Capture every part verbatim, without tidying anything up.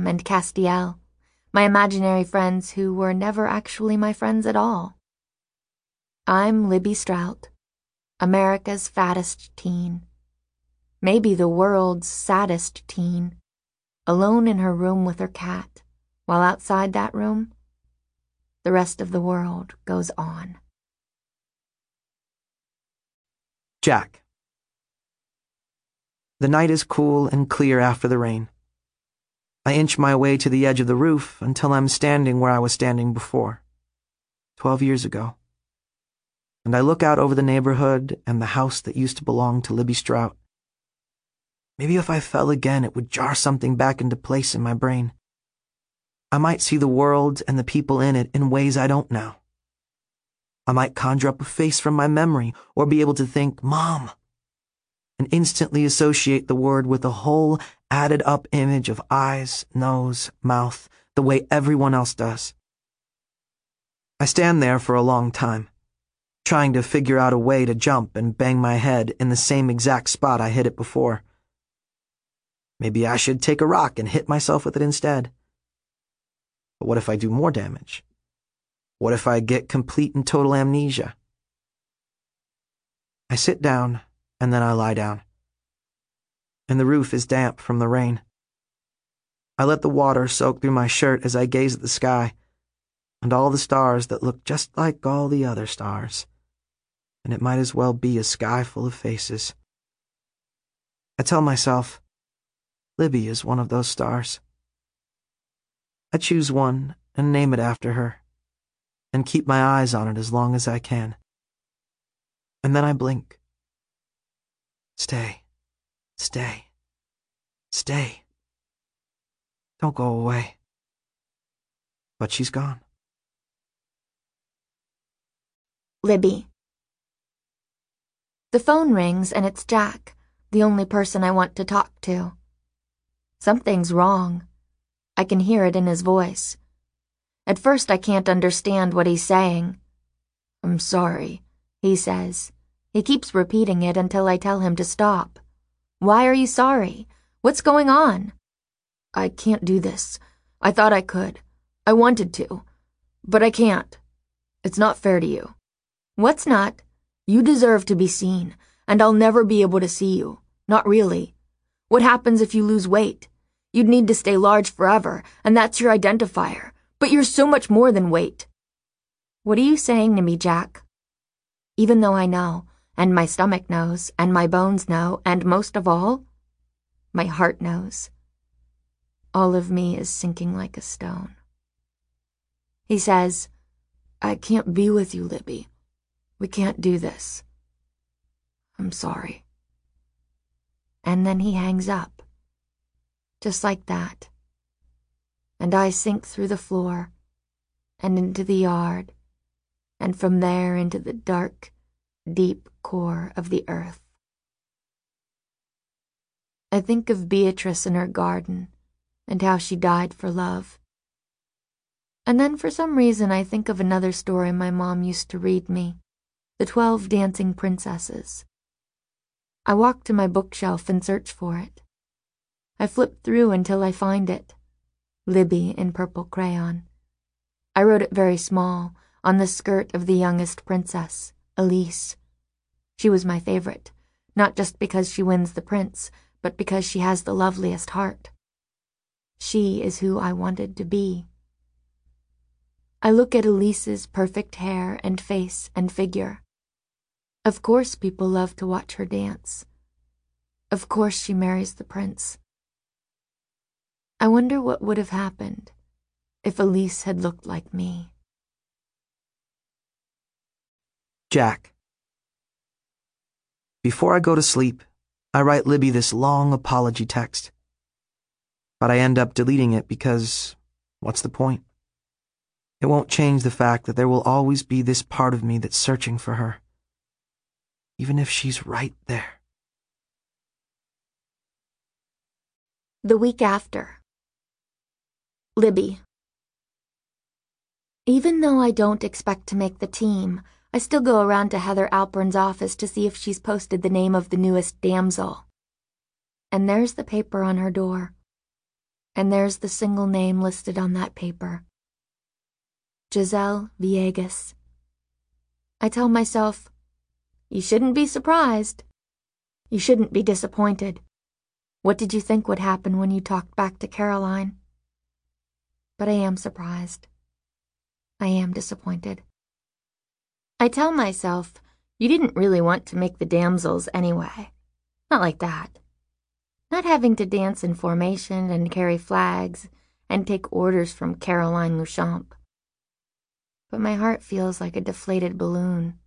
Sam and Castiel, my imaginary friends who were never actually my friends at all. I'm Libby Strout, America's fattest teen. Maybe the world's saddest teen, alone in her room with her cat, while outside that room, the rest of the world goes on. Jack. The night is cool and clear after the rain. I inch my way to the edge of the roof until I'm standing where I was standing before, twelve years ago. And I look out over the neighborhood and the house that used to belong to Libby Strout. Maybe if I fell again, it would jar something back into place in my brain. I might see the world and the people in it in ways I don't now. I might conjure up a face from my memory or be able to think, Mom, and instantly associate the word with a whole added-up image of eyes, nose, mouth, the way everyone else does. I stand there for a long time, trying to figure out a way to jump and bang my head in the same exact spot I hit it before. Maybe I should take a rock and hit myself with it instead. But what if I do more damage? What if I get complete and total amnesia? I sit down, and then I lie down. And the roof is damp from the rain. I let the water soak through my shirt as I gaze at the sky, and all the stars that look just like all the other stars. And it might as well be a sky full of faces. I tell myself, Libby is one of those stars. I choose one and name it after her, and keep my eyes on it as long as I can. And then I blink. Stay, stay, stay. Don't go away. But she's gone. Libby. The phone rings and it's Jack, the only person I want to talk to. Something's wrong. I can hear it in his voice. At first I can't understand what he's saying. I'm sorry, he says. He keeps repeating it until I tell him to stop. Why are you sorry? What's going on? I can't do this. I thought I could. I wanted to. But I can't. It's not fair to you. What's not? You deserve to be seen, and I'll never be able to see you. Not really. What happens if you lose weight? You'd need to stay large forever, and that's your identifier. But you're so much more than weight. What are you saying to me, Jack? Even though I know, and my stomach knows, and my bones know, and most of all, my heart knows. All of me is sinking like a stone. He says, I can't be with you, Libby. We can't do this. I'm sorry. And then he hangs up. Just like that. And I sink through the floor, and into the yard, and from there into the dark, deep core of the earth. I think of Beatrice in her garden, and how she died for love. And then for some reason I think of another story my mom used to read me, The Twelve Dancing Princesses. I walk to my bookshelf and search for it. I flip through until I find it. Libby in purple crayon. I wrote it very small, on the skirt of the youngest princess, Elise. She was my favorite, not just because she wins the prince, but because she has the loveliest heart. She is who I wanted to be. I look at Elise's perfect hair and face and figure. Of course people love to watch her dance. Of course she marries the prince. I wonder what would have happened if Elise had looked like me. Jack. Before I go to sleep, I write Libby this long apology text. But I end up deleting it because, what's the point? It won't change the fact that there will always be this part of me that's searching for her, even if she's right there. The week after. Libby. Even though I don't expect to make the team, I still go around to Heather Alpern's office to see if she's posted the name of the newest damsel. And there's the paper on her door. And there's the single name listed on that paper. Giselle Villegas. I tell myself, you shouldn't be surprised. You shouldn't be disappointed. What did you think would happen when you talked back to Caroline? But I am surprised. I am disappointed. I tell myself, you didn't really want to make the damsels anyway. Not like that. Not having to dance in formation and carry flags and take orders from Caroline Leuchamp. But my heart feels like a deflated balloon.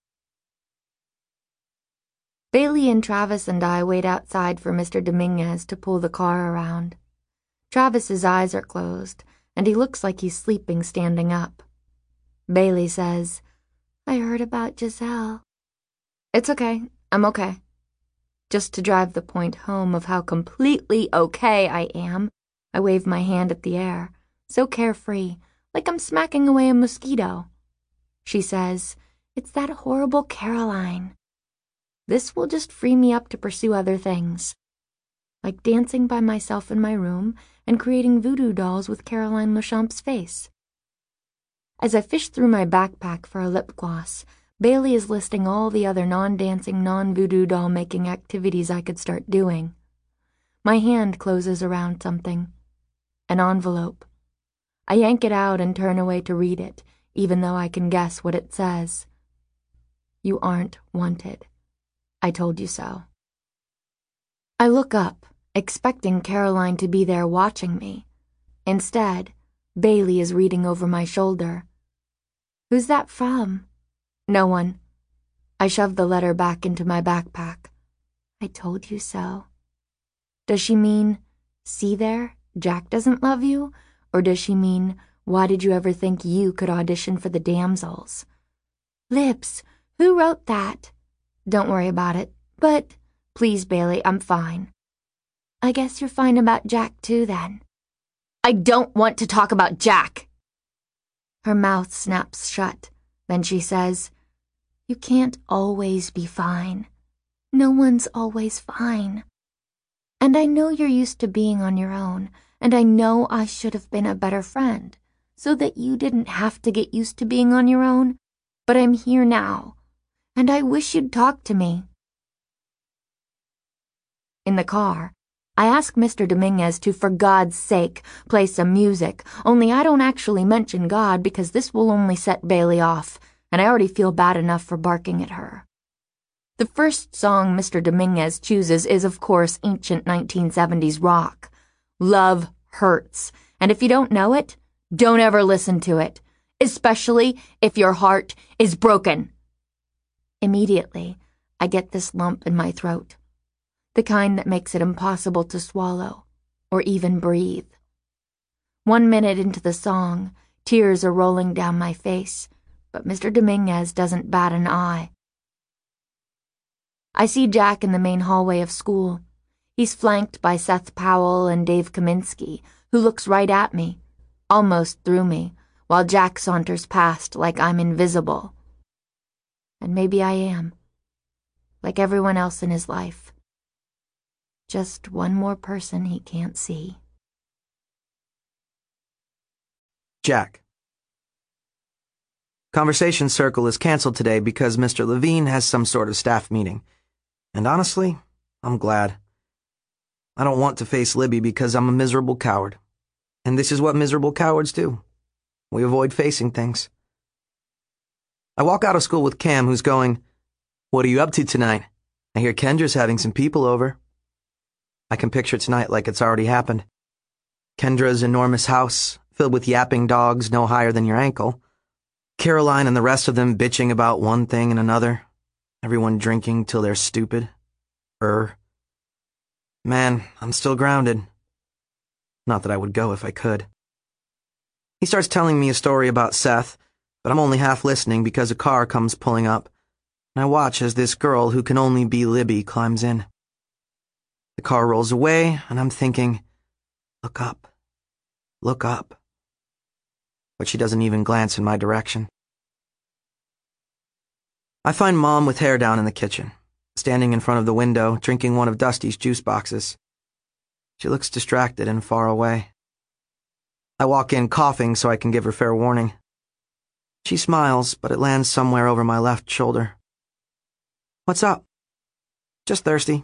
Bailey and Travis and I wait outside for Mister Dominguez to pull the car around. Travis's eyes are closed, and he looks like he's sleeping standing up. Bailey says, I heard about Giselle. It's okay, I'm okay. Just to drive the point home of how completely okay I am, I wave my hand at the air, so carefree, like I'm smacking away a mosquito. She says, it's that horrible Caroline. This will just free me up to pursue other things, like dancing by myself in my room and creating voodoo dolls with Caroline Lechamp's face. As I fish through my backpack for a lip gloss, Bailey is listing all the other non-dancing, non-voodoo doll-making activities I could start doing. My hand closes around something. An envelope. I yank it out and turn away to read it, even though I can guess what it says. You aren't wanted. I told you so. I look up, expecting Caroline to be there watching me. Instead, Bailey is reading over my shoulder. Who's that from? No one. I shove the letter back into my backpack. I told you so. Does she mean, see there, Jack doesn't love you? Or does she mean, why did you ever think you could audition for the damsels? Lips, who wrote that? Don't worry about it. But, please, Bailey, I'm fine. I guess you're fine about Jack too, then. I don't want to talk about Jack. Her mouth snaps shut. Then she says, you can't always be fine. No one's always fine. And I know you're used to being on your own, and I know I should have been a better friend, so that you didn't have to get used to being on your own, but I'm here now, and I wish you'd talk to me. In the car, I ask Mister Dominguez to, for God's sake, play some music, only I don't actually mention God because this will only set Bailey off, and I already feel bad enough for barking at her. The first song Mister Dominguez chooses is, of course, ancient nineteen seventies rock. Love Hurts, and if you don't know it, don't ever listen to it, especially if your heart is broken. Immediately, I get this lump in my throat, the kind that makes it impossible to swallow or even breathe. One minute into the song, tears are rolling down my face, but Mister Dominguez doesn't bat an eye. I see Jack in the main hallway of school. He's flanked by Seth Powell and Dave Kaminsky, who looks right at me, almost through me, while Jack saunters past like I'm invisible. And maybe I am, like everyone else in his life. Just one more person he can't see. Jack. Conversation Circle is canceled today because Mister Levine has some sort of staff meeting. And honestly, I'm glad. I don't want to face Libby because I'm a miserable coward. And this is what miserable cowards do. We avoid facing things. I walk out of school with Cam, who's going, "What are you up to tonight? I hear Kendra's having some people over." I can picture tonight like it's already happened. Kendra's enormous house, filled with yapping dogs no higher than your ankle. Caroline and the rest of them bitching about one thing and another. Everyone drinking till they're stupid. Er. Man, I'm still grounded. Not that I would go if I could. He starts telling me a story about Seth, but I'm only half listening because a car comes pulling up, and I watch as this girl who can only be Libby climbs in. The car rolls away, and I'm thinking, look up, look up. But she doesn't even glance in my direction. I find Mom with hair down in the kitchen, standing in front of the window, drinking one of Dusty's juice boxes. She looks distracted and far away. I walk in coughing so I can give her fair warning. She smiles, but it lands somewhere over my left shoulder. What's up? Just thirsty.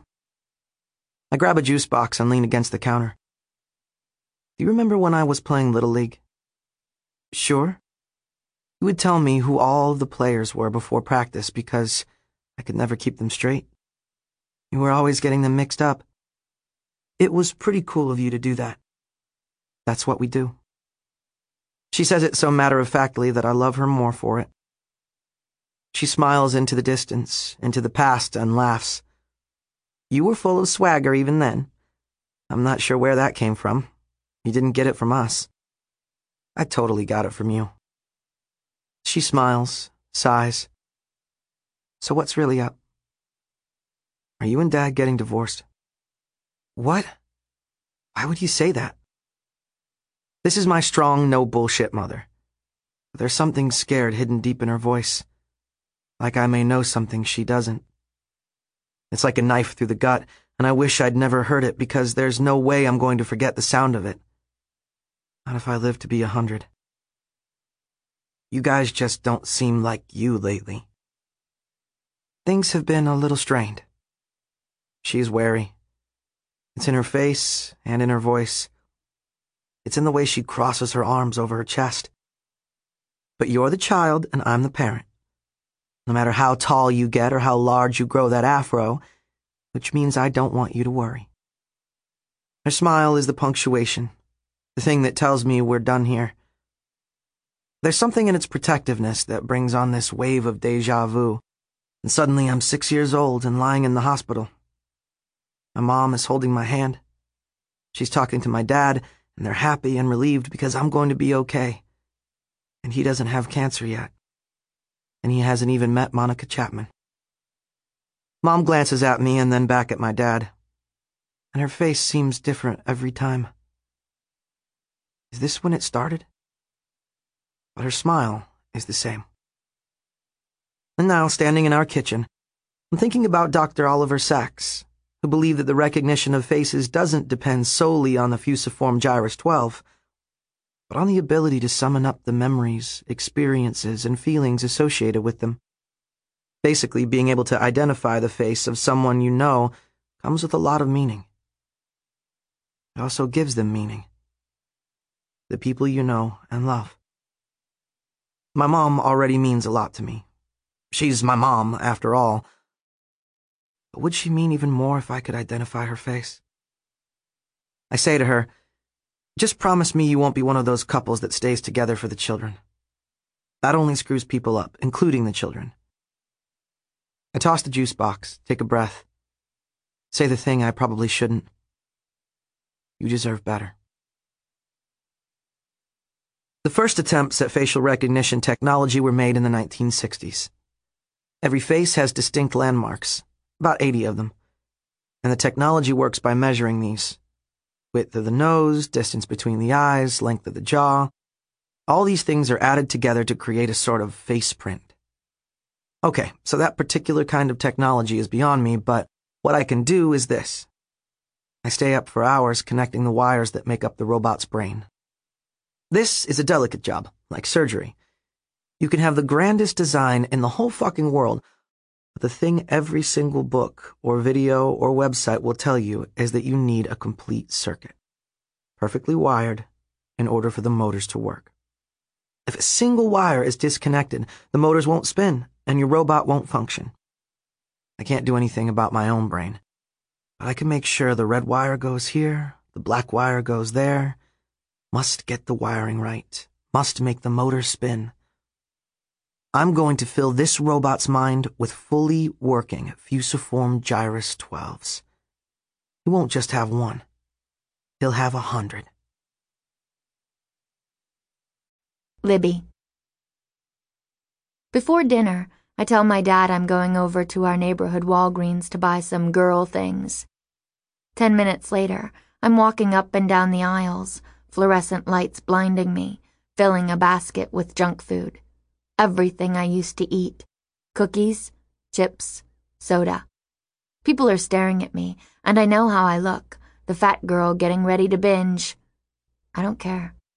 I grab a juice box and lean against the counter. Do you remember when I was playing Little League? Sure. You would tell me who all of the players were before practice because I could never keep them straight. You were always getting them mixed up. It was pretty cool of you to do that. That's what we do. She says it so matter-of-factly that I love her more for it. She smiles into the distance, into the past, and laughs. You were full of swagger even then. I'm not sure where that came from. You didn't get it from us. I totally got it from you. She smiles, sighs. So what's really up? Are you and Dad getting divorced? What? Why would you say that? This is my strong, no-bullshit mother. But there's something scared hidden deep in her voice. Like I may know something she doesn't. It's like a knife through the gut, and I wish I'd never heard it because there's no way I'm going to forget the sound of it. Not if I live to be a hundred. You guys just don't seem like you lately. Things have been a little strained. She's wary. It's in her face and in her voice. It's in the way she crosses her arms over her chest. But you're the child and I'm the parent. No matter how tall you get or how large you grow that afro, which means I don't want you to worry. Her smile is the punctuation, the thing that tells me we're done here. There's something in its protectiveness that brings on this wave of déjà vu, and suddenly I'm six years old and lying in the hospital. My mom is holding my hand. She's talking to my dad, and they're happy and relieved because I'm going to be okay. And he doesn't have cancer yet. And he hasn't even met Monica Chapman. Mom glances at me and then back at my dad. And her face seems different every time. Is this when it started? But her smile is the same. And now, standing in our kitchen, I'm thinking about Doctor Oliver Sacks, who believed that the recognition of faces doesn't depend solely on the fusiform gyrus twelve, but on the ability to summon up the memories, experiences, and feelings associated with them. Basically, being able to identify the face of someone you know comes with a lot of meaning. It also gives them meaning. The people you know and love. My mom already means a lot to me. She's my mom, after all. But would she mean even more if I could identify her face? I say to her, just promise me you won't be one of those couples that stays together for the children. That only screws people up, including the children. I toss the juice box, take a breath, say the thing I probably shouldn't. You deserve better. The first attempts at facial recognition technology were made in the nineteen sixties. Every face has distinct landmarks, about eighty of them, and the technology works by measuring these. Width of the nose, distance between the eyes, length of the jaw. All these things are added together to create a sort of face print. Okay, so that particular kind of technology is beyond me, but what I can do is this. I stay up for hours connecting the wires that make up the robot's brain. This is a delicate job, like surgery. You can have the grandest design in the whole fucking world, but the thing every single book or video or website will tell you is that you need a complete circuit, perfectly wired, in order for the motors to work. If a single wire is disconnected, the motors won't spin and your robot won't function. I can't do anything about my own brain, but I can make sure the red wire goes here, the black wire goes there. Must get the wiring right, must make the motor spin. I'm going to fill this robot's mind with fully working fusiform gyrus twelves. He won't just have one. He'll have a hundred. Libby. Before dinner, I tell my dad I'm going over to our neighborhood Walgreens to buy some girl things. Ten minutes later, I'm walking up and down the aisles, fluorescent lights blinding me, filling a basket with junk food. Everything I used to eat. Cookies, chips, soda. People are staring at me, and I know how I look, the fat girl getting ready to binge. I don't care.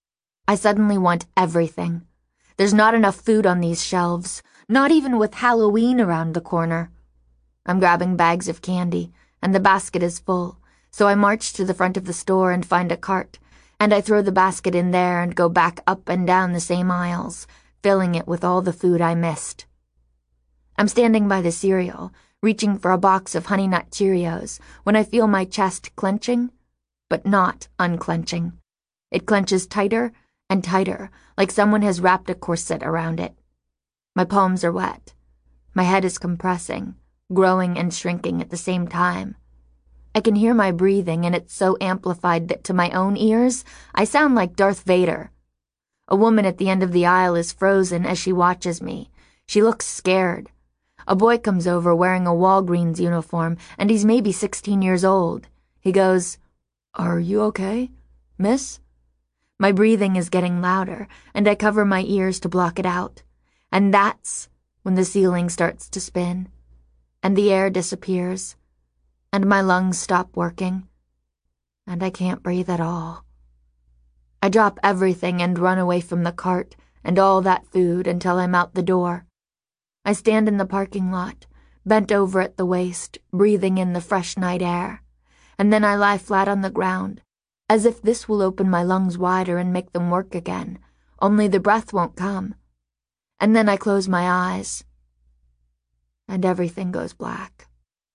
I suddenly want everything. There's not enough food on these shelves, not even with Halloween around the corner. I'm grabbing bags of candy, and the basket is full, so I march to the front of the store and find a cart, and I throw the basket in there and go back up and down the same aisles, filling it with all the food I missed. I'm standing by the cereal, reaching for a box of Honey Nut Cheerios, when I feel my chest clenching, but not unclenching. It clenches tighter and tighter, like someone has wrapped a corset around it. My palms are wet. My head is compressing, growing and shrinking at the same time. I can hear my breathing, and it's so amplified that to my own ears, I sound like Darth Vader. A woman at the end of the aisle is frozen as she watches me. She looks scared. A boy comes over wearing a Walgreens uniform, and he's maybe sixteen years old. He goes, "Are you okay, miss?" My breathing is getting louder, and I cover my ears to block it out. And that's when the ceiling starts to spin, and the air disappears, and my lungs stop working, and I can't breathe at all. I drop everything and run away from the cart and all that food until I'm out the door. I stand in the parking lot, bent over at the waist, breathing in the fresh night air, and then I lie flat on the ground, as if this will open my lungs wider and make them work again, only the breath won't come. And then I close my eyes, and everything goes black.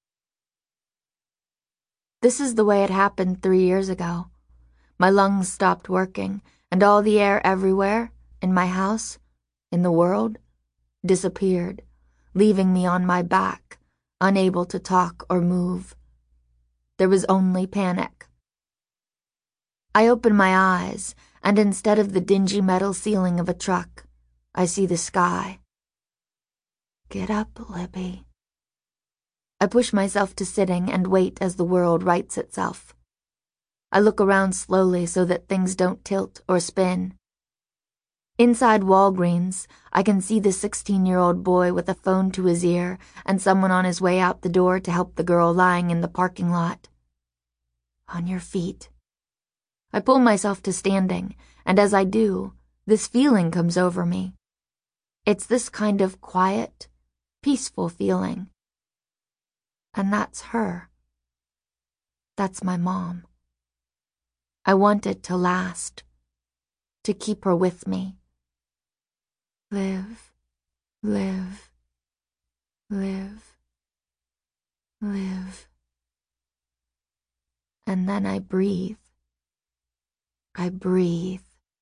This is the way it happened three years ago. My lungs stopped working, and all the air everywhere, in my house, in the world, disappeared, leaving me on my back, unable to talk or move. There was only panic. I open my eyes, and instead of the dingy metal ceiling of a truck, I see the sky. Get up, Libby. I push myself to sitting and wait as the world rights itself. I look around slowly so that things don't tilt or spin. Inside Walgreens, I can see the sixteen-year-old boy with a phone to his ear and someone on his way out the door to help the girl lying in the parking lot. On your feet. I pull myself to standing, and as I do, this feeling comes over me. It's this kind of quiet, peaceful feeling. And that's her. That's my mom. I want it to last, to keep her with me. Live, live, live, live. And then I breathe. I breathe.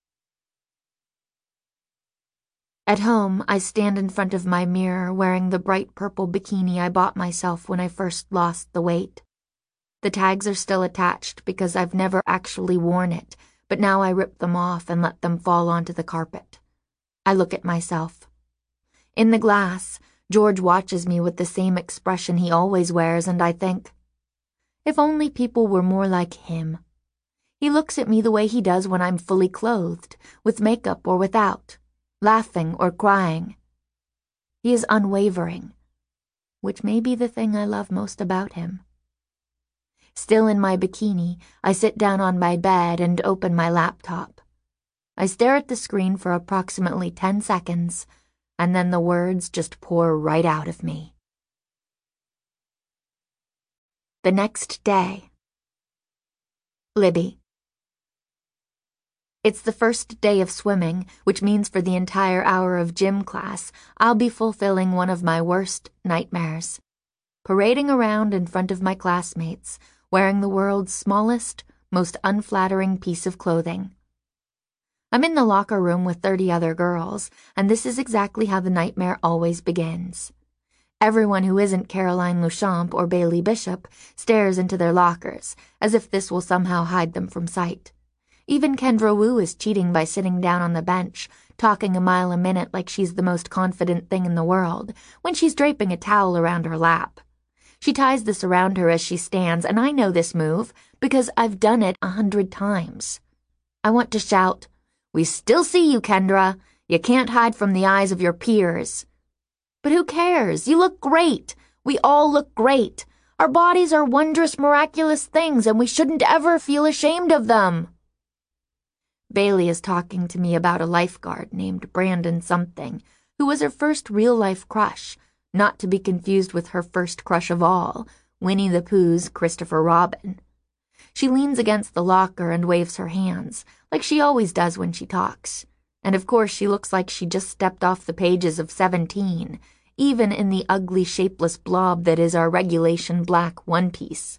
At home, I stand in front of my mirror wearing the bright purple bikini I bought myself when I first lost the weight. The tags are still attached because I've never actually worn it, but now I rip them off and let them fall onto the carpet. I look at myself. In the glass, George watches me with the same expression he always wears, and I think, if only people were more like him. He looks at me the way he does when I'm fully clothed, with makeup or without, laughing or crying. He is unwavering, which may be the thing I love most about him. Still in my bikini, I sit down on my bed and open my laptop. I stare at the screen for approximately ten seconds, and then the words just pour right out of me. The next day. Libby. It's the first day of swimming, which means for the entire hour of gym class, I'll be fulfilling one of my worst nightmares. Parading around in front of my classmates, wearing the world's smallest, most unflattering piece of clothing. I'm in the locker room with thirty other girls, and this is exactly how the nightmare always begins. Everyone who isn't Caroline Luchamp or Bailey Bishop stares into their lockers, as if this will somehow hide them from sight. Even Kendra Wu is cheating by sitting down on the bench, talking a mile a minute like she's the most confident thing in the world, when she's draping a towel around her lap. She ties this around her as she stands, and I know this move because I've done it a hundred times. I want to shout, "We still see you, Kendra. You can't hide from the eyes of your peers." But who cares? You look great. We all look great. Our bodies are wondrous, miraculous things, and we shouldn't ever feel ashamed of them. Bailey is talking to me about a lifeguard named Brandon something, who was her first real-life crush, not to be confused with her first crush of all, Winnie the Pooh's Christopher Robin. She leans against the locker and waves her hands, like she always does when she talks. And of course she looks like she just stepped off the pages of Seventeen, even in the ugly shapeless blob that is our regulation black one-piece.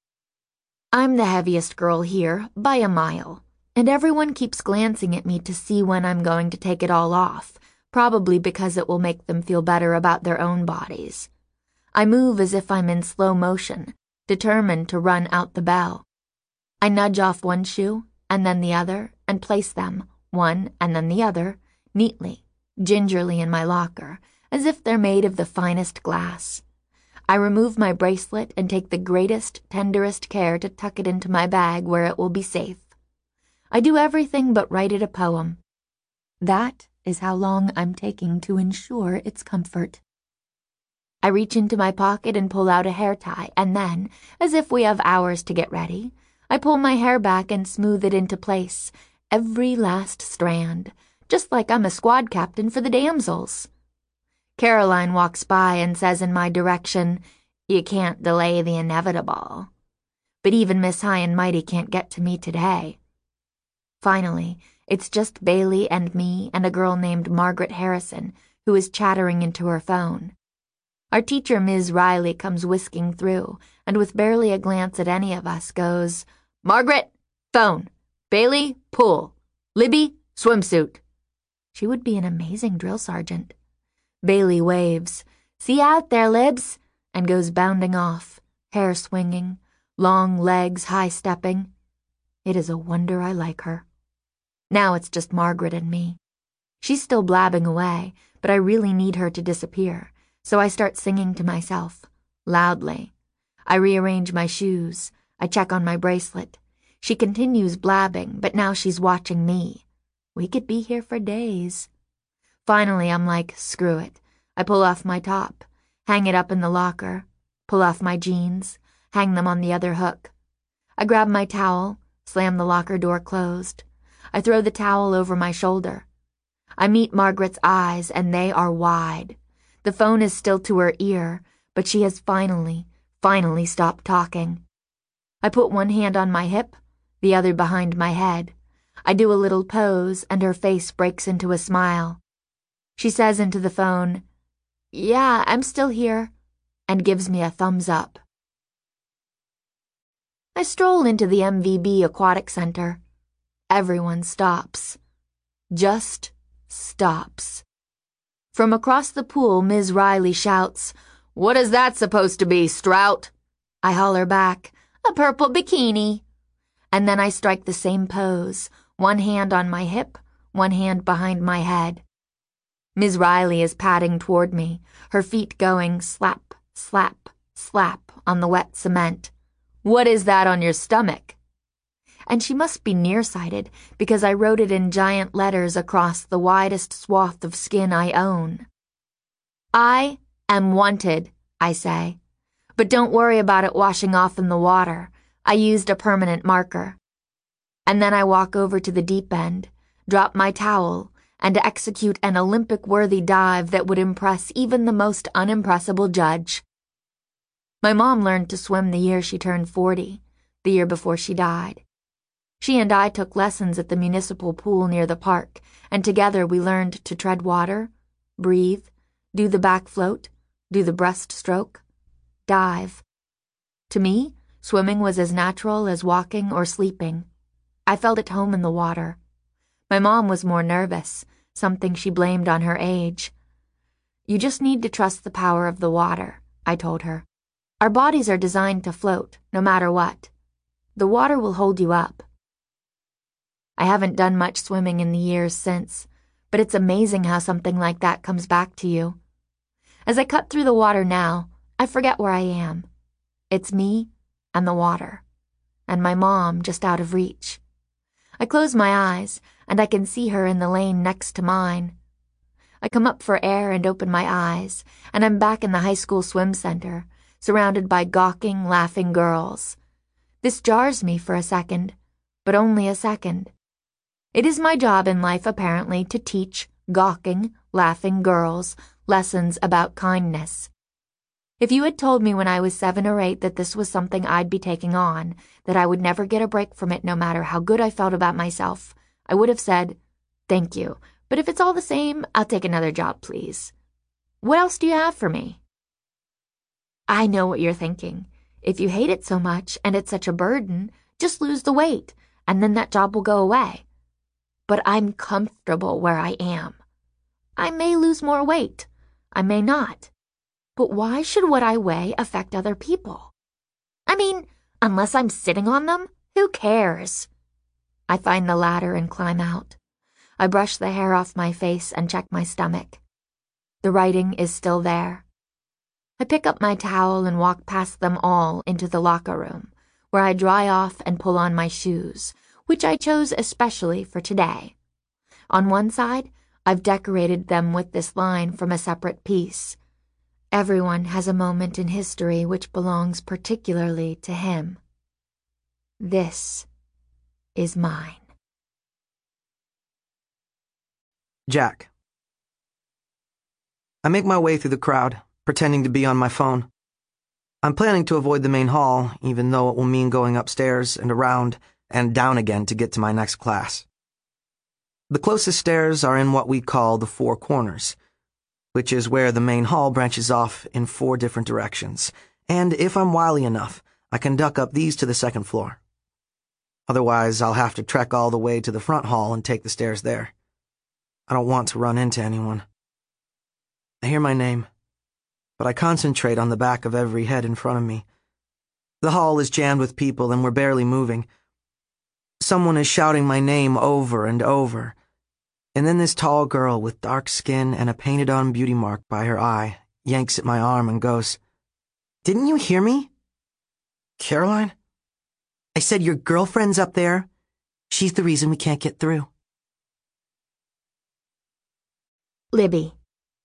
I'm the heaviest girl here, by a mile, and everyone keeps glancing at me to see when I'm going to take it all off, probably because it will make them feel better about their own bodies. I move as if I'm in slow motion, determined to run out the bell. I nudge off one shoe, and then the other, and place them, one and then the other, neatly, gingerly in my locker, as if they're made of the finest glass. I remove my bracelet and take the greatest, tenderest care to tuck it into my bag where it will be safe. I do everything but write it a poem. That is how long I'm taking to ensure its comfort. I reach into my pocket and pull out a hair tie, and then, as if we have hours to get ready, I pull my hair back and smooth it into place, every last strand, just like I'm a squad captain for the damsels. Caroline walks by and says in my direction, "You can't delay the inevitable." But even Miss High and Mighty can't get to me today. Finally, it's just Bailey and me and a girl named Margaret Harrison, who is chattering into her phone. Our teacher, Miz Riley, comes whisking through, and with barely a glance at any of us, goes, "Margaret, phone. Bailey, pool. Libby, swimsuit." She would be an amazing drill sergeant. Bailey waves, "See you out there, Libs," and goes bounding off, hair swinging, long legs high-stepping. It is a wonder I like her. Now it's just Margaret and me. She's still blabbing away, but I really need her to disappear, so I start singing to myself, loudly. I rearrange my shoes. I check on my bracelet. She continues blabbing, but now she's watching me. We could be here for days. Finally, I'm like, screw it. I pull off my top, hang it up in the locker, pull off my jeans, hang them on the other hook. I grab my towel, slam the locker door closed. I throw the towel over my shoulder. I meet Margaret's eyes, and they are wide. The phone is still to her ear, but she has finally, finally stopped talking. I put one hand on my hip, the other behind my head. I do a little pose, and her face breaks into a smile. She says into the phone, "Yeah, I'm still here," and gives me a thumbs up. I stroll into the M V B Aquatic Center. Everyone stops. Just stops. From across the pool, Miz Riley shouts, "What is that supposed to be, Strout?" I holler back, "A purple bikini." And then I strike the same pose, one hand on my hip, one hand behind my head. Miz Riley is padding toward me, her feet going slap, slap, slap on the wet cement. "What is that on your stomach?" And she must be nearsighted, because I wrote it in giant letters across the widest swath of skin I own. "I am wanted," I say. "But don't worry about it washing off in the water. I used a permanent marker." And then I walk over to the deep end, drop my towel, and execute an Olympic-worthy dive that would impress even the most unimpressible judge. My mom learned to swim the year she turned forty, the year before she died. She and I took lessons at the municipal pool near the park, and together we learned to tread water, breathe, do the back float, do the breaststroke, dive. To me, swimming was as natural as walking or sleeping. I felt at home in the water. My mom was more nervous, something she blamed on her age. "You just need to trust the power of the water," I told her. "Our bodies are designed to float, no matter what. The water will hold you up." I haven't done much swimming in the years since, but it's amazing how something like that comes back to you. As I cut through the water now, I forget where I am. It's me and the water, and my mom just out of reach. I close my eyes, and I can see her in the lane next to mine. I come up for air and open my eyes, and I'm back in the high school swim center, surrounded by gawking, laughing girls. This jars me for a second, but only a second. It is my job in life, apparently, to teach gawking, laughing girls lessons about kindness. If you had told me when I was seven or eight that this was something I'd be taking on, that I would never get a break from it no matter how good I felt about myself, I would have said, thank you, but if it's all the same, I'll take another job, please. What else do you have for me? I know what you're thinking. If you hate it so much and it's such a burden, just lose the weight, and then that job will go away. But I'm comfortable where I am. I may lose more weight. I may not. But why should what I weigh affect other people? I mean, unless I'm sitting on them, who cares? I find the ladder and climb out. I brush the hair off my face and check my stomach. The writing is still there. I pick up my towel and walk past them all into the locker room, where I dry off and pull on my shoes, which I chose especially for today. On one side, I've decorated them with this line from a separate piece. Everyone has a moment in history which belongs particularly to him. This is mine. Jack. I make my way through the crowd, pretending to be on my phone. I'm planning to avoid the main hall, even though it will mean going upstairs and around and down again to get to my next class. The closest stairs are in what we call the Four Corners, which is where the main hall branches off in four different directions, and if I'm wily enough, I can duck up these to the second floor. Otherwise, I'll have to trek all the way to the front hall and take the stairs there. I don't want to run into anyone. I hear my name, but I concentrate on the back of every head in front of me. The hall is jammed with people and we're barely moving. Someone is shouting my name over and over, and then this tall girl with dark skin and a painted-on beauty mark by her eye yanks at my arm and goes, "Didn't you hear me? Caroline? I said your girlfriend's up there. She's the reason we can't get through." Libby.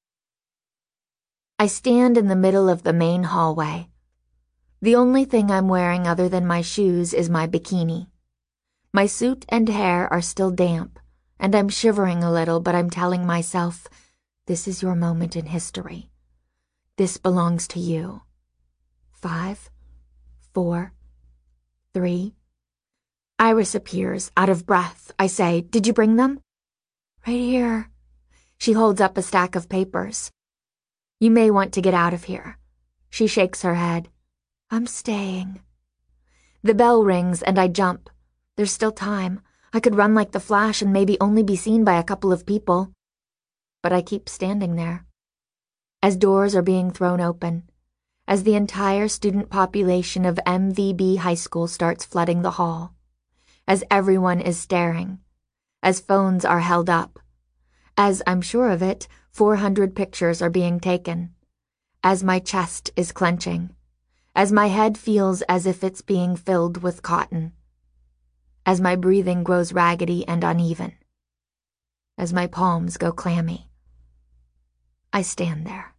I stand in the middle of the main hallway. The only thing I'm wearing other than my shoes is my bikini. My suit and hair are still damp, and I'm shivering a little, but I'm telling myself, this is your moment in history. This belongs to you. Five, four, three. Iris appears, out of breath. I say, "Did you bring them?" "Right here." She holds up a stack of papers. "You may want to get out of here." She shakes her head. "I'm staying." The bell rings and I jump. There's still time. I could run like the Flash and maybe only be seen by a couple of people. But I keep standing there. As doors are being thrown open, as the entire student population of M V B High School starts flooding the hall, as everyone is staring, as phones are held up, as, I'm sure of it, four hundred pictures are being taken, as my chest is clenching, as my head feels as if it's being filled with cotton, as my breathing grows raggedy and uneven, as my palms go clammy. I stand there.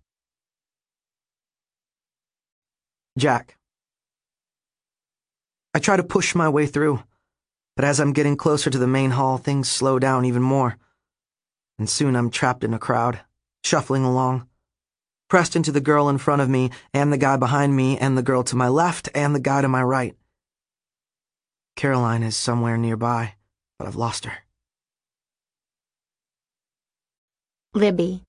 Jack. I try to push my way through, but as I'm getting closer to the main hall, things slow down even more, and soon I'm trapped in a crowd, shuffling along, pressed into the girl in front of me, and the guy behind me, and the girl to my left, and the guy to my right. Caroline is somewhere nearby, but I've lost her. Libby.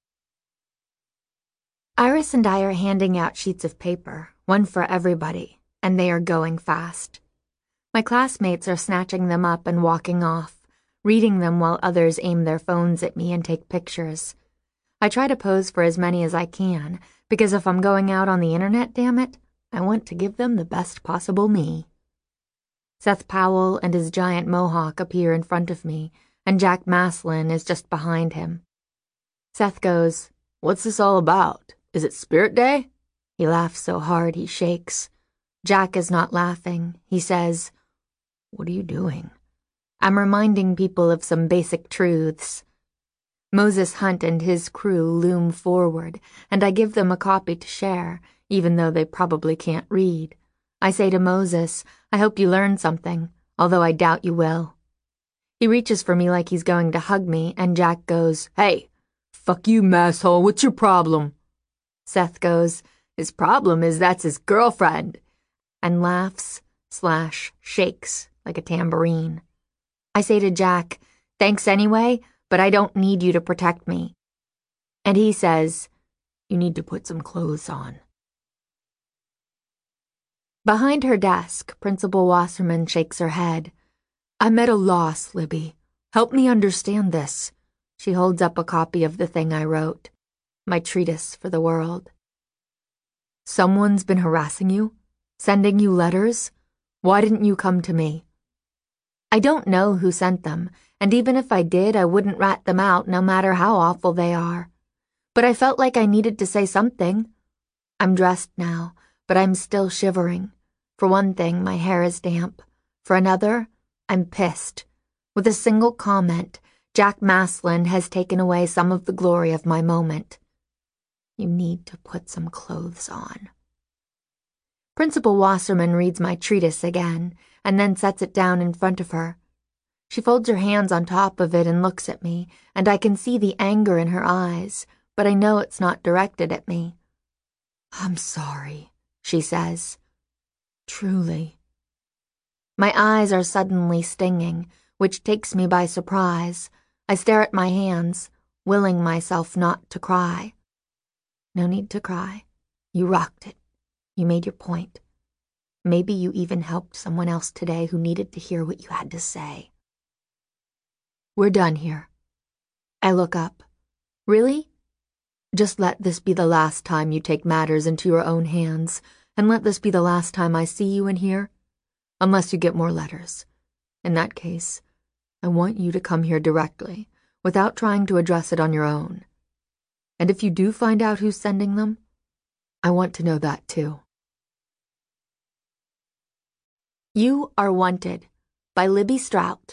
Iris and I are handing out sheets of paper, one for everybody, and they are going fast. My classmates are snatching them up and walking off, reading them while others aim their phones at me and take pictures. I try to pose for as many as I can, because if I'm going out on the internet, damn it, I want to give them the best possible me. Seth Powell and his giant mohawk appear in front of me, and Jack Maslin is just behind him. Seth goes, "What's this all about? Is it Spirit Day?" He laughs so hard he shakes. Jack is not laughing. He says, "What are you doing?" I'm reminding people of some basic truths. Moses Hunt and his crew loom forward, and I give them a copy to share, even though they probably can't read. I say to Moses, "I hope you learned something, although I doubt you will." He reaches for me like he's going to hug me, and Jack goes, "Hey, fuck you, masshole, what's your problem?" Seth goes, "His problem is that's his girlfriend," and laughs slash shakes like a tambourine. I say to Jack, "Thanks anyway, but I don't need you to protect me." And he says, "You need to put some clothes on." Behind her desk, Principal Wasserman shakes her head. "I'm at a loss, Libby. Help me understand this." She holds up a copy of the thing I wrote, my treatise for the world. "Someone's been harassing you? Sending you letters? Why didn't you come to me?" I don't know who sent them, and even if I did, I wouldn't rat them out no matter how awful they are. But I felt like I needed to say something. I'm dressed now, but I'm still shivering. For one thing, my hair is damp. For another, I'm pissed. With a single comment, Jack Maslin has taken away some of the glory of my moment. You need to put some clothes on. Principal Wasserman reads my treatise again, and then sets it down in front of her. She folds her hands on top of it and looks at me, and I can see the anger in her eyes, but I know it's not directed at me. "I'm sorry," she says. "Truly." My eyes are suddenly stinging, which takes me by surprise. I stare at my hands, willing myself not to cry. No need to cry. You rocked it. You made your point. Maybe you even helped someone else today who needed to hear what you had to say. We're done here. I look up. Really? Just let this be the last time you take matters into your own hands, and let this be the last time I see you in here. Unless you get more letters. In that case, I want you to come here directly, without trying to address it on your own. And if you do find out who's sending them, I want to know that too. You Are Wanted by Libby Strout.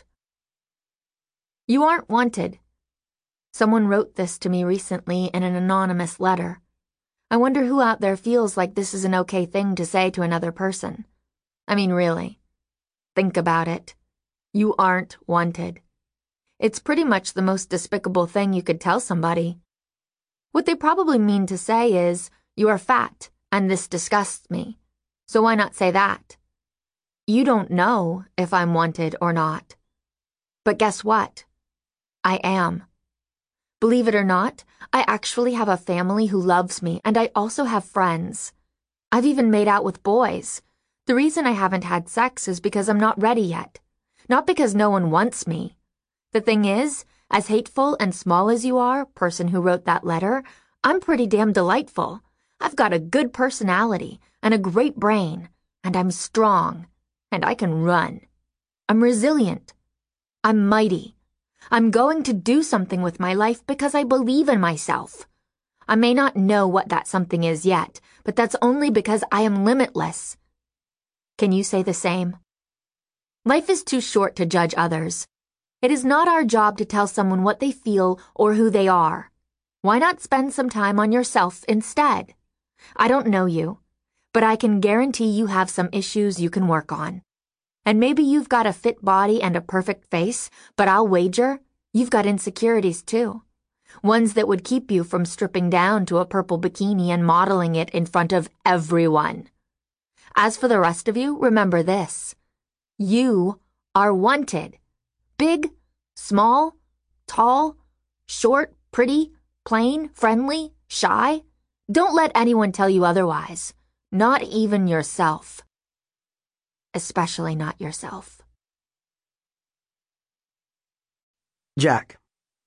You aren't wanted. Someone wrote this to me recently in an anonymous letter. I wonder who out there feels like this is an okay thing to say to another person. I mean, really. Think about it. You aren't wanted. It's pretty much the most despicable thing you could tell somebody. What they probably mean to say is, you are fat, and this disgusts me. So why not say that? You don't know if I'm wanted or not. But guess what? I am. Believe it or not, I actually have a family who loves me, and I also have friends. I've even made out with boys. The reason I haven't had sex is because I'm not ready yet. Not because no one wants me. The thing is, as hateful and small as you are, person who wrote that letter, I'm pretty damn delightful. I've got a good personality and a great brain, and I'm strong, and I can run. I'm resilient. I'm mighty. I'm going to do something with my life because I believe in myself. I may not know what that something is yet, but that's only because I am limitless. Can you say the same? Life is too short to judge others. It is not our job to tell someone what they feel or who they are. Why not spend some time on yourself instead? I don't know you, but I can guarantee you have some issues you can work on. And maybe you've got a fit body and a perfect face, but I'll wager you've got insecurities too. Ones that would keep you from stripping down to a purple bikini and modeling it in front of everyone. As for the rest of you, remember this. You are wanted. Big, small, tall, short, pretty, plain, friendly, shy. Don't let anyone tell you otherwise. Not even yourself. Especially not yourself. Jack.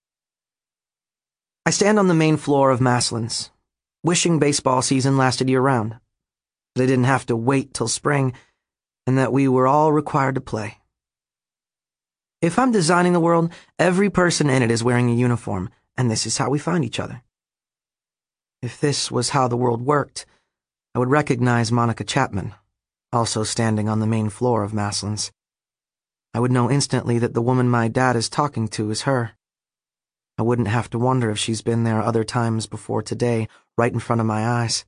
I stand on the main floor of Maslin's, wishing baseball season lasted year-round, that I didn't have to wait till spring, and that we were all required to play. If I'm designing the world, every person in it is wearing a uniform, and this is how we find each other. If this was how the world worked, I would recognize Monica Chapman, also standing on the main floor of Maslin's. I would know instantly that the woman my dad is talking to is her. I wouldn't have to wonder if she's been there other times before today, right in front of my eyes.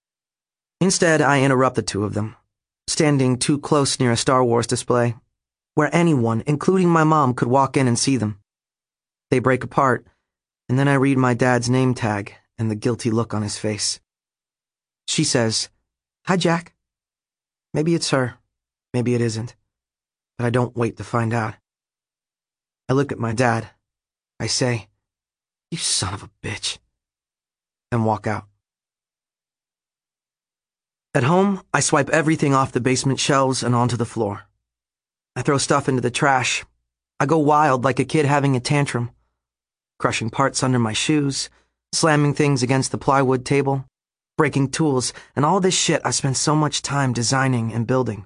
Instead, I interrupt the two of them, standing too close near a Star Wars display. where anyone, including my mom, could walk in and see them. They break apart, and then I read my dad's name tag and the guilty look on his face. She says, "Hi, Jack." Maybe it's her, maybe it isn't, but I don't wait to find out. I look at my dad. I say, "You son of a bitch," and walk out. At home, I swipe everything off the basement shelves and onto the floor. I throw stuff into the trash. I go wild like a kid having a tantrum, crushing parts under my shoes, slamming things against the plywood table, breaking tools, and all this shit I spent so much time designing and building.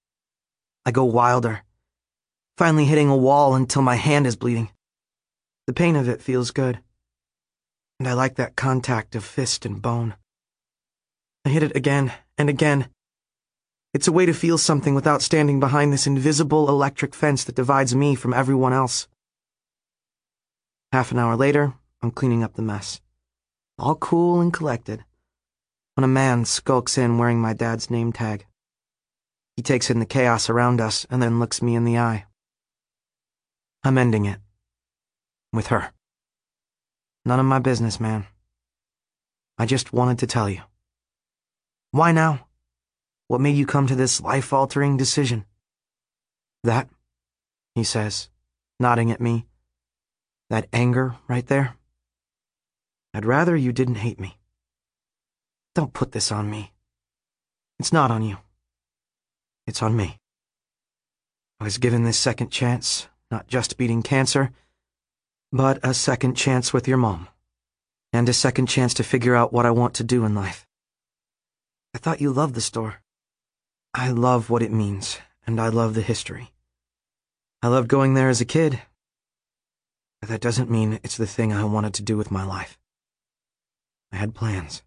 I go wilder, finally hitting a wall until my hand is bleeding. The pain of it feels good, and I like that contact of fist and bone. I hit it again and again. It's a way to feel something without standing behind this invisible electric fence that divides me from everyone else. Half an hour later, I'm cleaning up the mess, all cool and collected, when a man skulks in wearing my dad's name tag. He takes in the chaos around us and then looks me in the eye. I'm ending it. With her. None of my business, man. I just wanted to tell you. Why now? What made you come to this life-altering decision? That, he says, nodding at me. That anger right there. I'd rather you didn't hate me. Don't put this on me. It's not on you. It's on me. I was given this second chance, not just beating cancer, but a second chance with your mom, and a second chance to figure out what I want to do in life. I thought you loved the store. I love what it means, and I love the history. I loved going there as a kid, but that doesn't mean it's the thing I wanted to do with my life. I had plans.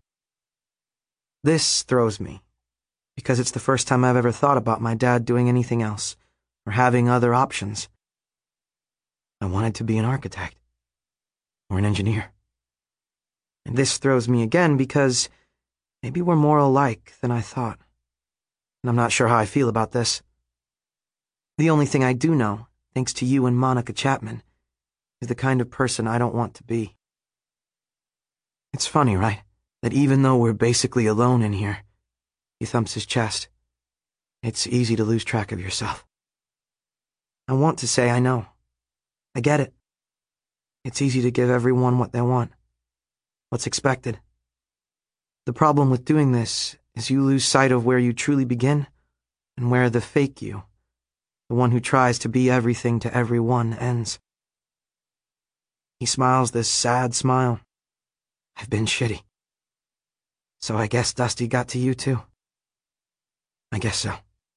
This throws me, because it's the first time I've ever thought about my dad doing anything else, or having other options. I wanted to be an architect, or an engineer. And this throws me again because maybe we're more alike than I thought. And I'm not sure how I feel about this. The only thing I do know, thanks to you and Monica Chapman, is the kind of person I don't want to be. It's funny, right? That even though we're basically alone in here, he thumps his chest, it's easy to lose track of yourself. I want to say I know. I get it. It's easy to give everyone what they want, what's expected. The problem with doing this is you lose sight of where you truly begin and where the fake you, the one who tries to be everything to everyone, ends. He smiles this sad smile. I've been shitty. So I guess Dusty got to you too. I guess so.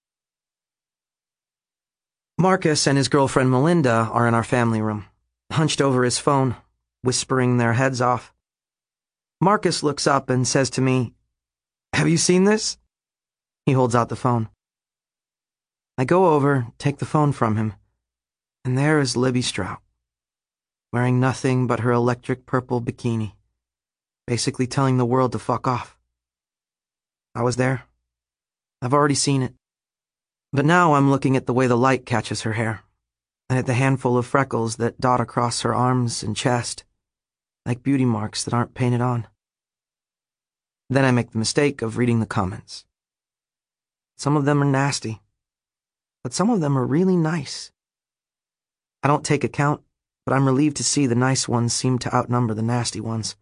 Marcus and his girlfriend Melinda are in our family room, hunched over his phone, whispering their heads off. Marcus looks up and says to me, "Have you seen this?" He holds out the phone. I go over, take the phone from him, and there is Libby Strout, wearing nothing but her electric purple bikini, basically telling the world to fuck off. I was there. I've already seen it. But now I'm looking at the way the light catches her hair, and at the handful of freckles that dot across her arms and chest, like beauty marks that aren't painted on. Then I make the mistake of reading the comments. Some of them are nasty, but some of them are really nice. I don't take account, but I'm relieved to see the nice ones seem to outnumber the nasty ones.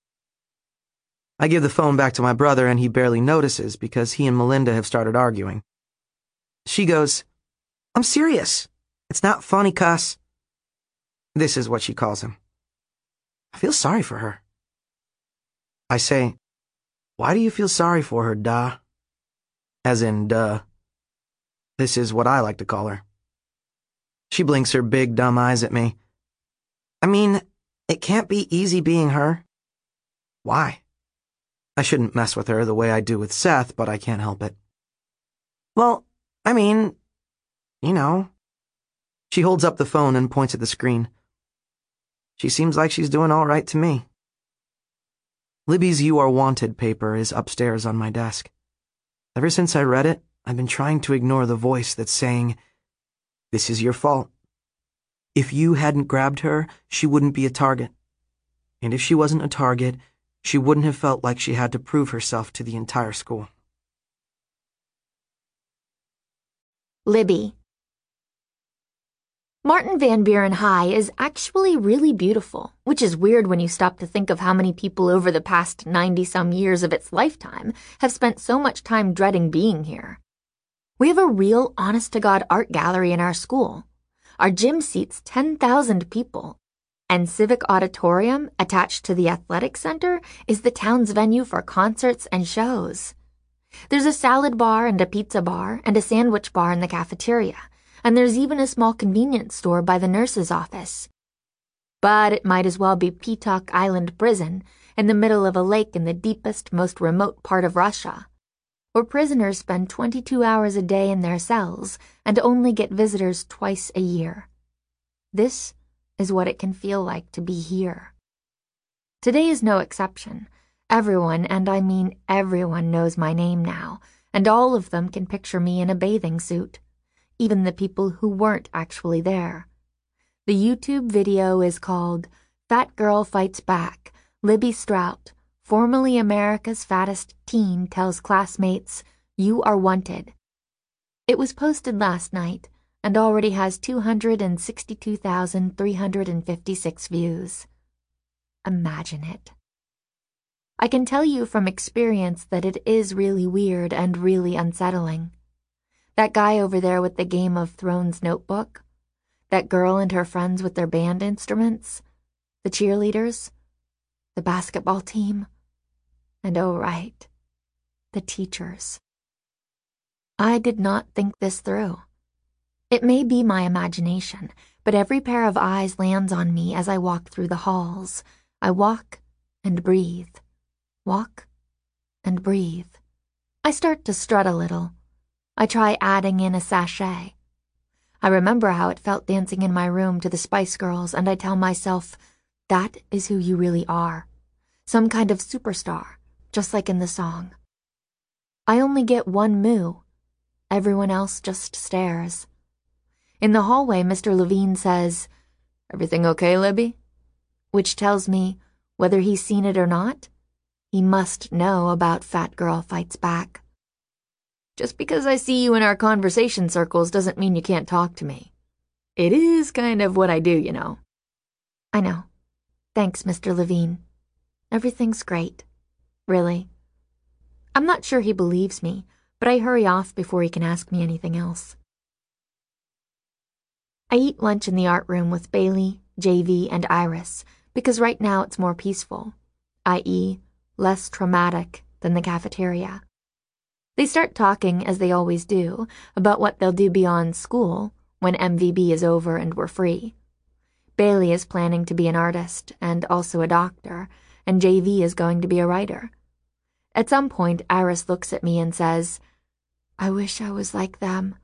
I give the phone back to my brother and he barely notices because he and Melinda have started arguing. She goes, "I'm serious. It's not funny, cuss." This is what she calls him. I feel sorry for her. I say, "Why do you feel sorry for her, duh?" As in, duh. This is what I like to call her. She blinks her big dumb eyes at me. I mean, it can't be easy being her. Why? I shouldn't mess with her the way I do with Seth, but I can't help it. Well, I mean, you know. She holds up the phone and points at the screen. She seems like she's doing all right to me. Libby's You Are Wanted paper is upstairs on my desk. Ever since I read it, I've been trying to ignore the voice that's saying, This is your fault. If you hadn't grabbed her, she wouldn't be a target. And if she wasn't a target, she wouldn't have felt like she had to prove herself to the entire school. Libby. Martin Van Buren High is actually really beautiful, which is weird when you stop to think of how many people over the past ninety-some years of its lifetime have spent so much time dreading being here. We have a real honest-to-God art gallery in our school. Our gym seats ten thousand people, and Civic Auditorium, attached to the athletic center, is the town's venue for concerts and shows. There's a salad bar and a pizza bar and a sandwich bar in the cafeteria, and there's even a small convenience store by the nurse's office. But it might as well be Peacock Island Prison in the middle of a lake in the deepest, most remote part of Russia, where prisoners spend twenty-two hours a day in their cells and only get visitors twice a year. This is what it can feel like to be here. Today is no exception. Everyone, and I mean everyone, knows my name now, and all of them can picture me in a bathing suit, even the people who weren't actually there. The YouTube video is called Fat Girl Fights Back. Libby Strout, formerly America's fattest teen, tells classmates, "You are wanted." It was posted last night and already has two hundred sixty-two thousand three hundred fifty-six views. Imagine it. I can tell you from experience that it is really weird and really unsettling. That guy over there with the Game of Thrones notebook, that girl and her friends with their band instruments, the cheerleaders, the basketball team, and oh right, the teachers. I did not think this through. It may be my imagination, but every pair of eyes lands on me as I walk through the halls. I walk and breathe. Walk and breathe. I start to strut a little. I try adding in a sachet. I remember how it felt dancing in my room to the Spice Girls, and I tell myself, that is who you really are. Some kind of superstar, just like in the song. I only get one moo. Everyone else just stares. In the hallway, Mister Levine says, "Everything okay, Libby?" Which tells me, whether he's seen it or not, he must know about Fat Girl Fights Back. Just because I see you in our conversation circles doesn't mean you can't talk to me. It is kind of what I do, you know. I know. Thanks, Mister Levine. Everything's great. Really. I'm not sure he believes me, but I hurry off before he can ask me anything else. I eat lunch in the art room with Bailey, J V, and Iris, because right now it's more peaceful, that is, less traumatic than the cafeteria. They start talking, as they always do, about what they'll do beyond school when M V B is over and we're free. Bailey is planning to be an artist and also a doctor, and J V is going to be a writer. At some point, Iris looks at me and says, "I wish I was like them.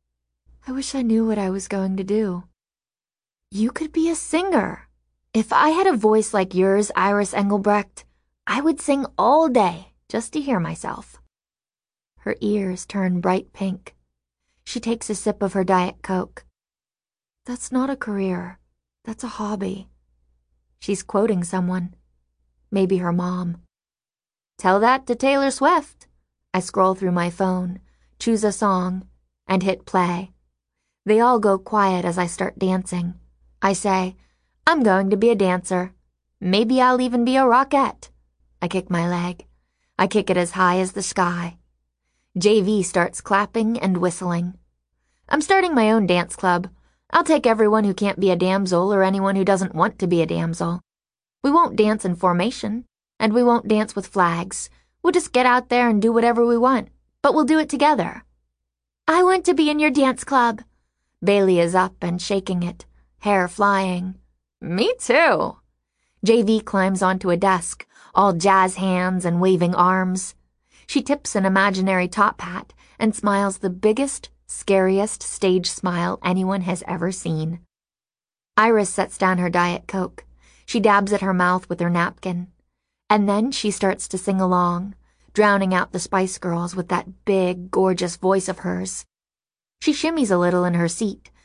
I wish I knew what I was going to do." You could be a singer. If I had a voice like yours, Iris Engelbrecht, I would sing all day just to hear myself. Her ears turn bright pink. She takes a sip of her Diet Coke. That's not a career. That's a hobby. She's quoting someone. Maybe her mom. Tell that to Taylor Swift. I scroll through my phone, choose a song, and hit play. They all go quiet as I start dancing. I say, "I'm going to be a dancer. Maybe I'll even be a rockette." I kick my leg. I kick it as high as the sky. J V starts clapping and whistling. I'm starting my own dance club. I'll take everyone who can't be a damsel or anyone who doesn't want to be a damsel. We won't dance in formation, and we won't dance with flags. We'll just get out there and do whatever we want, but we'll do it together. I want to be in your dance club. Bailey is up and shaking it, hair flying. Me too. J V climbs onto a desk, all jazz hands and waving arms. She tips an imaginary top hat and smiles the biggest, scariest stage smile anyone has ever seen. Iris sets down her Diet Coke. She dabs at her mouth with her napkin. And then she starts to sing along, drowning out the Spice Girls with that big, gorgeous voice of hers. She shimmies a little in her seat,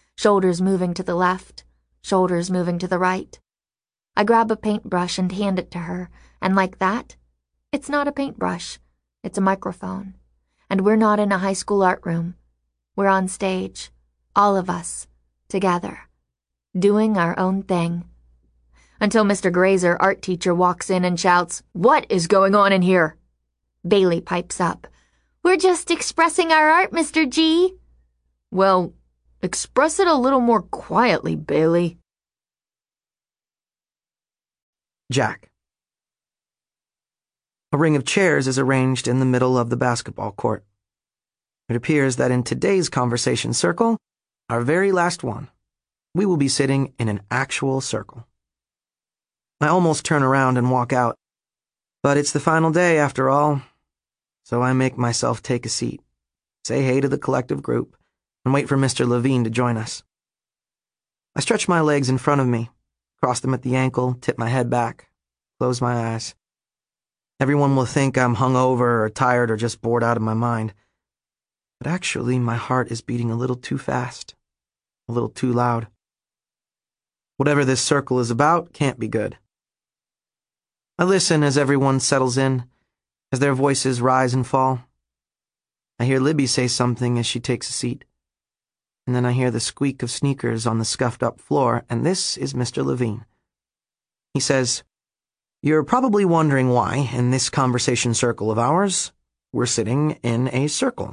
shoulders moving to the left, shoulders moving to the right. I grab a paintbrush and hand it to her, and like that, it's not a paintbrush, it's a microphone. And we're not in a high school art room. We're on stage, all of us, together, doing our own thing. Until Mister Grazer, art teacher, walks in and shouts, "What is going on in here?" Bailey pipes up, "We're just expressing our art, Mister G." "Well, express it a little more quietly, Bailey." Jack. A ring of chairs is arranged in the middle of the basketball court. It appears that in today's conversation circle, our very last one, we will be sitting in an actual circle. I almost turn around and walk out, but it's the final day after all, so I make myself take a seat, say hey to the collective group, and wait for Mister Levine to join us. I stretch my legs in front of me, cross them at the ankle, tip my head back, close my eyes. Everyone will think I'm hungover or tired or just bored out of my mind. But actually, my heart is beating a little too fast, a little too loud. Whatever this circle is about can't be good. I listen as everyone settles in, as their voices rise and fall. I hear Libby say something as she takes a seat. And then I hear the squeak of sneakers on the scuffed-up floor, and this is Mister Levine. He says, "You're probably wondering why, in this conversation circle of ours, we're sitting in a circle."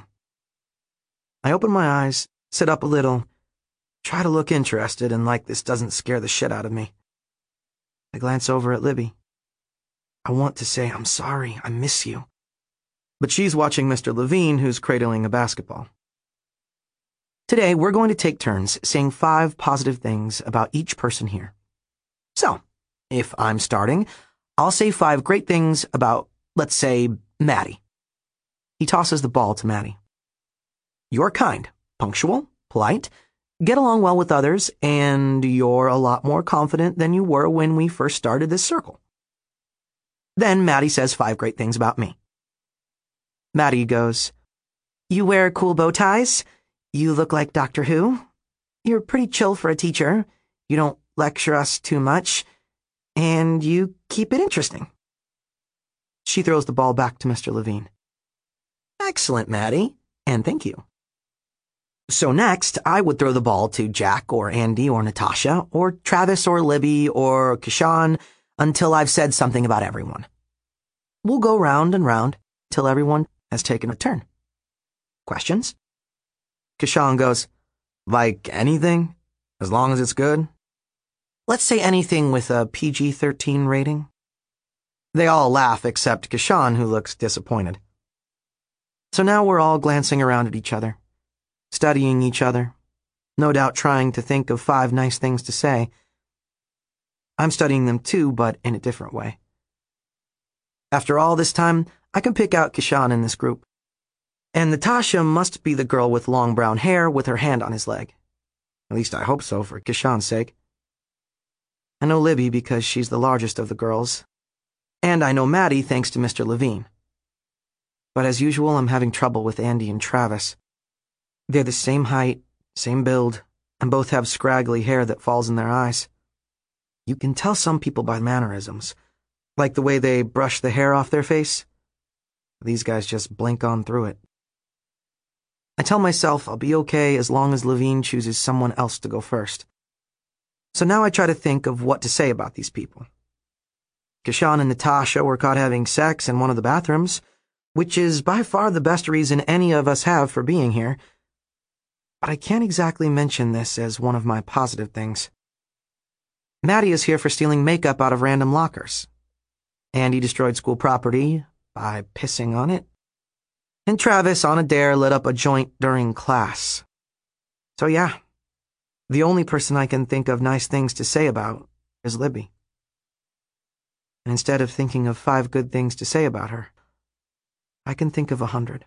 I open my eyes, sit up a little, try to look interested and like this doesn't scare the shit out of me. I glance over at Libby. I want to say, "I'm sorry, I miss you." But she's watching Mister Levine, who's cradling a basketball. Today, we're going to take turns saying five positive things about each person here. So, if I'm starting, I'll say five great things about, let's say, Maddie. He tosses the ball to Maddie. "You're kind, punctual, polite, get along well with others, and you're a lot more confident than you were when we first started this circle." Then Maddie says five great things about me. Maddie goes, "You wear cool bow ties. You look like Doctor Who. You're pretty chill for a teacher. You don't lecture us too much. And you keep it interesting." She throws the ball back to Mister Levine. "Excellent, Maddie, and thank you." So next, I would throw the ball to Jack or Andy or Natasha or Travis or Libby or Kishan until I've said something about everyone. We'll go round and round till everyone has taken a turn. Questions? Kishan goes, "Like anything, as long as it's good?" "Let's say anything with a P G thirteen rating." They all laugh except Kishan, who looks disappointed. So now we're all glancing around at each other, studying each other, no doubt trying to think of five nice things to say. I'm studying them too, but in a different way. After all this time, I can pick out Kishan in this group. And Natasha must be the girl with long brown hair with her hand on his leg. At least I hope so, for Kishan's sake. I know Libby because she's the largest of the girls. And I know Maddie thanks to Mister Levine. But as usual, I'm having trouble with Andy and Travis. They're the same height, same build, and both have scraggly hair that falls in their eyes. You can tell some people by mannerisms, like the way they brush the hair off their face. These guys just blink on through it. I tell myself I'll be okay as long as Levine chooses someone else to go first. So now I try to think of what to say about these people. Kishan and Natasha were caught having sex in one of the bathrooms, which is by far the best reason any of us have for being here. But I can't exactly mention this as one of my positive things. Maddie is here for stealing makeup out of random lockers. Andy destroyed school property by pissing on it. And Travis, on a dare, lit up a joint during class. So yeah, the only person I can think of nice things to say about is Libby. And instead of thinking of five good things to say about her, I can think of a hundred.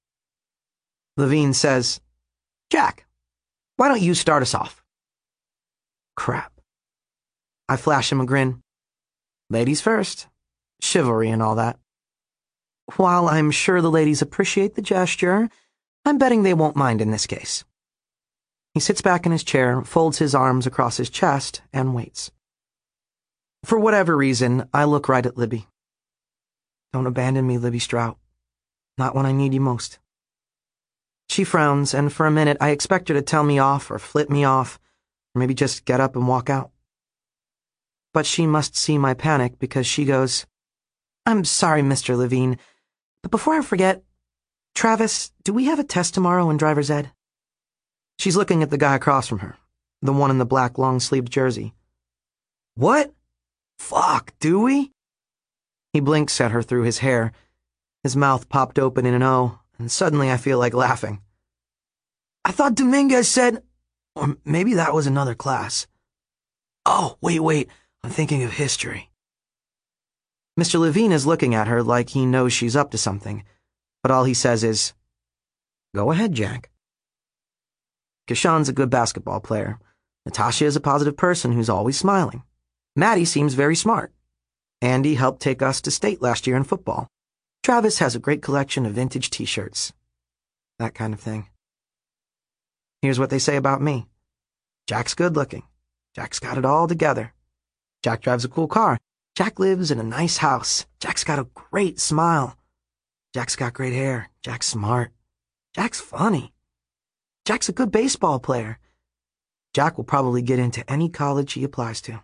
Levine says, "Jack, why don't you start us off?" Crap. I flash him a grin. Ladies first. Chivalry and all that. While I'm sure the ladies appreciate the gesture, I'm betting they won't mind in this case. He sits back in his chair, folds his arms across his chest, and waits. For whatever reason, I look right at Libby. Don't abandon me, Libby Strout. Not when I need you most. She frowns, and for a minute I expect her to tell me off or flip me off, or maybe just get up and walk out. But she must see my panic because she goes, I'm sorry, Mister Levine, but before I forget, Travis, do we have a test tomorrow in driver's ed? She's looking at the guy across from her, the one in the black long-sleeved jersey. What? Fuck, do we? He blinks at her through his hair. His mouth popped open in an O, and suddenly I feel like laughing. I thought Dominguez said... Or maybe that was another class. Oh, wait, wait, I'm thinking of history. Mister Levine is looking at her like he knows she's up to something, but all he says is, Go ahead, Jack. Kashan's a good basketball player. Natasha is a positive person who's always smiling. Maddie seems very smart. Andy helped take us to state last year in football. Travis has a great collection of vintage t-shirts. That kind of thing. Here's what they say about me. Jack's good looking. Jack's got it all together. Jack drives a cool car. Jack lives in a nice house. Jack's got a great smile. Jack's got great hair. Jack's smart. Jack's funny. Jack's a good baseball player. Jack will probably get into any college he applies to.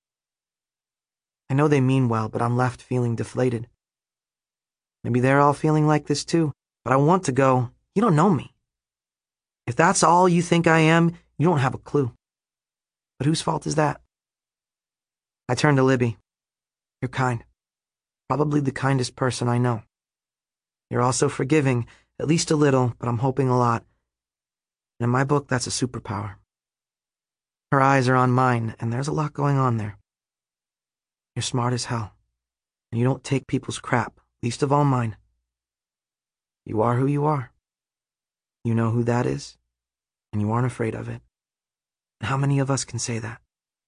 I know they mean well, but I'm left feeling deflated. Maybe they're all feeling like this too, but I want to go, you don't know me. If that's all you think I am, you don't have a clue. But whose fault is that? I turn to Libby. You're kind. Probably the kindest person I know. You're also forgiving, at least a little, but I'm hoping a lot. And in my book, that's a superpower. Her eyes are on mine, and there's a lot going on there. You're smart as hell, and you don't take people's crap, least of all mine. You are who you are. You know who that is, and you aren't afraid of it. And how many of us can say that?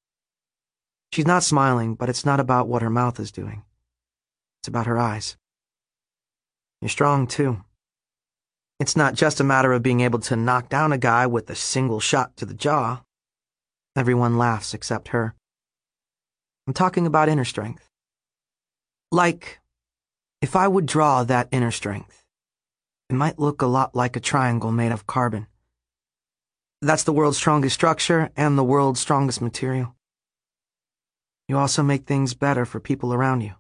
She's not smiling, but it's not about what her mouth is doing. It's about her eyes. You're strong, too. It's not just a matter of being able to knock down a guy with a single shot to the jaw. Everyone laughs except her. I'm talking about inner strength. Like, if I would draw that inner strength, it might look a lot like a triangle made of carbon. That's the world's strongest structure and the world's strongest material. You also make things better for people around you.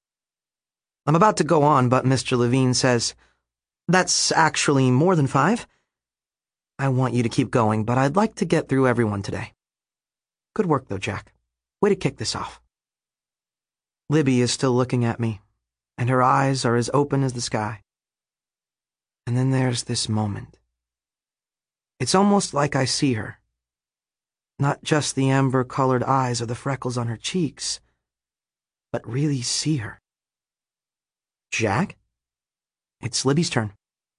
I'm about to go on, but Mister Levine says, That's actually more than five. I want you to keep going, but I'd like to get through everyone today. Good work, though, Jack. Way to kick this off. Libby is still looking at me, and her eyes are as open as the sky. And then there's this moment. It's almost like I see her. Not just the amber-colored eyes or the freckles on her cheeks, but really see her. Jack? It's Libby's turn.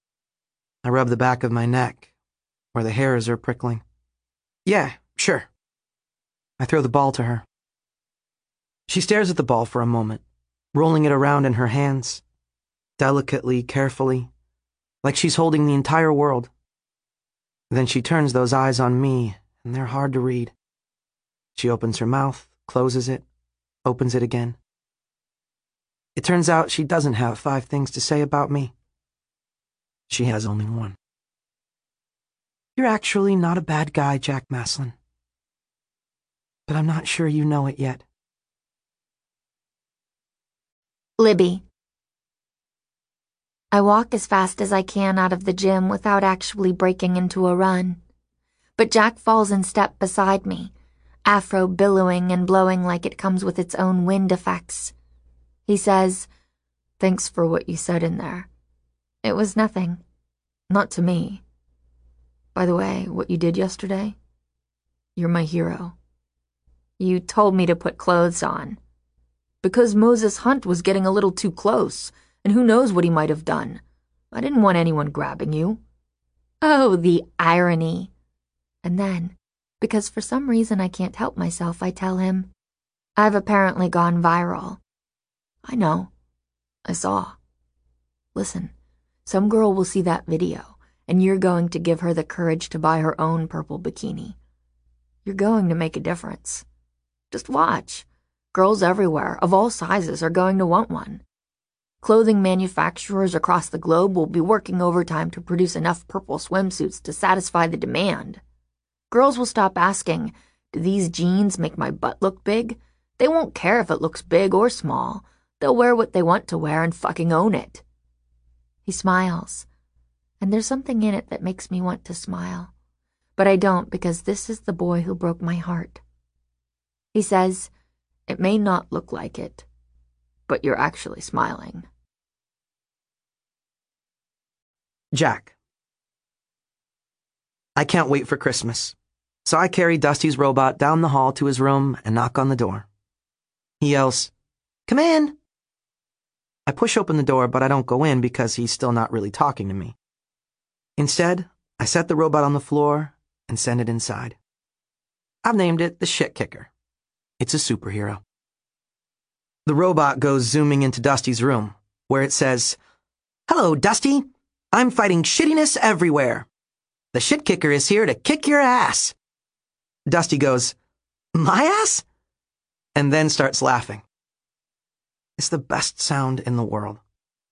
I rub the back of my neck, where the hairs are prickling. Yeah, sure. I throw the ball to her. She stares at the ball for a moment, rolling it around in her hands, delicately, carefully, like she's holding the entire world. Then she turns those eyes on me, and they're hard to read. She opens her mouth, closes it, opens it again. It turns out she doesn't have five things to say about me. She has only one. You're actually not a bad guy, Jack Maslin. But I'm not sure you know it yet. Libby. I walk as fast as I can out of the gym without actually breaking into a run. But Jack falls in step beside me, afro billowing and blowing like it comes with its own wind effects. He says, Thanks for what you said in there. It was nothing. Not to me. By the way, what you did yesterday? You're my hero. You told me to put clothes on. Because Moses Hunt was getting a little too close, and who knows what he might have done. I didn't want anyone grabbing you. Oh, the irony. And then, because for some reason I can't help myself, I tell him, I've apparently gone viral. I know. I saw. Listen, some girl will see that video, and you're going to give her the courage to buy her own purple bikini. You're going to make a difference. Just watch. Girls everywhere, of all sizes, are going to want one. Clothing manufacturers across the globe will be working overtime to produce enough purple swimsuits to satisfy the demand. Girls will stop asking, "Do these jeans make my butt look big?" They won't care if it looks big or small. They'll wear what they want to wear and fucking own it. He smiles, and there's something in it that makes me want to smile. But I don't, because this is the boy who broke my heart. He says, "It may not look like it, but you're actually smiling." Jack. I can't wait for Christmas, so I carry Dusty's robot down the hall to his room and knock on the door. He yells, "Come in!" I push open the door, but I don't go in because he's still not really talking to me. Instead, I set the robot on the floor and send it inside. I've named it the Shit Kicker. It's a superhero. The robot goes zooming into Dusty's room, where it says, "Hello, Dusty. I'm fighting shittiness everywhere. The Shit Kicker is here to kick your ass." Dusty goes, "My ass?" and then starts laughing. It's the best sound in the world.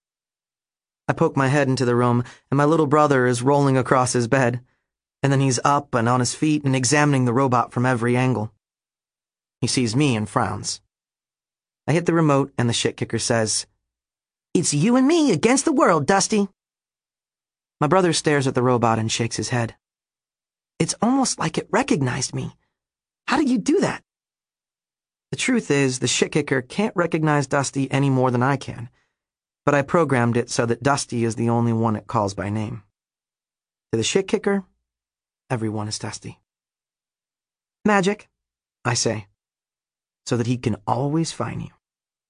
I poke my head into the room, and my little brother is rolling across his bed, and then he's up and on his feet and examining the robot from every angle. He sees me and frowns. I hit the remote, and the Shit Kicker says, "It's you and me against the world, Dusty." My brother stares at the robot and shakes his head. "It's almost like it recognized me. How did you do that?" The truth is, the Shit Kicker can't recognize Dusty any more than I can, but I programmed it so that Dusty is the only one it calls by name. To the Shit Kicker, everyone is Dusty. "Magic," I say, so that he can always find you.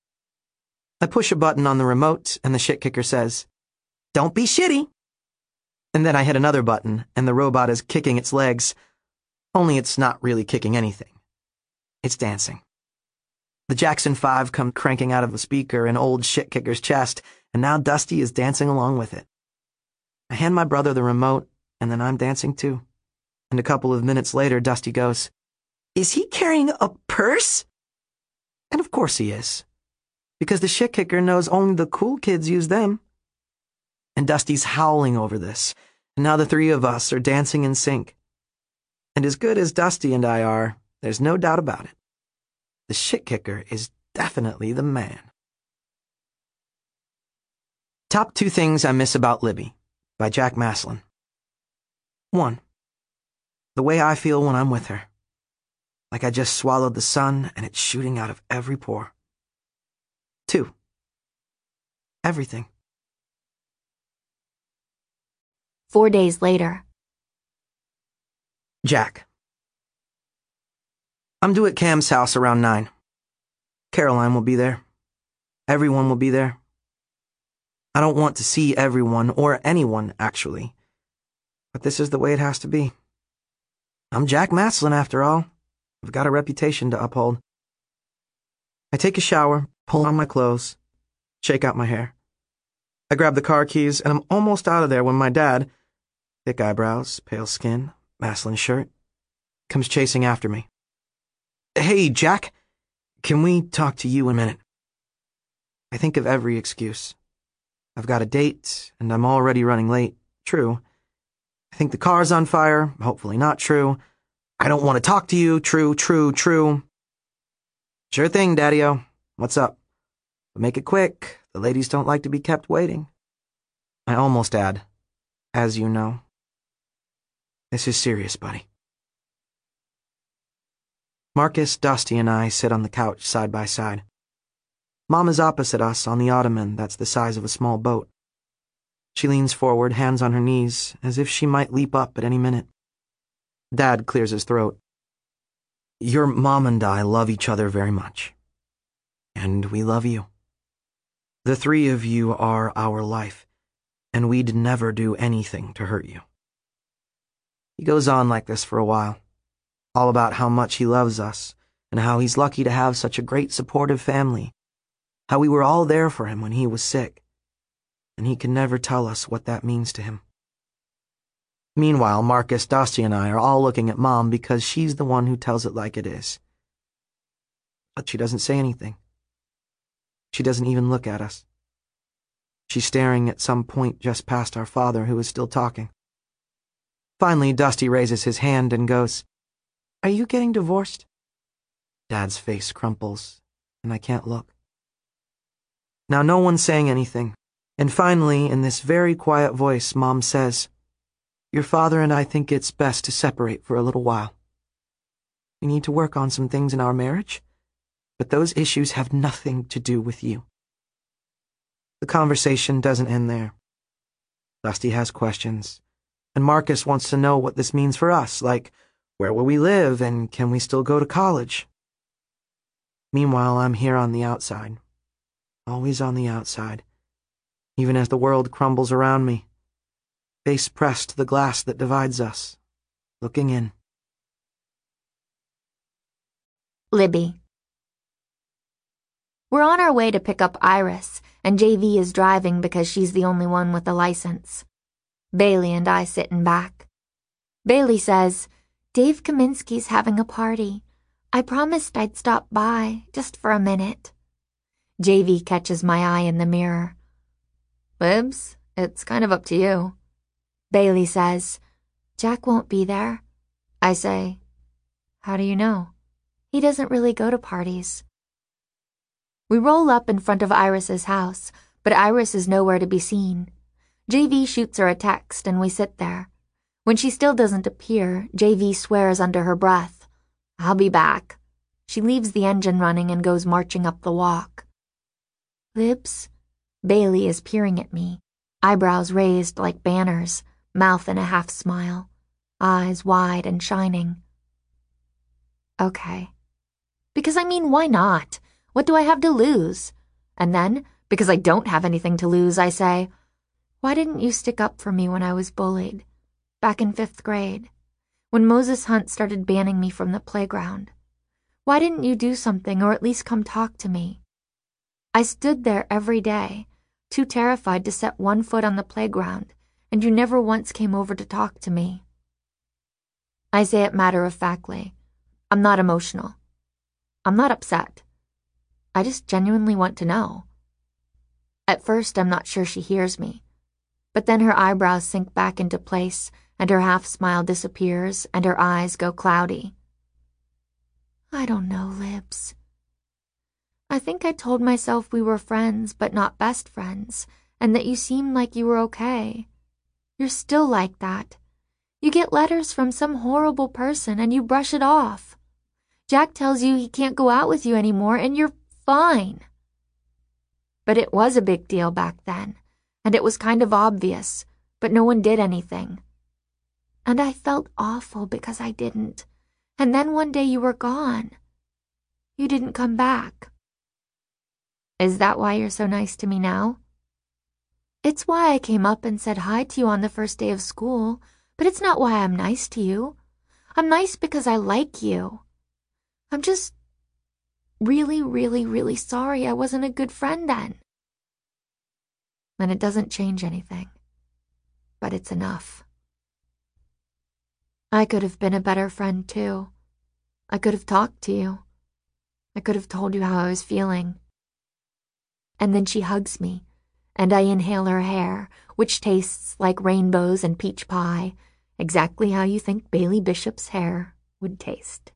I push a button on the remote, and the Shit Kicker says, "Don't be shitty." And then I hit another button, and the robot is kicking its legs, only it's not really kicking anything. It's dancing. The Jackson Five come cranking out of the speaker in old Shit Kicker's chest, and now Dusty is dancing along with it. I hand my brother the remote, and then I'm dancing too. And a couple of minutes later, Dusty goes, "Is he carrying a purse?" And of course he is, because the Shit Kicker knows only the cool kids use them. And Dusty's howling over this, and now the three of us are dancing in sync. And as good as Dusty and I are, there's no doubt about it. The Shit Kicker is definitely the man. Top Two Things I Miss About Libby by Jack Maslin. One. The way I feel when I'm with her. Like I just swallowed the sun and it's shooting out of every pore. Two. Everything. Four days later. Jack. I'm due at Cam's house around nine. Caroline will be there. Everyone will be there. I don't want to see everyone, or anyone, actually. But this is the way it has to be. I'm Jack Maslin, after all. I've got a reputation to uphold. I take a shower, pull on my clothes, shake out my hair. I grab the car keys, and I'm almost out of there when my dad, thick eyebrows, pale skin, Maslin shirt, comes chasing after me. "Hey, Jack, can we talk to you a minute?" I think of every excuse. I've got a date, and I'm already running late. True. I think the car's on fire. Hopefully not true. I don't want to talk to you. True, true, true. Sure thing, Daddy-o. What's up? But make it quick. The ladies don't like to be kept waiting. I almost add, as you know. This is serious, buddy. Marcus, Dusty, and I sit on the couch side by side. Mom is opposite us on the ottoman that's the size of a small boat. She leans forward, hands on her knees, as if she might leap up at any minute. Dad clears his throat. Your mom and I love each other very much. And we love you. The three of you are our life, and we'd never do anything to hurt you. He goes on like this for a while, all about how much he loves us, and how he's lucky to have such a great supportive family, how we were all there for him when he was sick, and he can never tell us what that means to him. Meanwhile, Marcus, Dusty, and I are all looking at Mom because she's the one who tells it like it is. But she doesn't say anything. She doesn't even look at us. She's staring at some point just past our father, who is still talking. Finally, Dusty raises his hand and goes, "Are you getting divorced?" Dad's face crumples, and I can't look. Now no one's saying anything, and finally, in this very quiet voice, Mom says, "Your father and I think it's best to separate for a little while. We need to work on some things in our marriage, but those issues have nothing to do with you." The conversation doesn't end there. Dusty has questions, and Marcus wants to know what this means for us, like, where will we live, and can we still go to college? Meanwhile, I'm here on the outside, always on the outside, even as the world crumbles around me, face pressed to the glass that divides us, looking in. Libby. We're on our way to pick up Iris, and J V is driving because she's the only one with a license. Bailey and I sit in back. Bailey says, "Dave Kaminsky's having a party. I promised I'd stop by, just for a minute." J V catches my eye in the mirror. "Libs, it's kind of up to you." Bailey says, "Jack won't be there." I say, "How do you know?" "He doesn't really go to parties." We roll up in front of Iris's house, but Iris is nowhere to be seen. J V shoots her a text and we sit there. When she still doesn't appear, J V swears under her breath, "I'll be back." She leaves the engine running and goes marching up the walk. "Libs?" Bailey is peering at me, eyebrows raised like banners, mouth in a half smile, eyes wide and shining. Okay. Because I mean, why not? What do I have to lose? And then, because I don't have anything to lose, I say, "Why didn't you stick up for me when I was bullied? Back in fifth grade, when Moses Hunt started banning me from the playground. Why didn't you do something or at least come talk to me? I stood there every day, too terrified to set one foot on the playground, and you never once came over to talk to me." I say it matter-of-factly. I'm not emotional. I'm not upset. I just genuinely want to know. At first, I'm not sure she hears me, but then her eyebrows sink back into place, and her half-smile disappears, and her eyes go cloudy. "I don't know, Libs. I think I told myself we were friends, but not best friends, and that you seemed like you were okay. You're still like that. You get letters from some horrible person, and you brush it off. Jack tells you he can't go out with you anymore, and you're fine." But it was a big deal back then, and it was kind of obvious, but no one did anything. And I felt awful because I didn't. And then one day you were gone. You didn't come back. Is that why you're so nice to me now? It's why I came up and said hi to you on the first day of school, but it's not why I'm nice to you. I'm nice because I like you. I'm just really, really, really sorry I wasn't a good friend then. And it doesn't change anything, but it's enough. I could have been a better friend too. I could have talked to you. I could have told you how I was feeling. And then she hugs me, and I inhale her hair, which tastes like rainbows and peach pie, exactly how you think Bailey Bishop's hair would taste.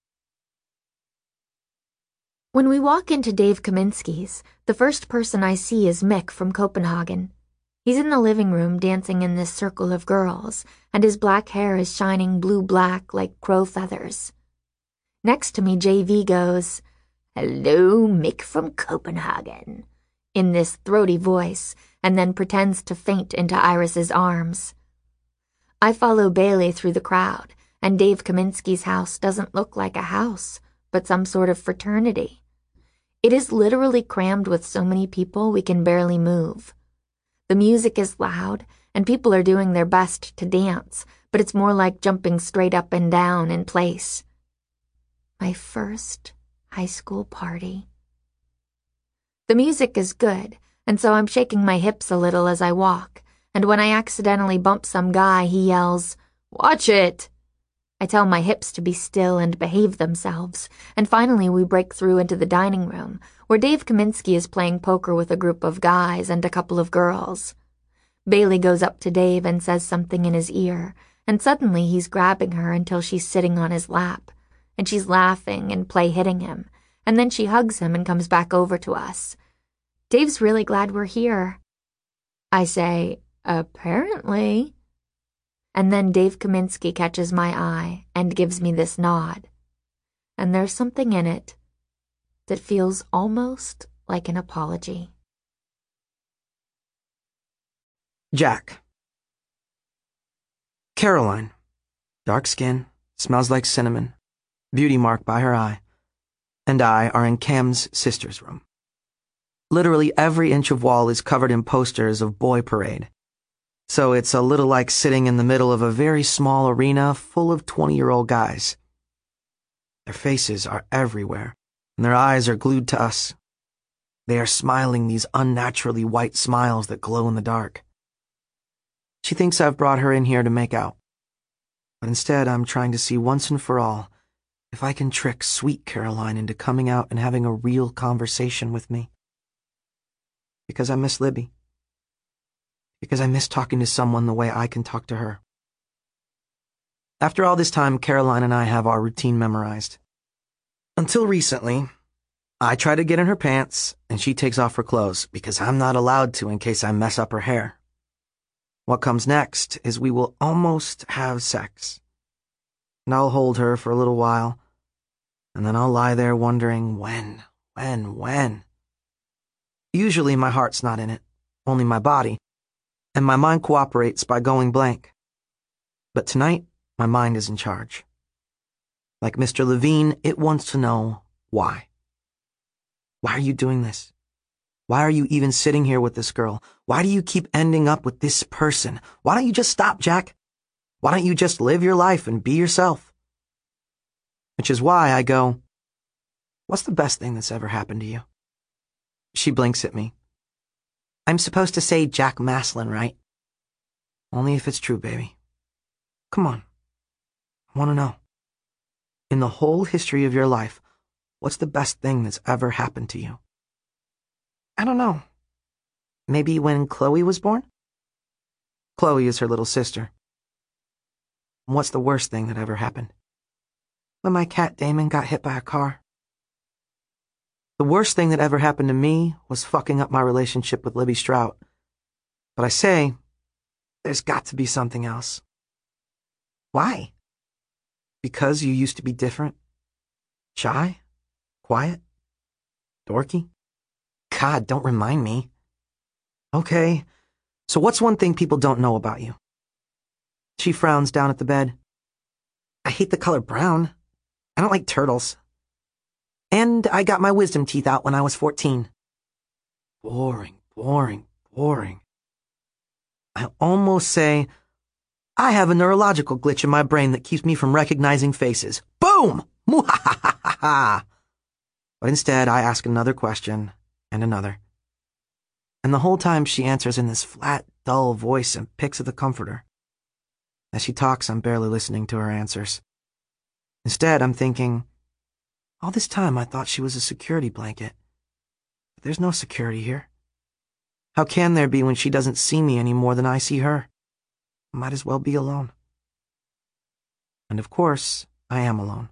When we walk into Dave Kaminsky's, the first person I see is Mick from Copenhagen. He's in the living room dancing in this circle of girls, and his black hair is shining blue-black like crow feathers. Next to me, J V goes, "Hello, Mick from Copenhagen," in this throaty voice, and then pretends to faint into Iris's arms. I follow Bailey through the crowd, and Dave Kaminsky's house doesn't look like a house, but some sort of fraternity. It is literally crammed with so many people we can barely move. The music is loud, and people are doing their best to dance, but it's more like jumping straight up and down in place. My first high school party. The music is good, and so I'm shaking my hips a little as I walk, and when I accidentally bump some guy, he yells, Watch it! I tell my hips to be still and behave themselves, and finally we break through into the dining room, where Dave Kaminsky is playing poker with a group of guys and a couple of girls. Bailey goes up to Dave and says something in his ear, and suddenly he's grabbing her until she's sitting on his lap, and she's laughing and play hitting him, and then she hugs him and comes back over to us. Dave's really glad we're here. I say, apparently. And then Dave Kaminsky catches my eye and gives me this nod. And there's something in it that feels almost like an apology. Jack. Caroline. Dark skin, smells like cinnamon, beauty mark by her eye, and I are in Cam's sister's room. Literally every inch of wall is covered in posters of Boy Parade. So it's a little like sitting in the middle of a very small arena full of twenty-year-old guys. Their faces are everywhere, and their eyes are glued to us. They are smiling these unnaturally white smiles that glow in the dark. She thinks I've brought her in here to make out. But instead, I'm trying to see once and for all if I can trick sweet Caroline into coming out and having a real conversation with me. Because I miss Libby. Because I miss talking to someone the way I can talk to her. After all this time, Caroline and I have our routine memorized. Until recently, I try to get in her pants, and she takes off her clothes, because I'm not allowed to in case I mess up her hair. What comes next is we will almost have sex. And I'll hold her for a little while, and then I'll lie there wondering when, when, when. Usually my heart's not in it, only my body, and my mind cooperates by going blank. But tonight, my mind is in charge. Like Mister Levine, it wants to know why. Why are you doing this? Why are you even sitting here with this girl? Why do you keep ending up with this person? Why don't you just stop, Jack? Why don't you just live your life and be yourself? Which is why I go, what's the best thing that's ever happened to you? She blinks at me. I'm supposed to say Jack Maslin, right? Only if it's true, baby. Come on. I want to know. In the whole history of your life, what's the best thing that's ever happened to you? I don't know. Maybe when Chloe was born? Chloe is her little sister. And what's the worst thing that ever happened? When my cat Damon got hit by a car. The worst thing that ever happened to me was fucking up my relationship with Libby Strout. But I say, there's got to be something else. Why? Because you used to be different? Shy? Quiet? Dorky? God, don't remind me. Okay, so what's one thing people don't know about you? She frowns down at the bed. I hate the color brown. I don't like turtles. And I got my wisdom teeth out when I was fourteen. Boring, boring, boring. I almost say, I have a neurological glitch in my brain that keeps me from recognizing faces. Boom! Muhahaha! But instead, I ask another question, and another. And the whole time she answers in this flat, dull voice and picks at the comforter. As she talks, I'm barely listening to her answers. Instead, I'm thinking, all this time I thought she was a security blanket. But there's no security here. How can there be when she doesn't see me any more than I see her? I might as well be alone. And of course, I am alone.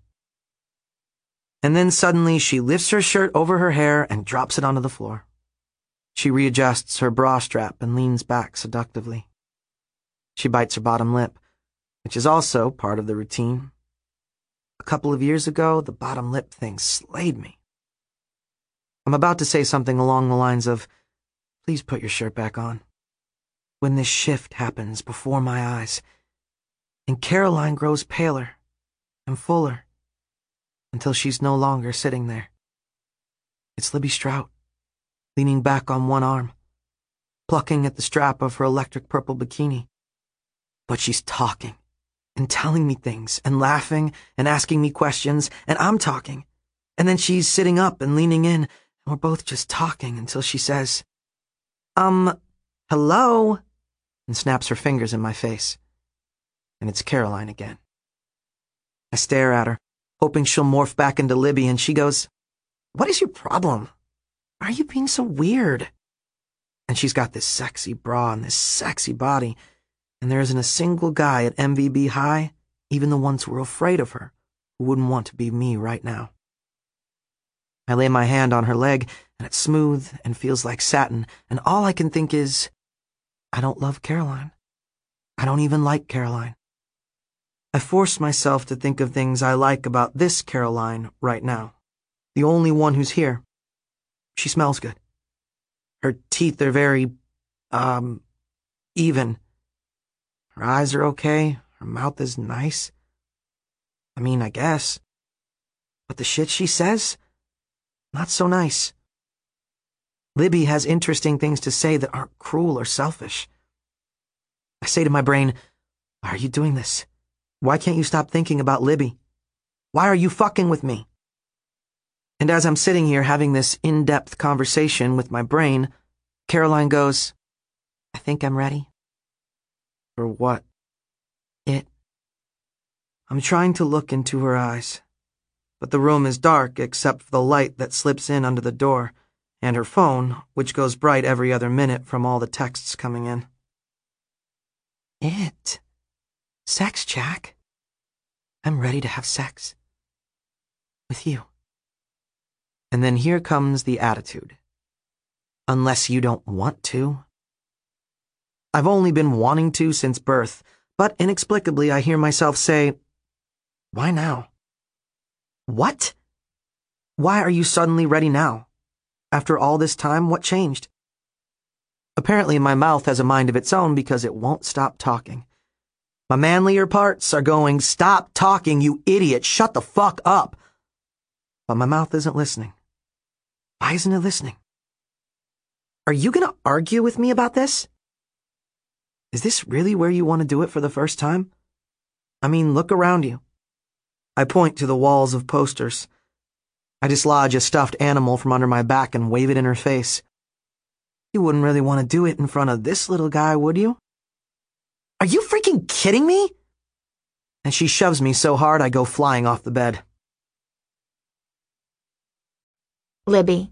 And then suddenly she lifts her shirt over her hair and drops it onto the floor. She readjusts her bra strap and leans back seductively. She bites her bottom lip, which is also part of the routine. A couple of years ago, the bottom lip thing slayed me. I'm about to say something along the lines of, please put your shirt back on. When this shift happens before my eyes, and Caroline grows paler and fuller until she's no longer sitting there. It's Libby Strout, leaning back on one arm, plucking at the strap of her electric purple bikini. But she's talking and telling me things and laughing and asking me questions, and I'm talking. And then she's sitting up and leaning in, and we're both just talking until she says, Um, hello, and snaps her fingers in my face. and it's Caroline again. I stare at her, hoping she'll morph back into Libby, and she goes, "What is your problem? Why are you being so weird?" And she's got this sexy bra and this sexy body, and there isn't a single guy at M V B High, even the ones who were afraid of her, who wouldn't want to be me right now. I lay my hand on her leg, and it's smooth and feels like satin, and all I can think is, I don't love Caroline. I don't even like Caroline. I force myself to think of things I like about this Caroline right now, the only one who's here. She smells good. Her teeth are very, um, even. Her eyes are okay. Her mouth is nice. I mean, I guess. But the shit she says? Not so nice. Libby has interesting things to say that aren't cruel or selfish. I say to my brain, why are you doing this? Why can't you stop thinking about Libby? Why are you fucking with me? And as I'm sitting here having this in-depth conversation with my brain, Caroline goes, I think I'm ready. For what? It. I'm trying to look into her eyes, but the room is dark except for the light that slips in under the door, and her phone, which goes bright every other minute from all the texts coming in. It. Sex, Jack. I'm ready to have sex. With you. And then here comes the attitude. Unless you don't want to. I've only been wanting to since birth, but inexplicably I hear myself say, why now? What? Why are you suddenly ready now? After all this time, what changed? Apparently my mouth has a mind of its own because it won't stop talking. My manlier parts are going, stop talking, you idiot, shut the fuck up. But my mouth isn't listening. Why isn't it listening? Are you gonna argue with me about this? Is this really where you want to do it for the first time? I mean, look around you. I point to the walls of posters. I dislodge a stuffed animal from under my back and wave it in her face. You wouldn't really want to do it in front of this little guy, would you? Are you freaking kidding me? And she shoves me so hard I go flying off the bed. Libby.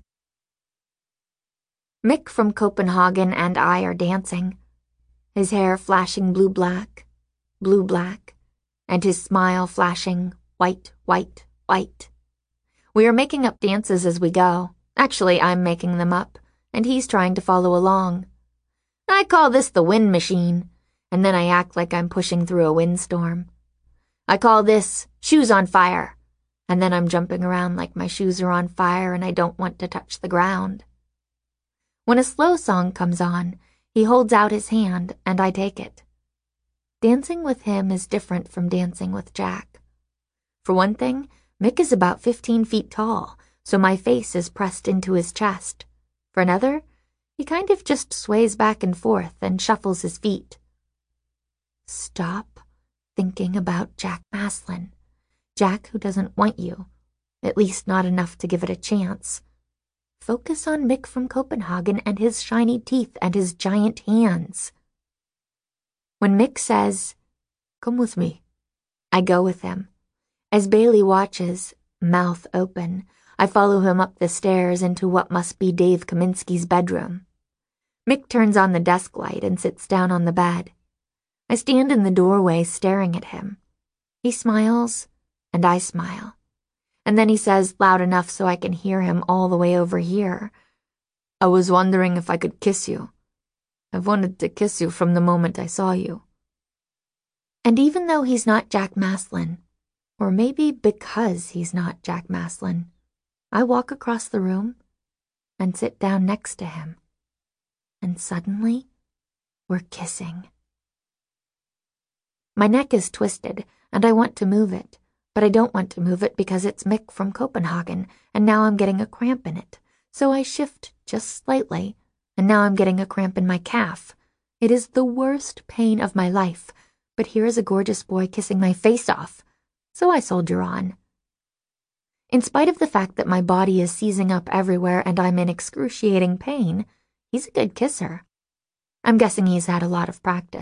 Mick from Copenhagen and I are dancing. His hair flashing blue-black, blue-black, and his smile flashing white, white, white. We are making up dances as we go. Actually, I'm making them up, and he's trying to follow along. I call this the wind machine, and then I act like I'm pushing through a windstorm. I call this shoes on fire, and then I'm jumping around like my shoes are on fire and I don't want to touch the ground. When a slow song comes on, he holds out his hand, and I take it. Dancing with him is different from dancing with Jack. For one thing, Mick is about fifteen feet tall, so my face is pressed into his chest. For another, he kind of just sways back and forth and shuffles his feet. Stop thinking about Jack Maslin. Jack who doesn't want you, at least not enough to give it a chance. Focus on Mick from Copenhagen and his shiny teeth and his giant hands. When Mick says, "Come with me," I go with him. As Bailey watches, mouth open, I follow him up the stairs into what must be Dave Kaminsky's bedroom. Mick turns on the desk light and sits down on the bed. I stand in the doorway staring at him. He smiles, and I smile. And then he says loud enough so I can hear him all the way over here, "I was wondering if I could kiss you. I've wanted to kiss you from the moment I saw you." And even though he's not Jack Maslin, or maybe because he's not Jack Maslin, I walk across the room and sit down next to him. And suddenly, we're kissing. My neck is twisted, and I want to move it. But I don't want to move it because it's Mick from Copenhagen, and now I'm getting a cramp in it. So I shift just slightly, and now I'm getting a cramp in my calf. It is the worst pain of my life, but here is a gorgeous boy kissing my face off. So I soldier on. In spite of the fact that my body is seizing up everywhere and I'm in excruciating pain, he's a good kisser. I'm guessing he's had a lot of practice,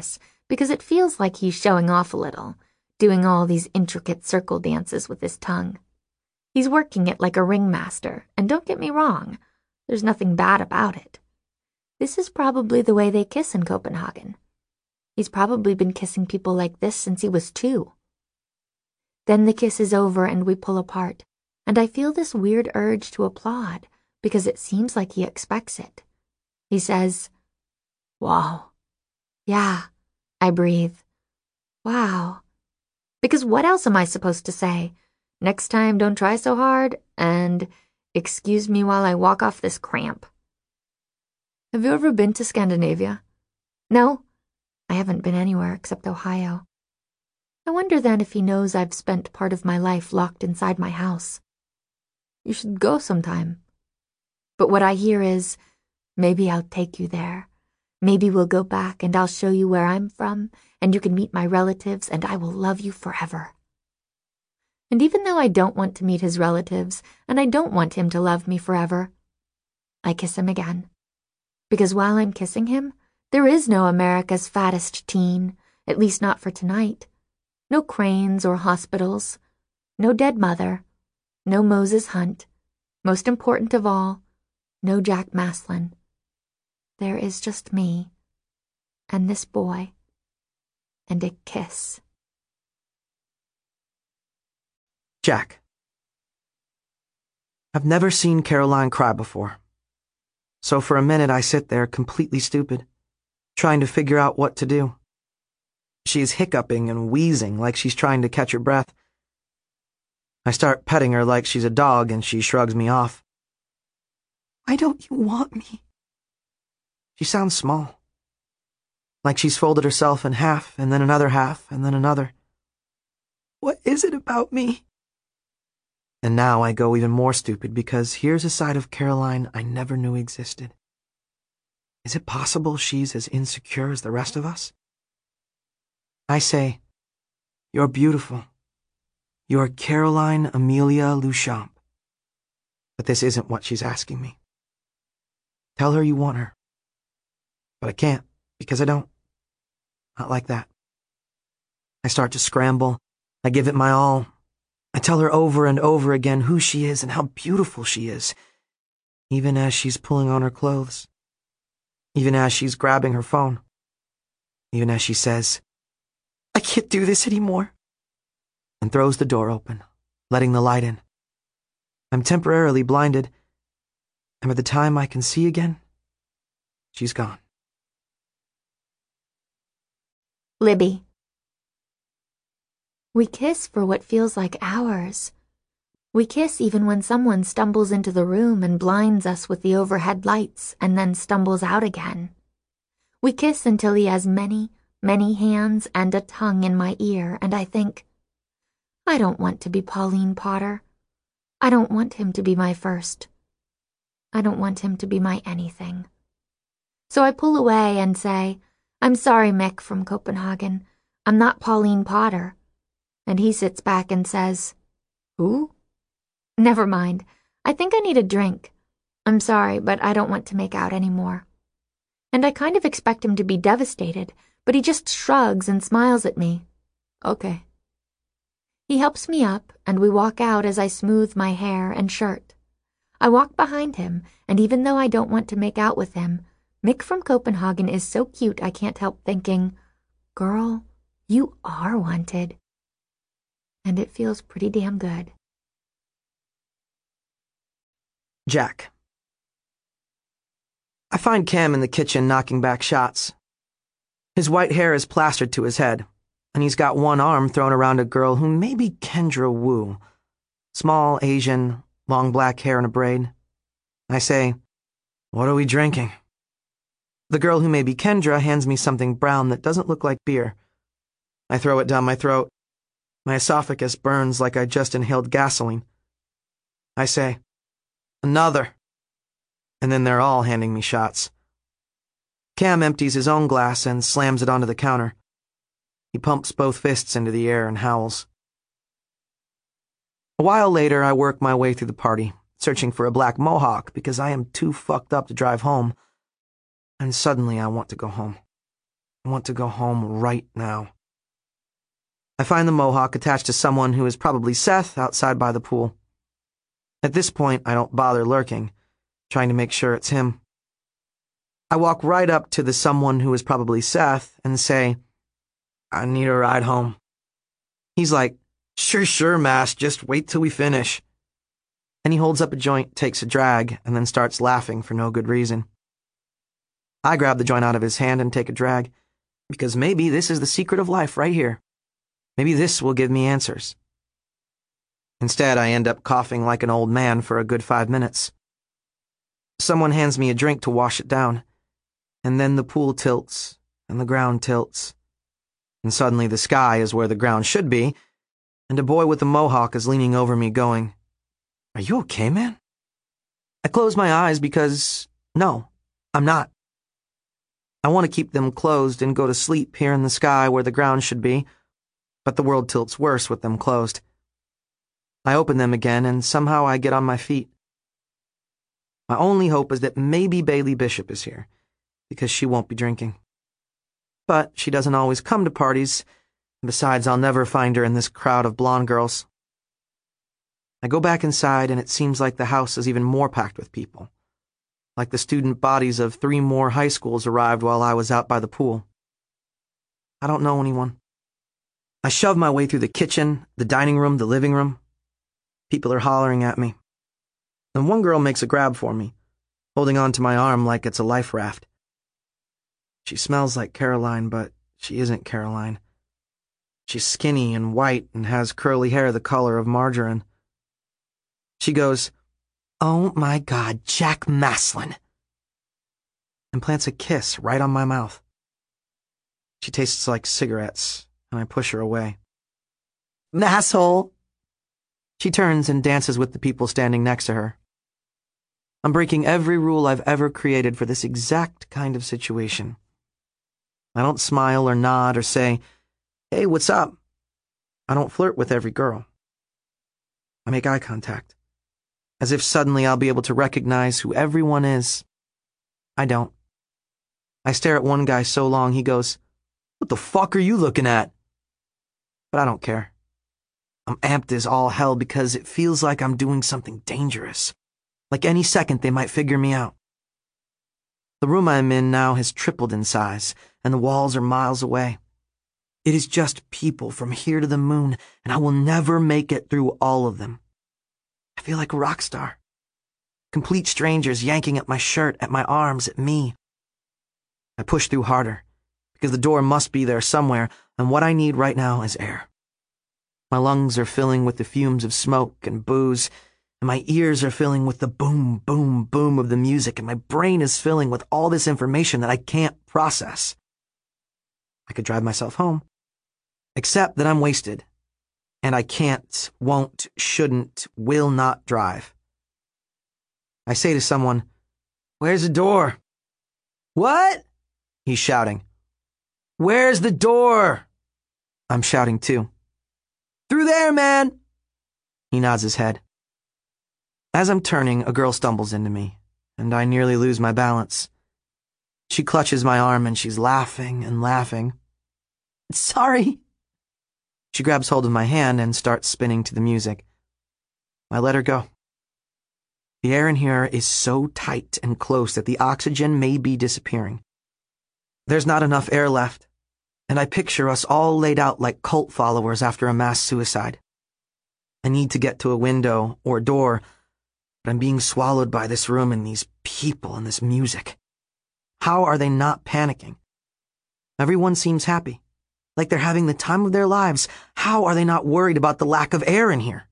because it feels like he's showing off a little, doing all these intricate circle dances with his tongue. He's working it like a ringmaster, and don't get me wrong, there's nothing bad about it. This is probably the way they kiss in Copenhagen. He's probably been kissing people like this since he was two. Then the kiss is over and we pull apart, and I feel this weird urge to applaud because it seems like he expects it. He says, "Wow." "Yeah," I breathe. "Wow." Because what else am I supposed to say? Next time, don't try so hard, and excuse me while I walk off this cramp. Have you ever been to Scandinavia? No, I haven't been anywhere except Ohio. I wonder then if he knows I've spent part of my life locked inside my house. You should go sometime. But what I hear is, maybe I'll take you there. Maybe we'll go back and I'll show you where I'm from, and you can meet my relatives, and I will love you forever. And even though I don't want to meet his relatives, and I don't want him to love me forever, I kiss him again. Because while I'm kissing him, there is no America's fattest teen, at least not for tonight. No cranes or hospitals. No dead mother. No Moses Hunt. Most important of all, no Jack Maslin. There is just me, and this boy, and a kiss. Jack. I've never seen Caroline cry before. So for a minute I sit there completely stupid, trying to figure out what to do. She is hiccuping and wheezing like she's trying to catch her breath. I start petting her like she's a dog and she shrugs me off. "Why don't you want me?" She sounds small. Like she's folded herself in half and then another half and then another. "What is it about me?" And now I go even more stupid because here's a side of Caroline I never knew existed. Is it possible she's as insecure as the rest of us? I say, "You're beautiful. You're Caroline Amelia Luchamp." But this isn't what she's asking me. Tell her you want her. But I can't, because I don't. Not like that. I start to scramble. I give it my all. I tell her over and over again who she is and how beautiful she is, even as she's pulling on her clothes, even as she's grabbing her phone, even as she says, "I can't do this anymore," and throws the door open, letting the light in. I'm temporarily blinded, and by the time I can see again, she's gone. Libby. We kiss for what feels like hours. We kiss even when someone stumbles into the room and blinds us with the overhead lights and then stumbles out again. We kiss until he has many, many hands and a tongue in my ear, and I think, I don't want to be Pauline Potter. I don't want him to be my first. I don't want him to be my anything. So I pull away and say, "I'm sorry, Mick from Copenhagen. I'm not Pauline Potter." And he sits back and says, "Who?" "Never mind. I think I need a drink. I'm sorry, but I don't want to make out anymore." And I kind of expect him to be devastated, but he just shrugs and smiles at me. Okay. He helps me up, and we walk out as I smooth my hair and shirt. I walk behind him, and even though I don't want to make out with him, Mick from Copenhagen is so cute I can't help thinking, girl, you are wanted. And it feels pretty damn good. Jack. I find Cam in the kitchen knocking back shots. His white hair is plastered to his head, and he's got one arm thrown around a girl who may be Kendra Wu. Small, Asian, long black hair in a braid. I say, "What are we drinking?" The girl who may be Kendra hands me something brown that doesn't look like beer. I throw it down my throat. My esophagus burns like I just inhaled gasoline. I say, "Another." And then they're all handing me shots. Cam empties his own glass and slams it onto the counter. He pumps both fists into the air and howls. A while later, I work my way through the party, searching for a black mohawk because I am too fucked up to drive home. And suddenly I want to go home. I want to go home right now. I find the mohawk attached to someone who is probably Seth outside by the pool. At this point, I don't bother lurking, trying to make sure it's him. I walk right up to the someone who is probably Seth and say, I need a ride home. He's like, sure, sure, Mass, just wait till we finish. And he holds up a joint, takes a drag, and then starts laughing for no good reason. I grab the joint out of his hand and take a drag, because maybe this is the secret of life right here. Maybe this will give me answers. Instead, I end up coughing like an old man for a good five minutes. Someone hands me a drink to wash it down, and then the pool tilts, and the ground tilts, and suddenly the sky is where the ground should be, and a boy with a mohawk is leaning over me going, Are you okay, man? I close my eyes because, no, I'm not. I want to keep them closed and go to sleep here in the sky where the ground should be, but the world tilts worse with them closed. I open them again, and somehow I get on my feet. My only hope is that maybe Bailey Bishop is here, because she won't be drinking. But she doesn't always come to parties, and besides, I'll never find her in this crowd of blonde girls. I go back inside, and it seems like the house is even more packed with people. Like the student bodies of three more high schools arrived while I was out by the pool. I don't know anyone. I shove my way through the kitchen, the dining room, the living room. People are hollering at me. And one girl makes a grab for me, holding on to my arm like it's a life raft. She smells like Caroline, but she isn't Caroline. She's skinny and white and has curly hair the color of margarine. She goes, Oh my God, Jack Maslin, and plants a kiss right on my mouth. She tastes like cigarettes, and I push her away. Masshole! She turns and dances with the people standing next to her. I'm breaking every rule I've ever created for this exact kind of situation. I don't smile or nod or say, Hey, what's up? I don't flirt with every girl. I make eye contact, as if suddenly I'll be able to recognize who everyone is. I don't. I stare at one guy so long he goes, What the fuck are you looking at? But I don't care. I'm amped as all hell because it feels like I'm doing something dangerous. Like any second they might figure me out. The room I'm in now has tripled in size, and the walls are miles away. It is just people from here to the moon, and I will never make it through all of them. I feel like a rock star. Complete strangers yanking at my shirt, at my arms, at me. I push through harder, because the door must be there somewhere, and what I need right now is air. My lungs are filling with the fumes of smoke and booze, and my ears are filling with the boom, boom, boom of the music, and my brain is filling with all this information that I can't process. I could drive myself home, except that I'm wasted, and I can't, won't, shouldn't, will not drive. I say to someone, Where's the door? What? He's shouting. Where's the door? I'm shouting too. Through there, man! He nods his head. As I'm turning, a girl stumbles into me, and I nearly lose my balance. She clutches my arm and she's laughing and laughing. Sorry. She grabs hold of my hand and starts spinning to the music. I let her go. The air in here is so tight and close that the oxygen may be disappearing. There's not enough air left, and I picture us all laid out like cult followers after a mass suicide. I need to get to a window or door, but I'm being swallowed by this room and these people and this music. How are they not panicking? Everyone seems happy, like they're having the time of their lives. How are they not worried about the lack of air in here?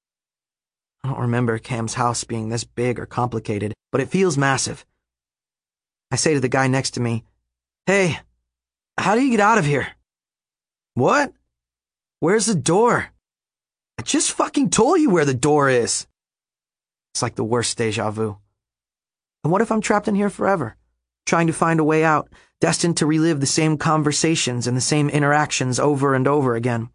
I don't remember Cam's house being this big or complicated, but it feels massive. I say to the guy next to me, Hey, how do you get out of here? What? Where's the door? I just fucking told you where the door is. It's like the worst deja vu. And what if I'm trapped in here forever, trying to find a way out, destined to relive the same conversations and the same interactions over and over again?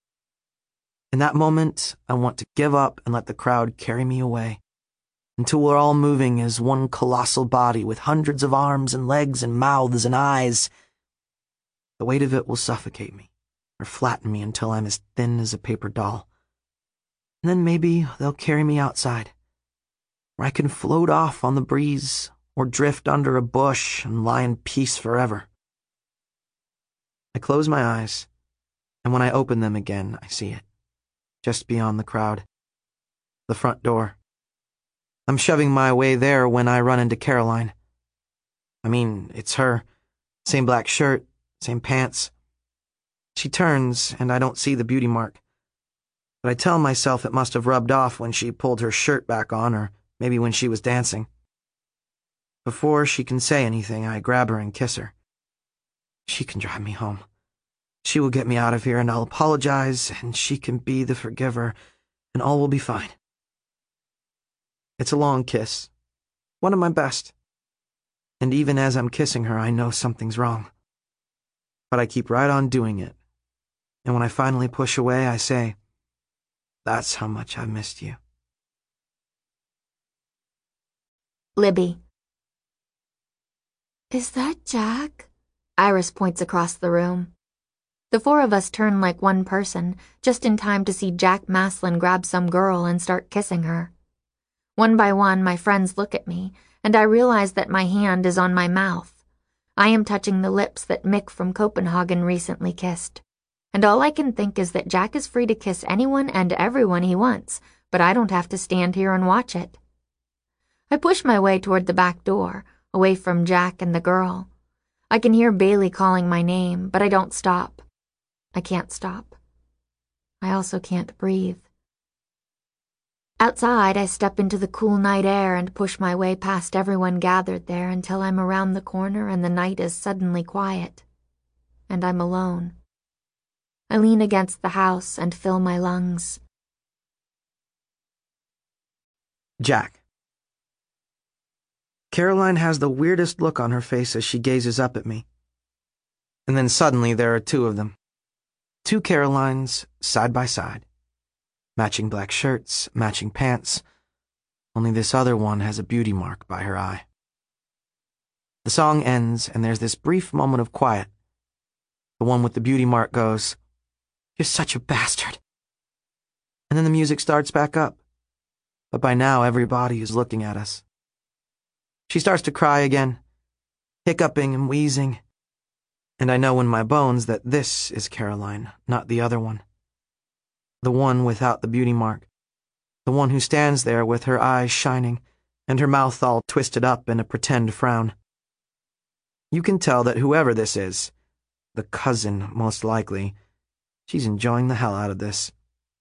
In that moment, I want to give up and let the crowd carry me away, until we're all moving as one colossal body with hundreds of arms and legs and mouths and eyes. The weight of it will suffocate me, or flatten me until I'm as thin as a paper doll. And then maybe they'll carry me outside, where I can float off on the breeze or drift under a bush and lie in peace forever. I close my eyes, and when I open them again, I see it, just beyond the crowd. The front door. I'm shoving my way there when I run into Caroline. I mean, it's her. Same black shirt, same pants. She turns, and I don't see the beauty mark. But I tell myself it must have rubbed off when she pulled her shirt back on, or maybe when she was dancing. Before she can say anything, I grab her and kiss her. She can drive me home. She will get me out of here, and I'll apologize, and she can be the forgiver, and all will be fine. It's a long kiss, one of my best. And even as I'm kissing her, I know something's wrong. But I keep right on doing it. And when I finally push away, I say, "That's how much I've missed you." Libby. Is that Jack? Iris points across the room. The four of us turn like one person, just in time to see Jack Maslin grab some girl and start kissing her. One by one, my friends look at me, and I realize that my hand is on my mouth. I am touching the lips that Mick from Copenhagen recently kissed. And all I can think is that Jack is free to kiss anyone and everyone he wants, but I don't have to stand here and watch it. I push my way toward the back door, away from Jack and the girl. I can hear Bailey calling my name, but I don't stop. I can't stop. I also can't breathe. Outside, I step into the cool night air and push my way past everyone gathered there until I'm around the corner and the night is suddenly quiet. And I'm alone. I lean against the house and fill my lungs. Jack. Caroline has the weirdest look on her face as she gazes up at me. And then suddenly there are two of them. Two Carolines, side by side. Matching black shirts, matching pants. Only this other one has a beauty mark by her eye. The song ends, and there's this brief moment of quiet. The one with the beauty mark goes, "You're such a bastard." And then the music starts back up. But by now everybody is looking at us. She starts to cry again, hiccuping and wheezing. And I know in my bones that this is Caroline, not the other one. The one without the beauty mark. The one who stands there with her eyes shining and her mouth all twisted up in a pretend frown. You can tell that whoever this is, the cousin most likely, she's enjoying the hell out of this.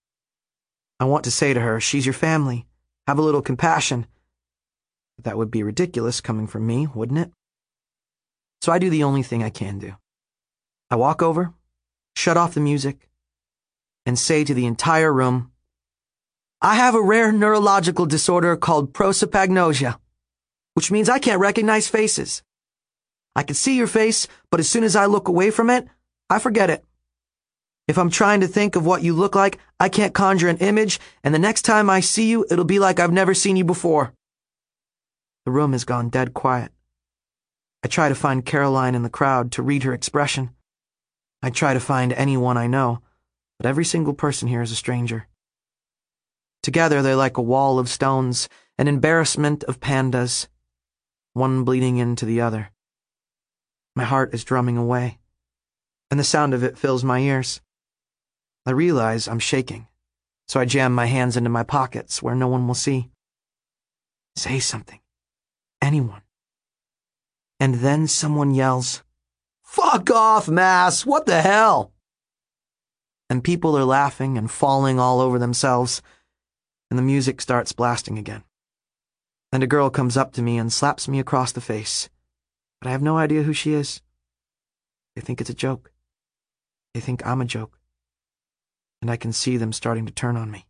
I want to say to her, she's your family. Have a little compassion. But that would be ridiculous coming from me, wouldn't it? So I do the only thing I can do. I walk over, shut off the music, and say to the entire room, "I have a rare neurological disorder called prosopagnosia, which means I can't recognize faces. I can see your face, but as soon as I look away from it, I forget it. If I'm trying to think of what you look like, I can't conjure an image, and the next time I see you, it'll be like I've never seen you before." The room has gone dead quiet. I try to find Caroline in the crowd to read her expression. I try to find anyone I know, but every single person here is a stranger. Together they're like a wall of stones, an embarrassment of pandas, one bleeding into the other. My heart is drumming away, and the sound of it fills my ears. I realize I'm shaking, so I jam my hands into my pockets where no one will see. Say something. Anyone. And then someone yells, "Fuck off, Mass! What the hell?" And people are laughing and falling all over themselves, and the music starts blasting again. And a girl comes up to me and slaps me across the face, but I have no idea who she is. They think it's a joke. They think I'm a joke. And I can see them starting to turn on me.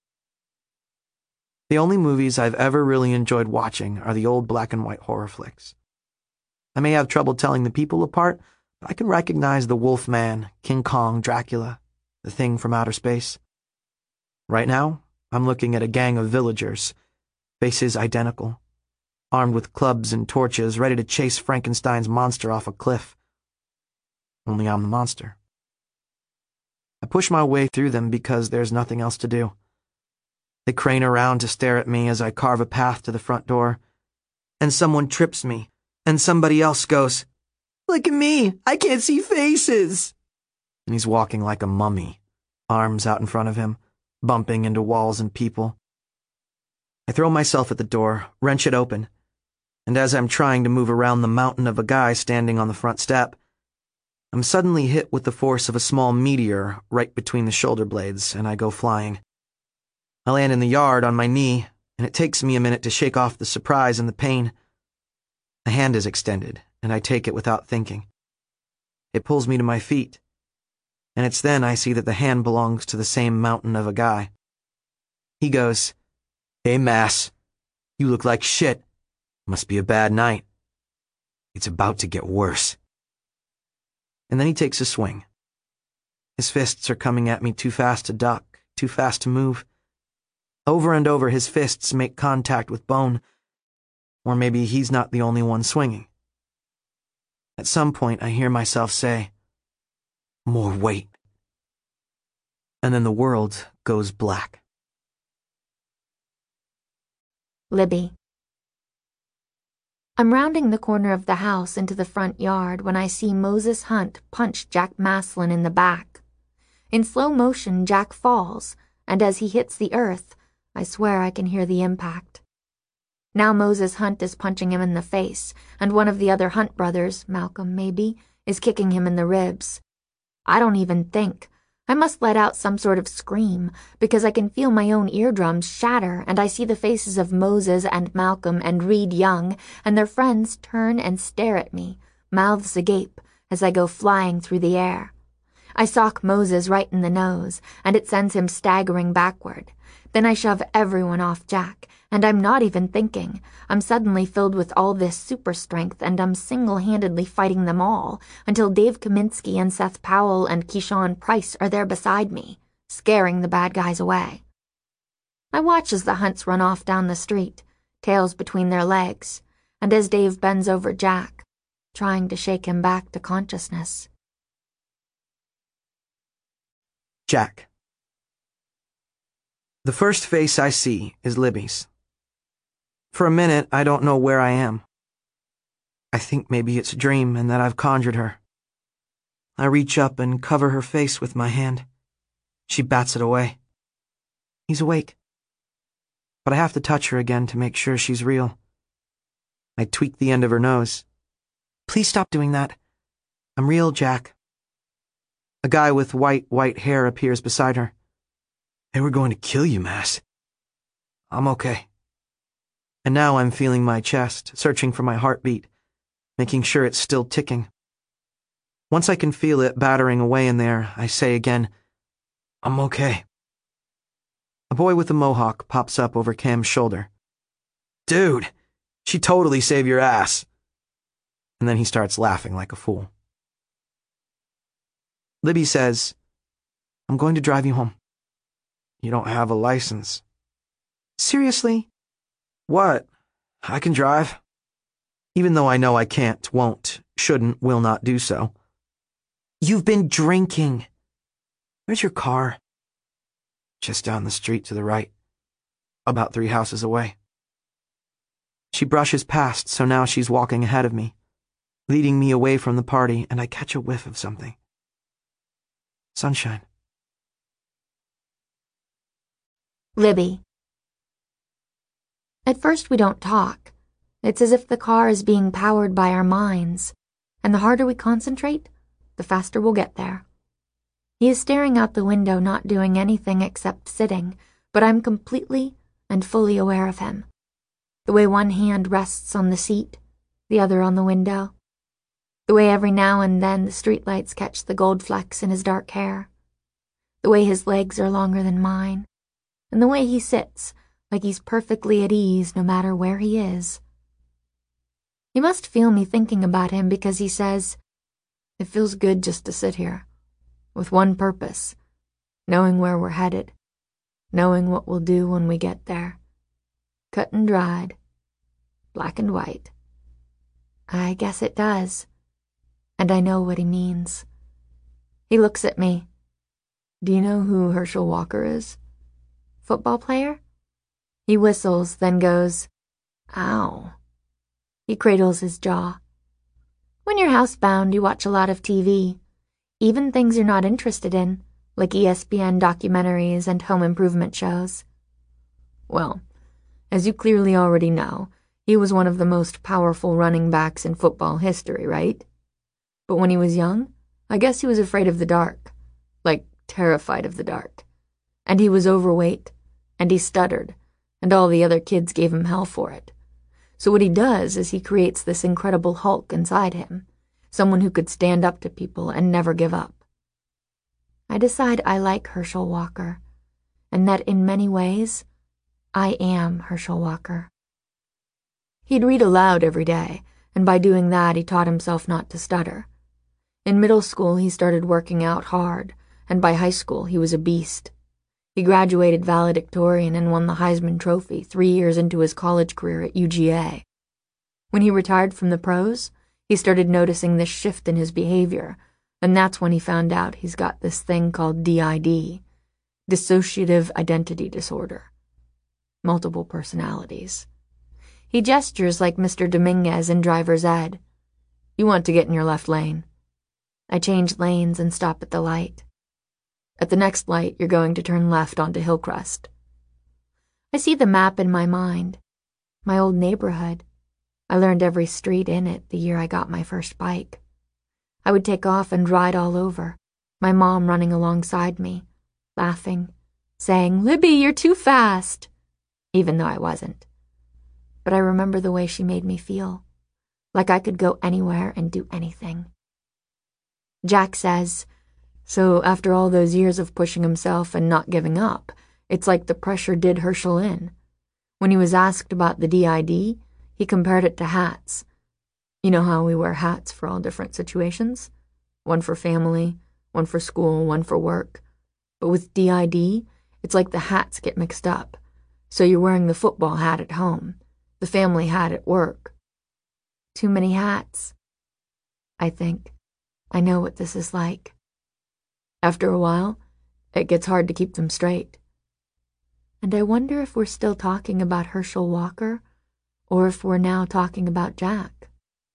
The only movies I've ever really enjoyed watching are the old black and white horror flicks. I may have trouble telling the people apart, but I can recognize the Wolfman, King Kong, Dracula, the Thing from outer space. Right now, I'm looking at a gang of villagers, faces identical, armed with clubs and torches, ready to chase Frankenstein's monster off a cliff. only I'm the monster. I push my way through them because there's nothing else to do. They crane around to stare at me as I carve a path to the front door, and someone trips me, and somebody else goes, "Look at me, I can't see faces!" And he's walking like a mummy, arms out in front of him, bumping into walls and people. I throw myself at the door, wrench it open, and as I'm trying to move around the mountain of a guy standing on the front step, I'm suddenly hit with the force of a small meteor right between the shoulder blades, and I go flying. I land in the yard on my knee, and it takes me a minute to shake off the surprise and the pain. A hand is extended, and I take it without thinking. It pulls me to my feet, and it's then I see that the hand belongs to the same mountain of a guy. He goes, "Hey, Mass, you look like shit. Must be a bad night. It's about to get worse." And then he takes a swing. His fists are coming at me too fast to duck, too fast to move. Over and over his fists make contact with bone, or maybe he's not the only one swinging. At some point I hear myself say, "More weight." And then the world goes black. Libby. I'm rounding the corner of the house into the front yard when I see Moses Hunt punch Jack Maslin in the back. In slow motion, Jack falls, and as he hits the earth, I swear I can hear the impact. Now Moses Hunt is punching him in the face, and one of the other Hunt brothers, Malcolm maybe, is kicking him in the ribs. I don't even think. I must let out some sort of scream, because I can feel my own eardrums shatter, and I see the faces of Moses and Malcolm and Reed Young and their friends turn and stare at me, mouths agape, as I go flying through the air. I sock Moses right in the nose, and it sends him staggering backward. Then I shove everyone off Jack, and I'm not even thinking. I'm suddenly filled with all this super strength, and I'm single-handedly fighting them all, until Dave Kaminsky and Seth Powell and Keyshawn Price are there beside me, scaring the bad guys away. I watch as the Hunts run off down the street, tails between their legs, and as Dave bends over Jack, trying to shake him back to consciousness. Jack. The first face I see is Libby's. For a minute, I don't know where I am. I think maybe it's a dream and that I've conjured her. I reach up and cover her face with my hand. She bats it away. He's awake. But I have to touch her again to make sure she's real. I tweak the end of her nose. "Please stop doing that. I'm real, Jack." A guy with white, white hair appears beside her. "They were going to kill you, Mass." "I'm okay." And now I'm feeling my chest, searching for my heartbeat, making sure it's still ticking. Once I can feel it battering away in there, I say again, "I'm okay." A boy with a mohawk pops up over Cam's shoulder. "Dude, she totally saved your ass." And then he starts laughing like a fool. Libby says, "I'm going to drive you home." "You don't have a license." "Seriously?" "What? I can drive." Even though I know I can't, won't, shouldn't, will not do so. "You've been drinking." "Where's your car?" "Just down the street to the right. About three houses away." She brushes past, so now she's walking ahead of me, leading me away from the party, and I catch a whiff of something. Sunshine. Libby. At first we don't talk. It's as if the car is being powered by our minds, and the harder we concentrate, the faster we'll get there. He is staring out the window, not doing anything except sitting, but I'm completely and fully aware of him. The way one hand rests on the seat, the other on the window. The way every now and then the streetlights catch the gold flecks in his dark hair. The way his legs are longer than mine. And the way he sits, like he's perfectly at ease no matter where he is. He must feel me thinking about him because he says, "It feels good just to sit here, with one purpose, knowing where we're headed, knowing what we'll do when we get there. Cut and dried, black and white." I guess it does, and I know what he means. He looks at me. Do you know who Herschel Walker is? Football player? He whistles, then goes, ow. He cradles his jaw. When you're housebound, you watch a lot of T V, even things you're not interested in, like E S P N documentaries and home improvement shows. Well, as you clearly already know, he was one of the most powerful running backs in football history, right? But when he was young, I guess he was afraid of the dark, like terrified of the dark. And he was overweight, and he stuttered, and all the other kids gave him hell for it. So what he does is he creates this incredible Hulk inside him, someone who could stand up to people and never give up. I decide I like Herschel Walker, and that in many ways, I am Herschel Walker. He'd read aloud every day, and by doing that he taught himself not to stutter. In middle school he started working out hard, and by high school he was a beast. He graduated valedictorian and won the Heisman Trophy three years into his college career at U G A. When he retired from the pros, he started noticing this shift in his behavior, and that's when he found out he's got this thing called D I D, dissociative identity disorder. Multiple personalities. He gestures like Mister Dominguez in Driver's Ed. You want to get in your left lane. I change lanes and stop at the light. At the next light, you're going to turn left onto Hillcrest. I see the map in my mind. My old neighborhood. I learned every street in it the year I got my first bike. I would take off and ride all over, my mom running alongside me, laughing, saying, Libby, you're too fast, even though I wasn't. But I remember the way she made me feel, like I could go anywhere and do anything. Jack says, so after all those years of pushing himself and not giving up, it's like the pressure did Herschel in. When he was asked about the D I D, he compared it to hats. You know how we wear hats for all different situations? One for family, one for school, one for work. But with D I D, it's like the hats get mixed up. So you're wearing the football hat at home, the family hat at work. Too many hats. I think. I know what this is like. After a while, it gets hard to keep them straight. And I wonder if we're still talking about Herschel Walker, or if we're now talking about Jack.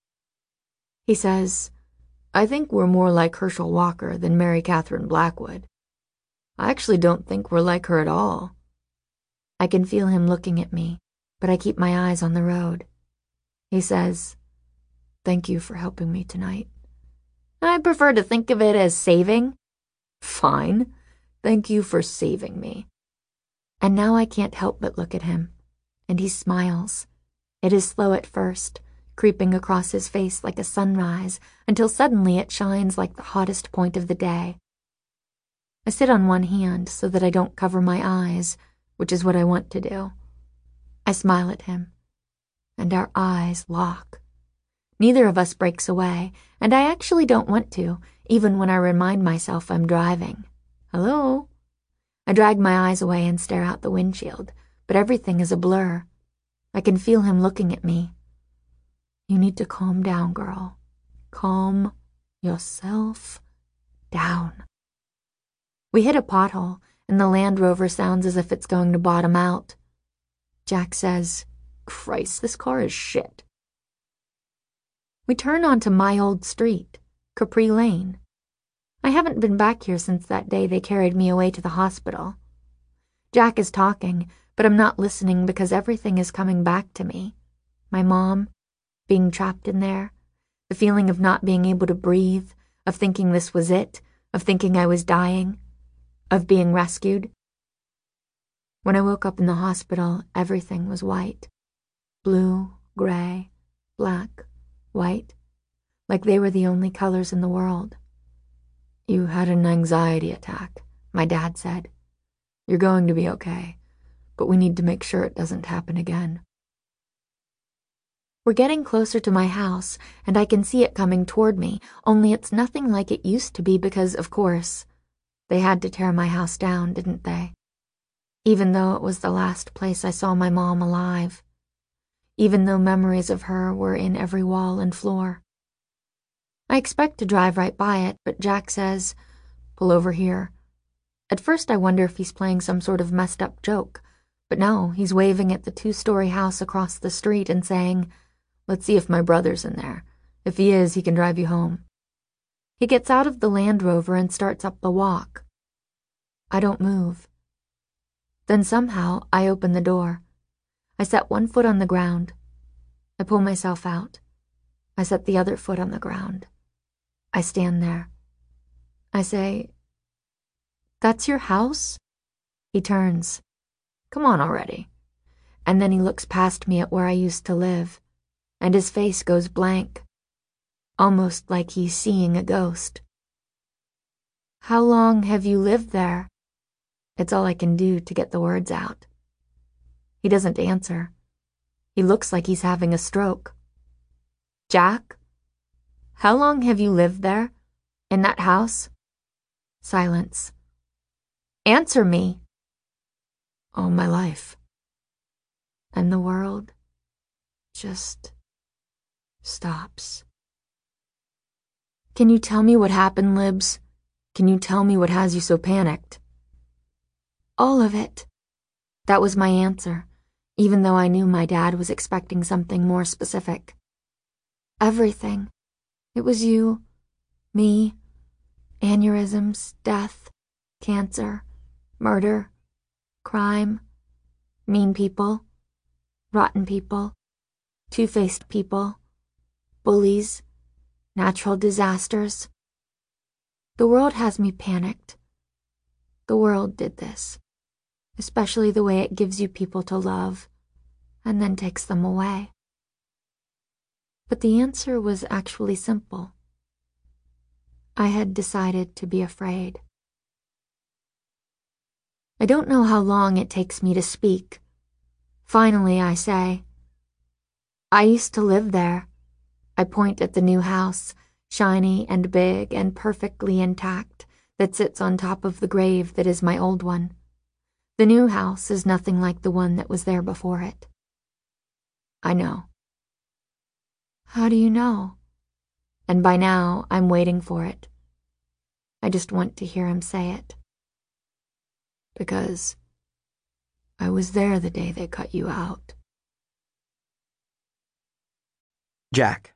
He says, I think we're more like Herschel Walker than Mary Catherine Blackwood. I actually don't think we're like her at all. I can feel him looking at me, but I keep my eyes on the road. He says, thank you for helping me tonight. I prefer to think of it as saving. Fine. Thank you for saving me. And now I can't help but look at him, and he smiles. It is slow at first, creeping across his face like a sunrise, until suddenly it shines like the hottest point of the day. I sit on one hand so that I don't cover my eyes, which is what I want to do. I smile at him, and our eyes lock. Neither of us breaks away, and I actually don't want to, even when I remind myself I'm driving. Hello? I drag my eyes away and stare out the windshield, but everything is a blur. I can feel him looking at me. You need to calm down, girl. Calm yourself down. We hit a pothole, and the Land Rover sounds as if it's going to bottom out. Jack says, Christ, this car is shit. We turn onto my old street, Capri Lane. I haven't been back here since that day they carried me away to the hospital. Jack is talking, but I'm not listening because everything is coming back to me. My mom, being trapped in there, the feeling of not being able to breathe, of thinking this was it, of thinking I was dying, of being rescued. When I woke up in the hospital, everything was white. Blue, gray, black, white, like they were the only colors in the world. You had an anxiety attack, my dad said. You're going to be okay, but we need to make sure it doesn't happen again. We're getting closer to my house, and I can see it coming toward me, only it's nothing like it used to be because, of course, they had to tear my house down, didn't they? Even though it was the last place I saw my mom alive. Even though memories of her were in every wall and floor. I expect to drive right by it, but Jack says, pull over here. At first I wonder if he's playing some sort of messed up joke, but no, he's waving at the two-story house across the street and saying, "Let's see if my brother's in there. If he is, he can drive you home." He gets out of the Land Rover and starts up the walk. I don't move. Then somehow I open the door. I set one foot on the ground. I pull myself out. I set the other foot on the ground. I stand there. I say, "That's your house?" He turns. "Come on already." And then he looks past me at where I used to live, and his face goes blank, almost like he's seeing a ghost. "How long have you lived there?" It's all I can do to get the words out. He doesn't answer. He looks like he's having a stroke. "Jack, how long have you lived there? In that house?" Silence. "Answer me." "All my life." And the world just stops. "Can you tell me what happened, Libs? Can you tell me what has you so panicked?" "All of it." That was my answer, even though I knew my dad was expecting something more specific. "Everything. It was you, me, aneurysms, death, cancer, murder, crime, mean people, rotten people, two-faced people, bullies, natural disasters. The world has me panicked. The world did this, especially the way it gives you people to love and then takes them away." But the answer was actually simple. I had decided to be afraid. I don't know how long it takes me to speak. Finally, I say, "I used to live there." I point at the new house, shiny and big and perfectly intact, that sits on top of the grave that is my old one. The new house is nothing like the one that was there before it. I know. "How do you know?" And by now, I'm waiting for it. I just want to hear him say it. "Because I was there the day they cut you out." Jack.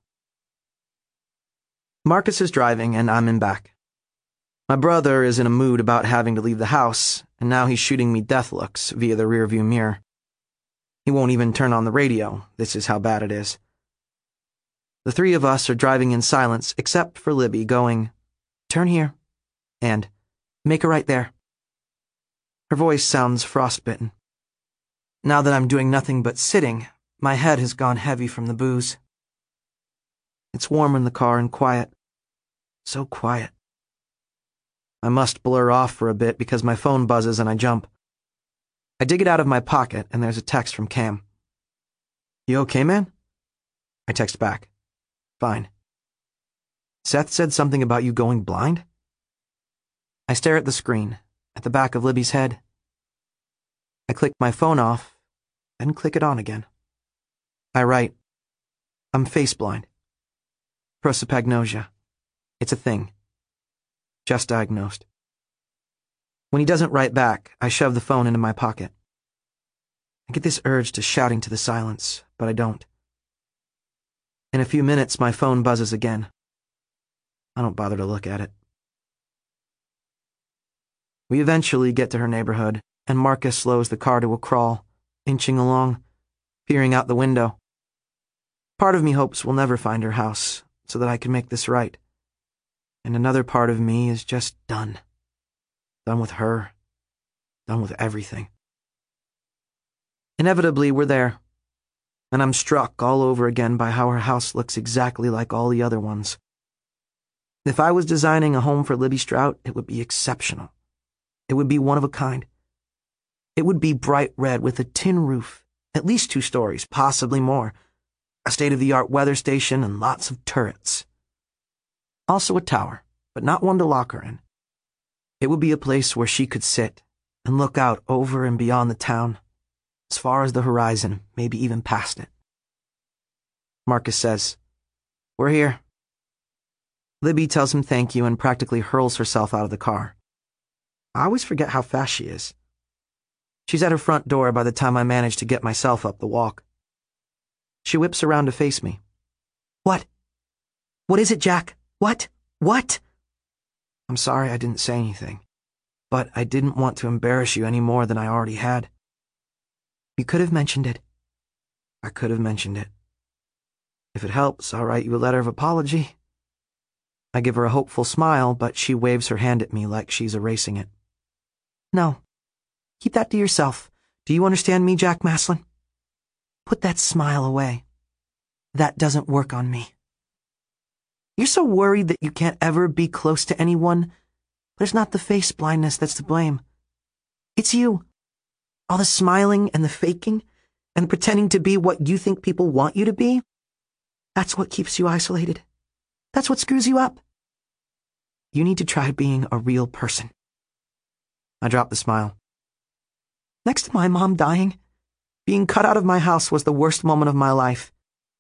Marcus is driving, and I'm in back. My brother is in a mood about having to leave the house, and now he's shooting me death looks via the rearview mirror. He won't even turn on the radio. This is how bad it is. The three of us are driving in silence, except for Libby going, "Turn here," and "Make a right there." Her voice sounds frostbitten. Now that I'm doing nothing but sitting, my head has gone heavy from the booze. It's warm in the car and quiet. So quiet. I must blur off for a bit because my phone buzzes and I jump. I dig it out of my pocket and there's a text from Cam. "You okay, man?" I text back. "Fine." "Seth said something about you going blind?" I stare at the screen, at the back of Libby's head. I click my phone off, then click it on again. I write, "I'm face blind. Prosopagnosia. It's a thing. Just diagnosed." When he doesn't write back, I shove the phone into my pocket. I get this urge to shout into the silence, but I don't. In a few minutes, my phone buzzes again. I don't bother to look at it. We eventually get to her neighborhood, and Marcus slows the car to a crawl, inching along, peering out the window. Part of me hopes we'll never find her house, so that I can make this right. And another part of me is just done. Done with her. Done with everything. Inevitably, we're there. And I'm struck all over again by how her house looks exactly like all the other ones. If I was designing a home for Libby Strout, it would be exceptional. It would be one of a kind. It would be bright red with a tin roof, at least two stories, possibly more, a state-of-the-art weather station and lots of turrets. Also a tower, but not one to lock her in. It would be a place where she could sit and look out over and beyond the town, as far as the horizon, maybe even past it. Marcus says, "We're here." Libby tells him thank you and practically hurls herself out of the car. I always forget how fast she is. She's at her front door by the time I manage to get myself up the walk. She whips around to face me. What? What is it, Jack? What? What? I'm sorry I didn't say anything, but I didn't want to embarrass you any more than I already had. You could have mentioned it. I could have mentioned it. If it helps, I'll write you a letter of apology. I give her a hopeful smile, but she waves her hand at me like she's erasing it. No. Keep that to yourself. Do you understand me, Jack Maslin? Put that smile away. That doesn't work on me. You're so worried that you can't ever be close to anyone, but it's not the face blindness that's to blame. It's you. All the smiling and the faking and pretending to be what you think people want you to be, that's what keeps you isolated. That's what screws you up. You need to try being a real person. I dropped the smile. Next to my mom dying, being cut out of my house was the worst moment of my life.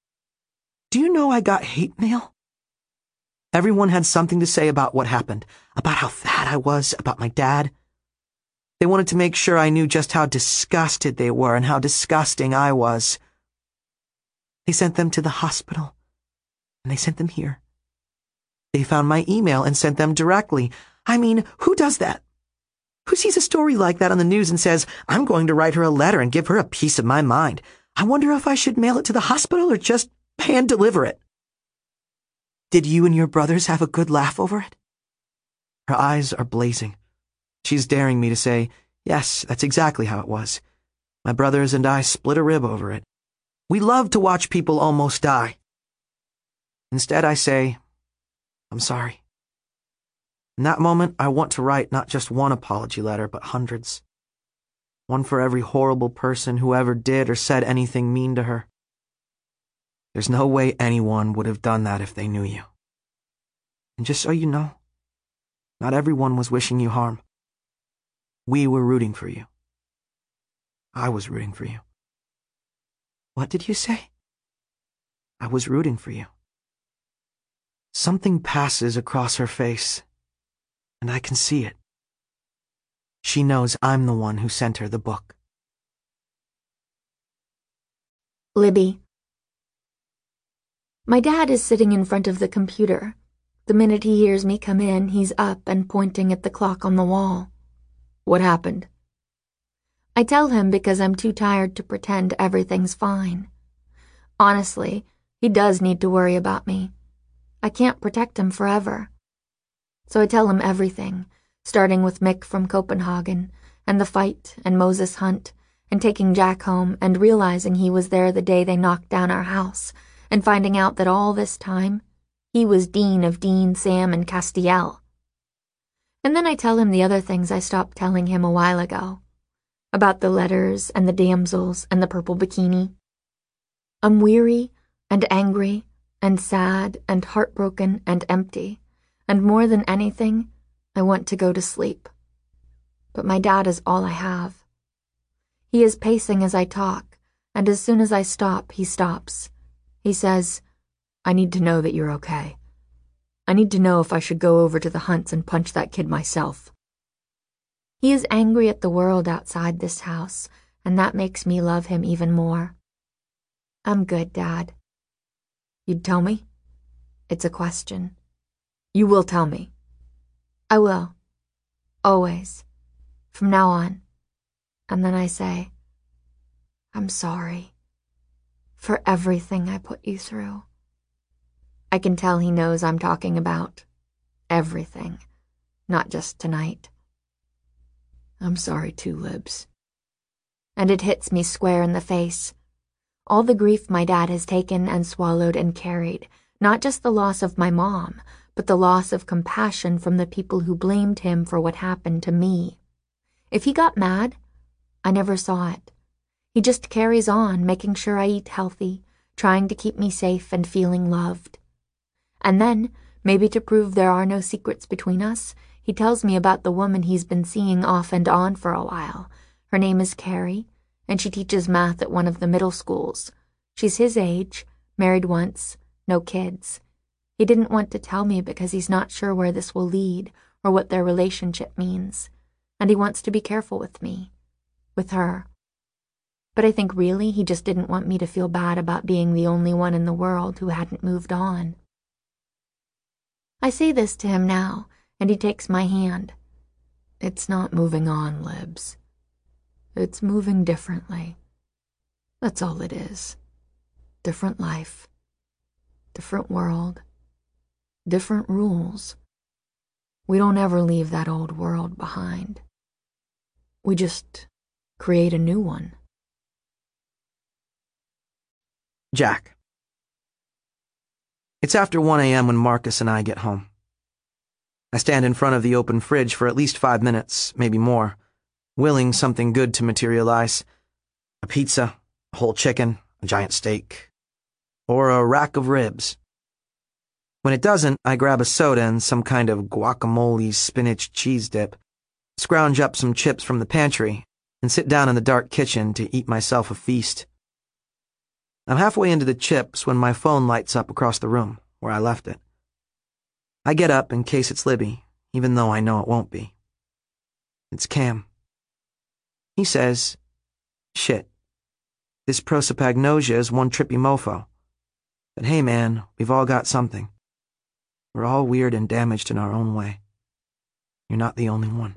Do you know I got hate mail? Everyone had something to say about what happened, about how fat I was, about my dad. They wanted to make sure I knew just how disgusted they were and how disgusting I was. They sent them to the hospital, and they sent them here. They found my email and sent them directly. I mean, who does that? Who sees a story like that on the news and says, I'm going to write her a letter and give her a piece of my mind? I wonder if I should mail it to the hospital or just hand deliver it. Did you and your brothers have a good laugh over it? Her eyes are blazing. She's daring me to say, yes, that's exactly how it was. My brothers and I split a rib over it. We love to watch people almost die. Instead, I say, I'm sorry. In that moment, I want to write not just one apology letter, but hundreds. One for every horrible person who ever did or said anything mean to her. There's no way anyone would have done that if they knew you. And just so you know, not everyone was wishing you harm. We were rooting for you. I was rooting for you. What did you say? I was rooting for you. Something passes across her face, and I can see it. She knows I'm the one who sent her the book. Libby. My dad is sitting in front of the computer. The minute he hears me come in, he's up and pointing at the clock on the wall. What happened? I tell him because I'm too tired to pretend everything's fine. Honestly, he does need to worry about me. I can't protect him forever. So I tell him everything, starting with Mick from Copenhagen, and the fight, and Moses Hunt, and taking Jack home, and realizing he was there the day they knocked down our house, and finding out that all this time, he was Dean of Dean, Sam, and Castiel. And then I tell him the other things I stopped telling him a while ago. About the letters, and the damsels, and the purple bikini. I'm weary, and angry, and sad, and heartbroken, and empty, and more than anything, I want to go to sleep. But my dad is all I have. He is pacing as I talk, and as soon as I stop, he stops. He says, I need to know that you're okay. I need to know if I should go over to the Hunts and punch that kid myself. He is angry at the world outside this house, and that makes me love him even more. I'm good, Dad. You'd tell me? It's a question. You will tell me. I will. Always. From now on. And then I say, I'm sorry. For everything I put you through. I can tell he knows I'm talking about everything, not just tonight. I'm sorry too, Libs. And it hits me square in the face. All the grief my dad has taken and swallowed and carried, not just the loss of my mom, but the loss of compassion from the people who blamed him for what happened to me. If he got mad, I never saw it. He just carries on, making sure I eat healthy, trying to keep me safe and feeling loved. And then, maybe to prove there are no secrets between us, he tells me about the woman he's been seeing off and on for a while. Her name is Carrie, and she teaches math at one of the middle schools. She's his age, married once, no kids. He didn't want to tell me because he's not sure where this will lead or what their relationship means, and he wants to be careful with me, with her. But I think really he just didn't want me to feel bad about being the only one in the world who hadn't moved on. I say this to him now, and he takes my hand. It's not moving on, Libs. It's moving differently. That's all it is. Different life. Different world. Different rules. We don't ever leave that old world behind. We just create a new one. Jack. It's after one a.m. when Marcus and I get home. I stand in front of the open fridge for at least five minutes, maybe more, willing something good to materialize. A pizza, a whole chicken, a giant steak, or a rack of ribs. When it doesn't, I grab a soda and some kind of guacamole spinach cheese dip, scrounge up some chips from the pantry, and sit down in the dark kitchen to eat myself a feast. I'm halfway into the chips when my phone lights up across the room, where I left it. I get up in case it's Libby, even though I know it won't be. It's Cam. He says, "Shit, this prosopagnosia is one trippy mofo. But hey man, we've all got something. We're all weird and damaged in our own way. You're not the only one."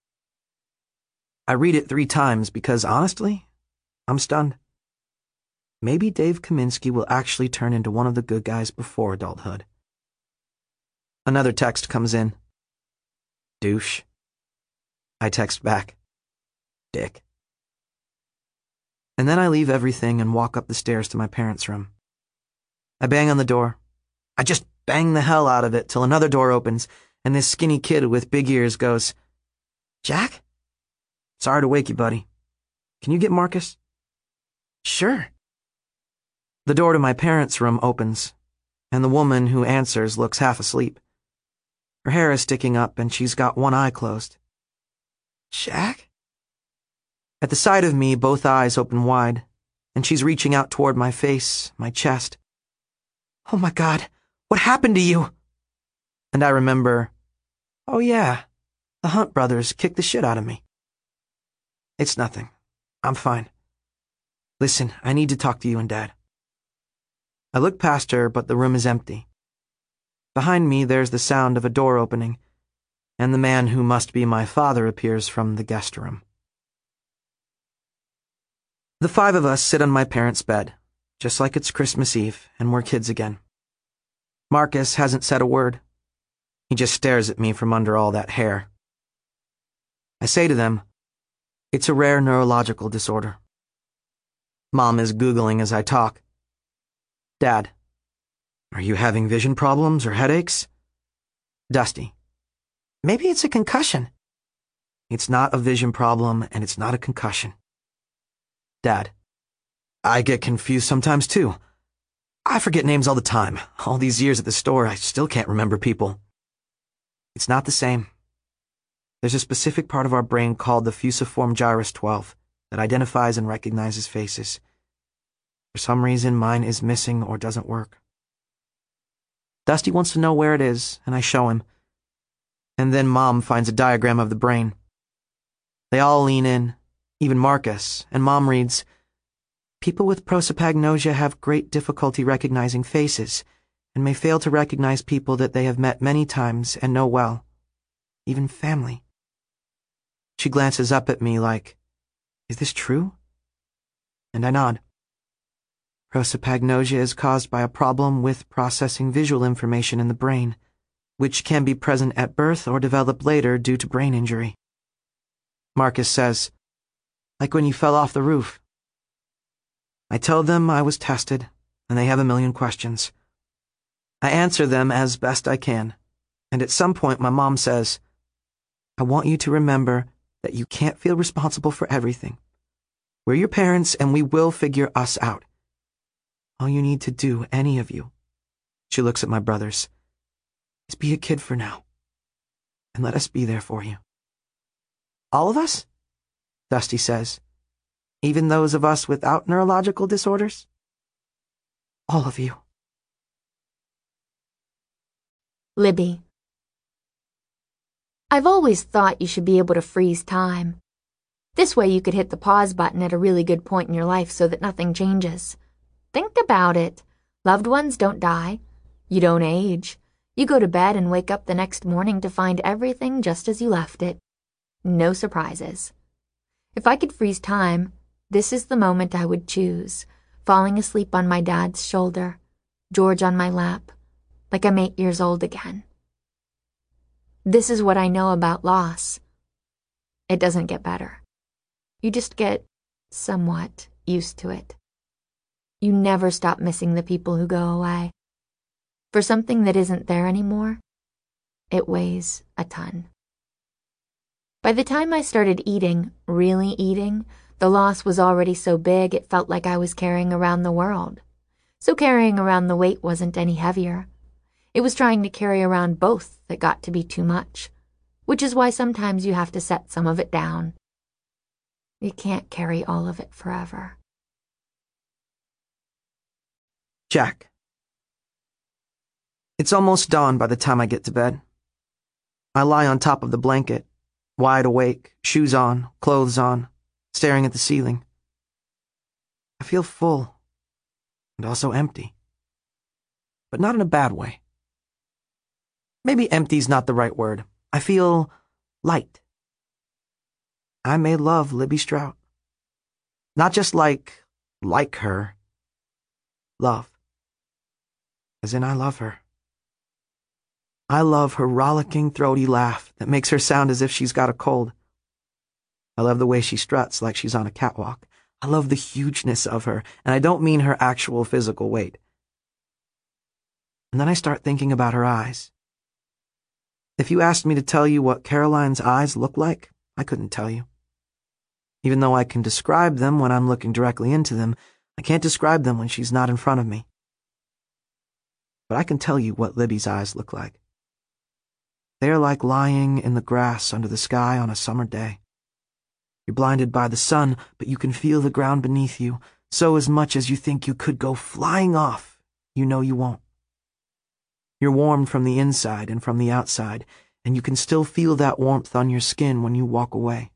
I read it three times because, honestly, I'm stunned. Maybe Dave Kaminsky will actually turn into one of the good guys before adulthood. Another text comes in. "Douche." I text back. "Dick." And then I leave everything and walk up the stairs to my parents' room. I bang on the door. I just bang the hell out of it till another door opens, and this skinny kid with big ears goes, "Jack? Sorry to wake you, buddy. Can you get Marcus?" "Sure." The door to my parents' room opens, and the woman who answers looks half asleep. Her hair is sticking up, and she's got one eye closed. "Jack?" At the sight of me, both eyes open wide, and she's reaching out toward my face, my chest. "Oh my God, what happened to you?" And I remember, oh yeah, the Hunt brothers kicked the shit out of me. "It's nothing. I'm fine. Listen, I need to talk to you and Dad." I look past her, but the room is empty. Behind me, there's the sound of a door opening, and the man who must be my father appears from the guest room. The five of us sit on my parents' bed, just like it's Christmas Eve, and we're kids again. Marcus hasn't said a word. He just stares at me from under all that hair. I say to them, it's a rare neurological disorder. Mom is Googling as I talk. Dad, are you having vision problems or headaches? Dusty, maybe it's a concussion. It's not a vision problem, and it's not a concussion. Dad, I get confused sometimes too. I forget names all the time. All these years at the store, I still can't remember people. It's not the same. There's a specific part of our brain called the fusiform gyrus twelve that identifies and recognizes faces. For some reason, mine is missing or doesn't work. Dusty wants to know where it is, and I show him. And then Mom finds a diagram of the brain. They all lean in, even Marcus, and Mom reads, "People with prosopagnosia have great difficulty recognizing faces, and may fail to recognize people that they have met many times and know well, even family." She glances up at me like, "Is this true?" And I nod. Prosopagnosia is caused by a problem with processing visual information in the brain, which can be present at birth or develop later due to brain injury. Marcus says, "Like when you fell off the roof." I tell them I was tested, and they have a million questions. I answer them as best I can, and at some point my mom says, "I want you to remember that you can't feel responsible for everything. We're your parents, and we will figure us out. All you need to do, any of you," she looks at my brothers, "is be a kid for now, and let us be there for you." "All of us?" Dusty says. "Even those of us without neurological disorders?" "All of you." Libby. I've always thought you should be able to freeze time. This way you could hit the pause button at a really good point in your life so that nothing changes. Think about it. Loved ones don't die. You don't age. You go to bed and wake up the next morning to find everything just as you left it. No surprises. If I could freeze time, this is the moment I would choose, falling asleep on my dad's shoulder, George on my lap, like I'm eight years old again. This is what I know about loss. It doesn't get better. You just get somewhat used to it. You never stop missing the people who go away. For something that isn't there anymore, it weighs a ton. By the time I started eating, really eating, the loss was already so big it felt like I was carrying around the world. So carrying around the weight wasn't any heavier. It was trying to carry around both that got to be too much, which is why sometimes you have to set some of it down. You can't carry all of it forever. Jack. It's almost dawn by the time I get to bed. I lie on top of the blanket, wide awake, shoes on, clothes on, staring at the ceiling. I feel full and also empty, but not in a bad way. Maybe empty's not the right word. I feel light. I may love Libby Strout. Not just like, like her. Love. As in I love her. I love her rollicking, throaty laugh that makes her sound as if she's got a cold. I love the way she struts like she's on a catwalk. I love the hugeness of her, and I don't mean her actual physical weight. And then I start thinking about her eyes. If you asked me to tell you what Caroline's eyes look like, I couldn't tell you. Even though I can describe them when I'm looking directly into them, I can't describe them when she's not in front of me. But I can tell you what Libby's eyes look like. They are like lying in the grass under the sky on a summer day. You're blinded by the sun, but you can feel the ground beneath you, so as much as you think you could go flying off, you know you won't. You're warmed from the inside and from the outside, and you can still feel that warmth on your skin when you walk away.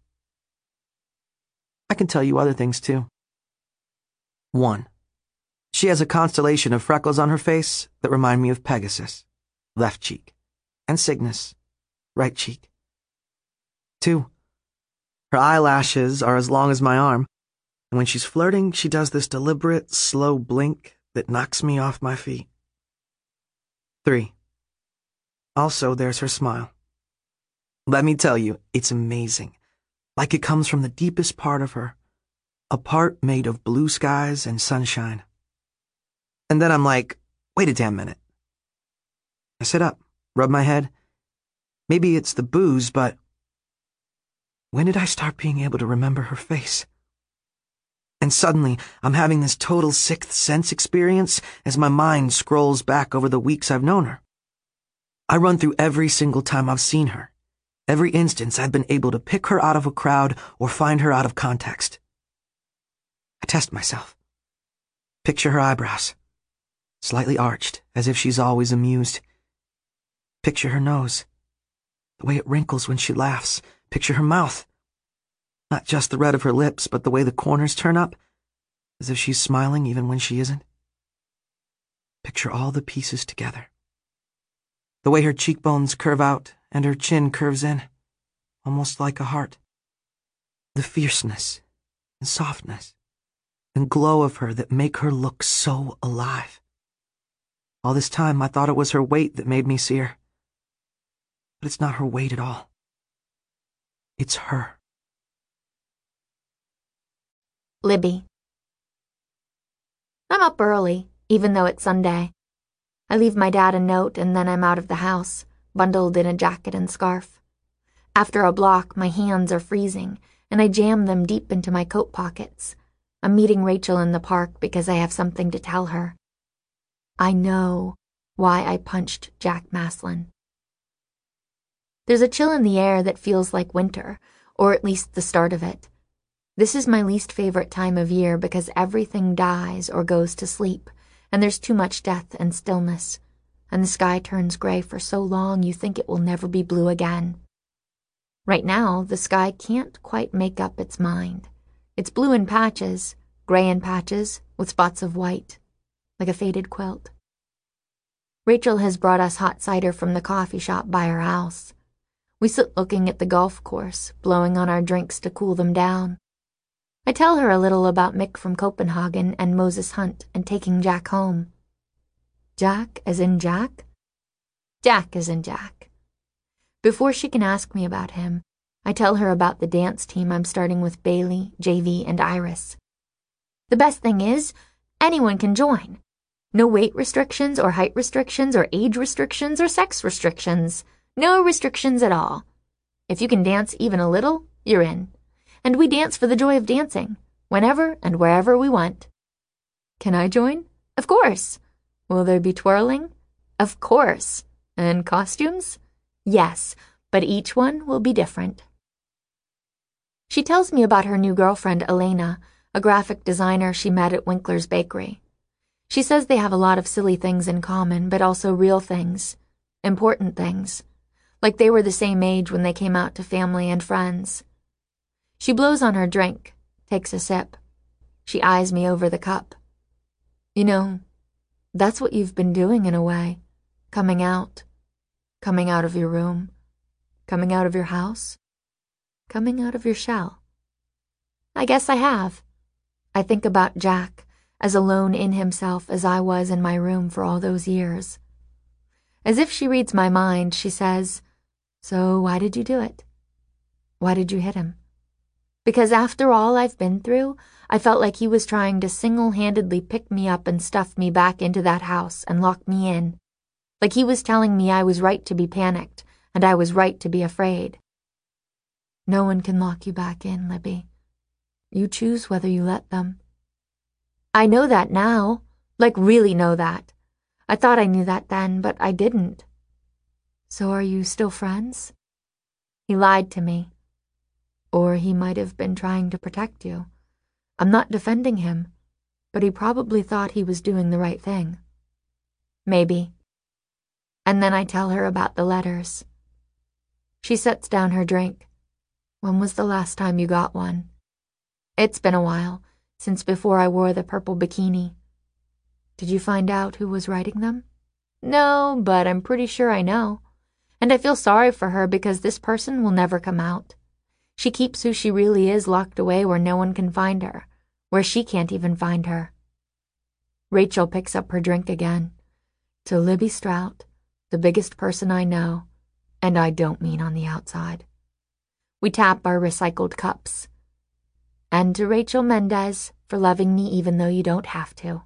I can tell you other things too. One, she has a constellation of freckles on her face that remind me of Pegasus, left cheek, and Cygnus, right cheek. Two, her eyelashes are as long as my arm, and when she's flirting, she does this deliberate, slow blink that knocks me off my feet. Three, also there's her smile. Let me tell you, it's amazing, like it comes from the deepest part of her, a part made of blue skies and sunshine. And then I'm like, wait a damn minute. I sit up, rub my head. Maybe it's the booze, but when did I start being able to remember her face? And suddenly, I'm having this total sixth sense experience as my mind scrolls back over the weeks I've known her. I run through every single time I've seen her, every instance I've been able to pick her out of a crowd or find her out of context. I test myself. Picture her eyebrows, slightly arched, as if she's always amused. Picture her nose, the way it wrinkles when she laughs. Picture her mouth. Not just the red of her lips, but the way the corners turn up, as if she's smiling even when she isn't. Picture all the pieces together. The way her cheekbones curve out and her chin curves in, almost like a heart. The fierceness and softness and glow of her that make her look so alive. All this time I thought it was her weight that made me see her. But it's not her weight at all. It's her. Libby. I'm up early, even though it's Sunday. I leave my dad a note and then I'm out of the house, bundled in a jacket and scarf. After a block, my hands are freezing, and I jam them deep into my coat pockets. I'm meeting Rachel in the park because I have something to tell her. I know why I punched Jack Maslin. There's a chill in the air that feels like winter, or at least the start of it. This is my least favorite time of year because everything dies or goes to sleep, and there's too much death and stillness. and the sky turns gray for so long you think it will never be blue again. Right now, the sky can't quite make up its mind. It's blue in patches, gray in patches, with spots of white, like a faded quilt. Rachel has brought us hot cider from the coffee shop by our house. We sit looking at the golf course, blowing on our drinks to cool them down. I tell her a little about Mick from Copenhagen and Moses Hunt and taking Jack home. Jack as in Jack? Jack as in Jack. Before she can ask me about him, I tell her about the dance team I'm starting with Bailey, J V, and Iris. The best thing is, anyone can join. No weight restrictions or height restrictions or age restrictions or sex restrictions. No restrictions at all. If you can dance even a little, you're in. And we dance for the joy of dancing, whenever and wherever we want. Can I join? Of course. Will there be twirling? Of course. And costumes? Yes, but each one will be different. She tells me about her new girlfriend, Elena, a graphic designer she met at Winkler's Bakery. She says they have a lot of silly things in common, but also real things, important things, like they were the same age when they came out to family and friends. She blows on her drink, takes a sip. She eyes me over the cup. You know, that's what you've been doing in a way, coming out, coming out of your room, coming out of your house, coming out of your shell. I guess I have. I think about Jack, as alone in himself as I was in my room for all those years. As if she reads my mind, she says, "So why did you do it? Why did you hit him?" Because after all I've been through, I felt like he was trying to single-handedly pick me up and stuff me back into that house and lock me in. Like he was telling me I was right to be panicked, and I was right to be afraid. No one can lock you back in, Libby. You choose whether you let them. I know that now, like really know that. I thought I knew that then, but I didn't. So are you still friends? He lied to me. Or he might have been trying to protect you. I'm not defending him, but he probably thought he was doing the right thing. Maybe. And then I tell her about the letters. She sets down her drink. When was the last time you got one? It's been a while, since before I wore the purple bikini. Did you find out who was writing them? No, but I'm pretty sure I know. And I feel sorry for her because this person will never come out. She keeps who she really is locked away where no one can find her, where she can't even find her. Rachel picks up her drink again. To Libby Strout, the biggest person I know, and I don't mean on the outside. We tap our recycled cups. And to Rachel Mendez for loving me even though you don't have to.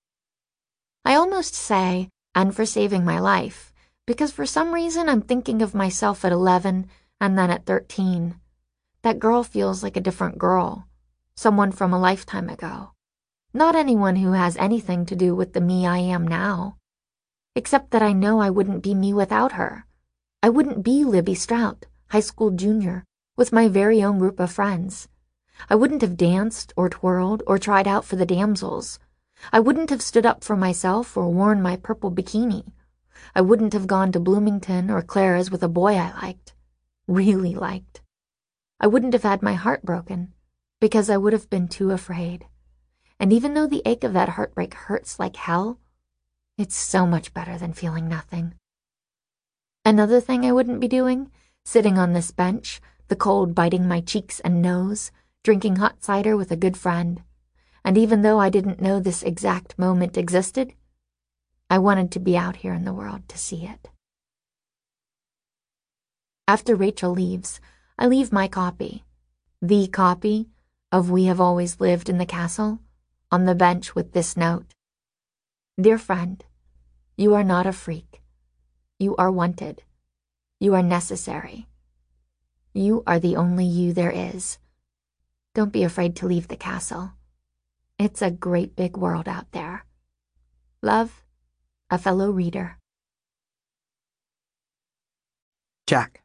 I almost say, and for saving my life, because for some reason I'm thinking of myself at eleven and then at thirteen. That girl feels like a different girl, someone from a lifetime ago. Not anyone who has anything to do with the me I am now. Except that I know I wouldn't be me without her. I wouldn't be Libby Strout, high school junior, with my very own group of friends. I wouldn't have danced or twirled or tried out for the damsels. I wouldn't have stood up for myself or worn my purple bikini. I wouldn't have gone to Bloomington or Clara's with a boy I liked, really liked. I wouldn't have had my heart broken because I would have been too afraid. And even though the ache of that heartbreak hurts like hell, it's so much better than feeling nothing. Another thing I wouldn't be doing, sitting on this bench, the cold biting my cheeks and nose, drinking hot cider with a good friend. And even though I didn't know this exact moment existed, I wanted to be out here in the world to see it. After Rachel leaves, I leave my copy, the copy of We Have Always Lived in the Castle, on the bench with this note. Dear friend, you are not a freak. You are wanted. You are necessary. You are the only you there is. Don't be afraid to leave the castle. It's a great big world out there. Love, a fellow reader. Jack.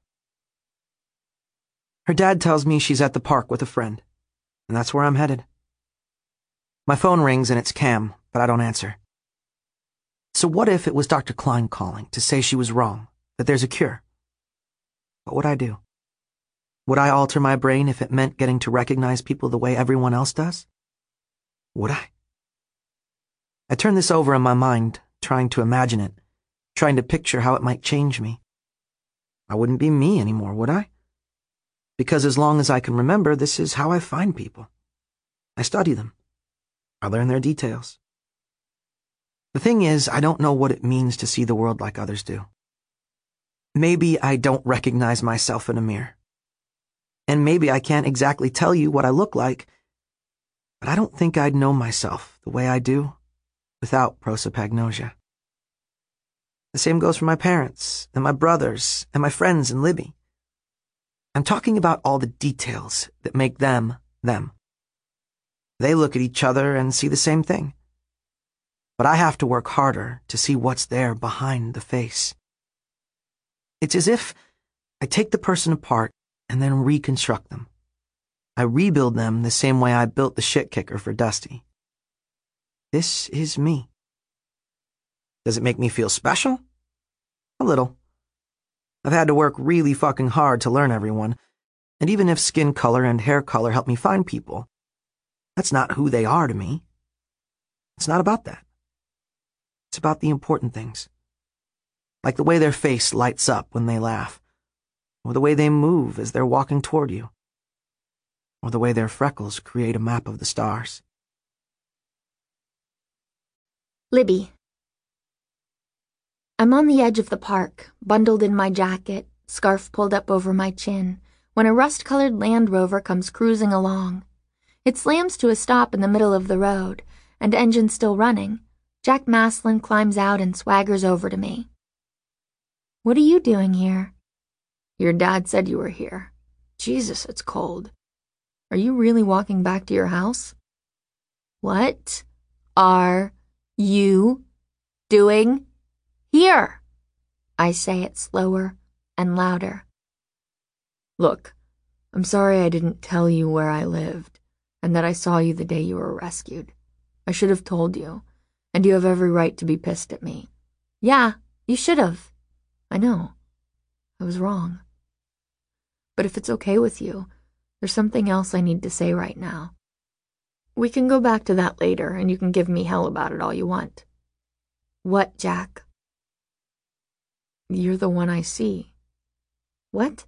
Her dad tells me she's at the park with a friend, and that's where I'm headed. My phone rings and it's Cam, but I don't answer. So what if it was Doctor Klein calling to say she was wrong, that there's a cure? What would I do? Would I alter my brain if it meant getting to recognize people the way everyone else does? Would I? I turned this over in my mind, trying to imagine it, trying to picture how it might change me. I wouldn't be me anymore, would I? Because as long as I can remember, this is how I find people. I study them. I learn their details. The thing is, I don't know what it means to see the world like others do. Maybe I don't recognize myself in a mirror. And maybe I can't exactly tell you what I look like, but I don't think I'd know myself the way I do without prosopagnosia. The same goes for my parents, and my brothers, and my friends and Libby. I'm talking about all the details that make them, them. They look at each other and see the same thing. But I have to work harder to see what's there behind the face. It's as if I take the person apart and then reconstruct them. I rebuild them the same way I built the shit kicker for Dusty. This is me. Does it make me feel special? A little. I've had to work really fucking hard to learn everyone, and even if skin color and hair color help me find people, that's not who they are to me. It's not about that. It's about the important things. Like the way their face lights up when they laugh, or the way they move as they're walking toward you, or the way their freckles create a map of the stars. Libby. I'm on the edge of the park, bundled in my jacket, scarf pulled up over my chin, when a rust-colored Land Rover comes cruising along. It slams to a stop in the middle of the road, and engine still running. Jack Maslin climbs out and swaggers over to me. What are you doing here? Your dad said you were here. Jesus, it's cold. Are you really walking back to your house? What are you doing here? I say it slower and louder. Look, I'm sorry I didn't tell you where I lived, and that I saw you the day you were rescued. I should have told you, and you have every right to be pissed at me. Yeah, you should have. I know. I was wrong. But if it's okay with you, there's something else I need to say right now. We can go back to that later, and you can give me hell about it all you want. What, Jack? You're the one I see. What?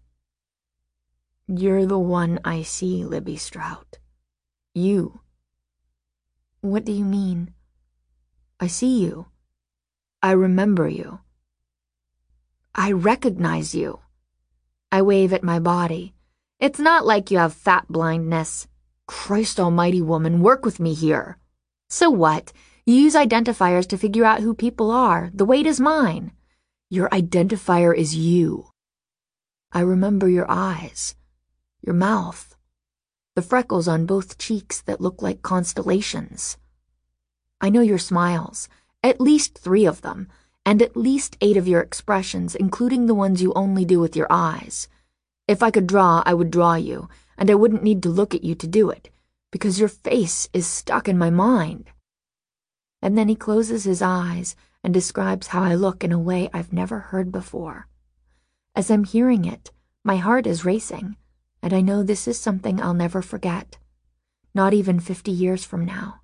You're the one I see, Libby Strout. You. What do you mean? I see you. I remember you. I recognize you. I wave at my body. It's not like you have fat blindness. Christ almighty, woman, work with me here. So what? You use identifiers to figure out who people are. The weight is mine. Your identifier is you. I remember your eyes, your mouth, the freckles on both cheeks that look like constellations. I know your smiles, at least three of them, and at least eight of your expressions, including the ones you only do with your eyes. If I could draw, I would draw you, and I wouldn't need to look at you to do it, because your face is stuck in my mind. And then he closes his eyes and describes how I look in a way I've never heard before. As I'm hearing it, my heart is racing, and I know this is something I'll never forget, not even fifty years from now.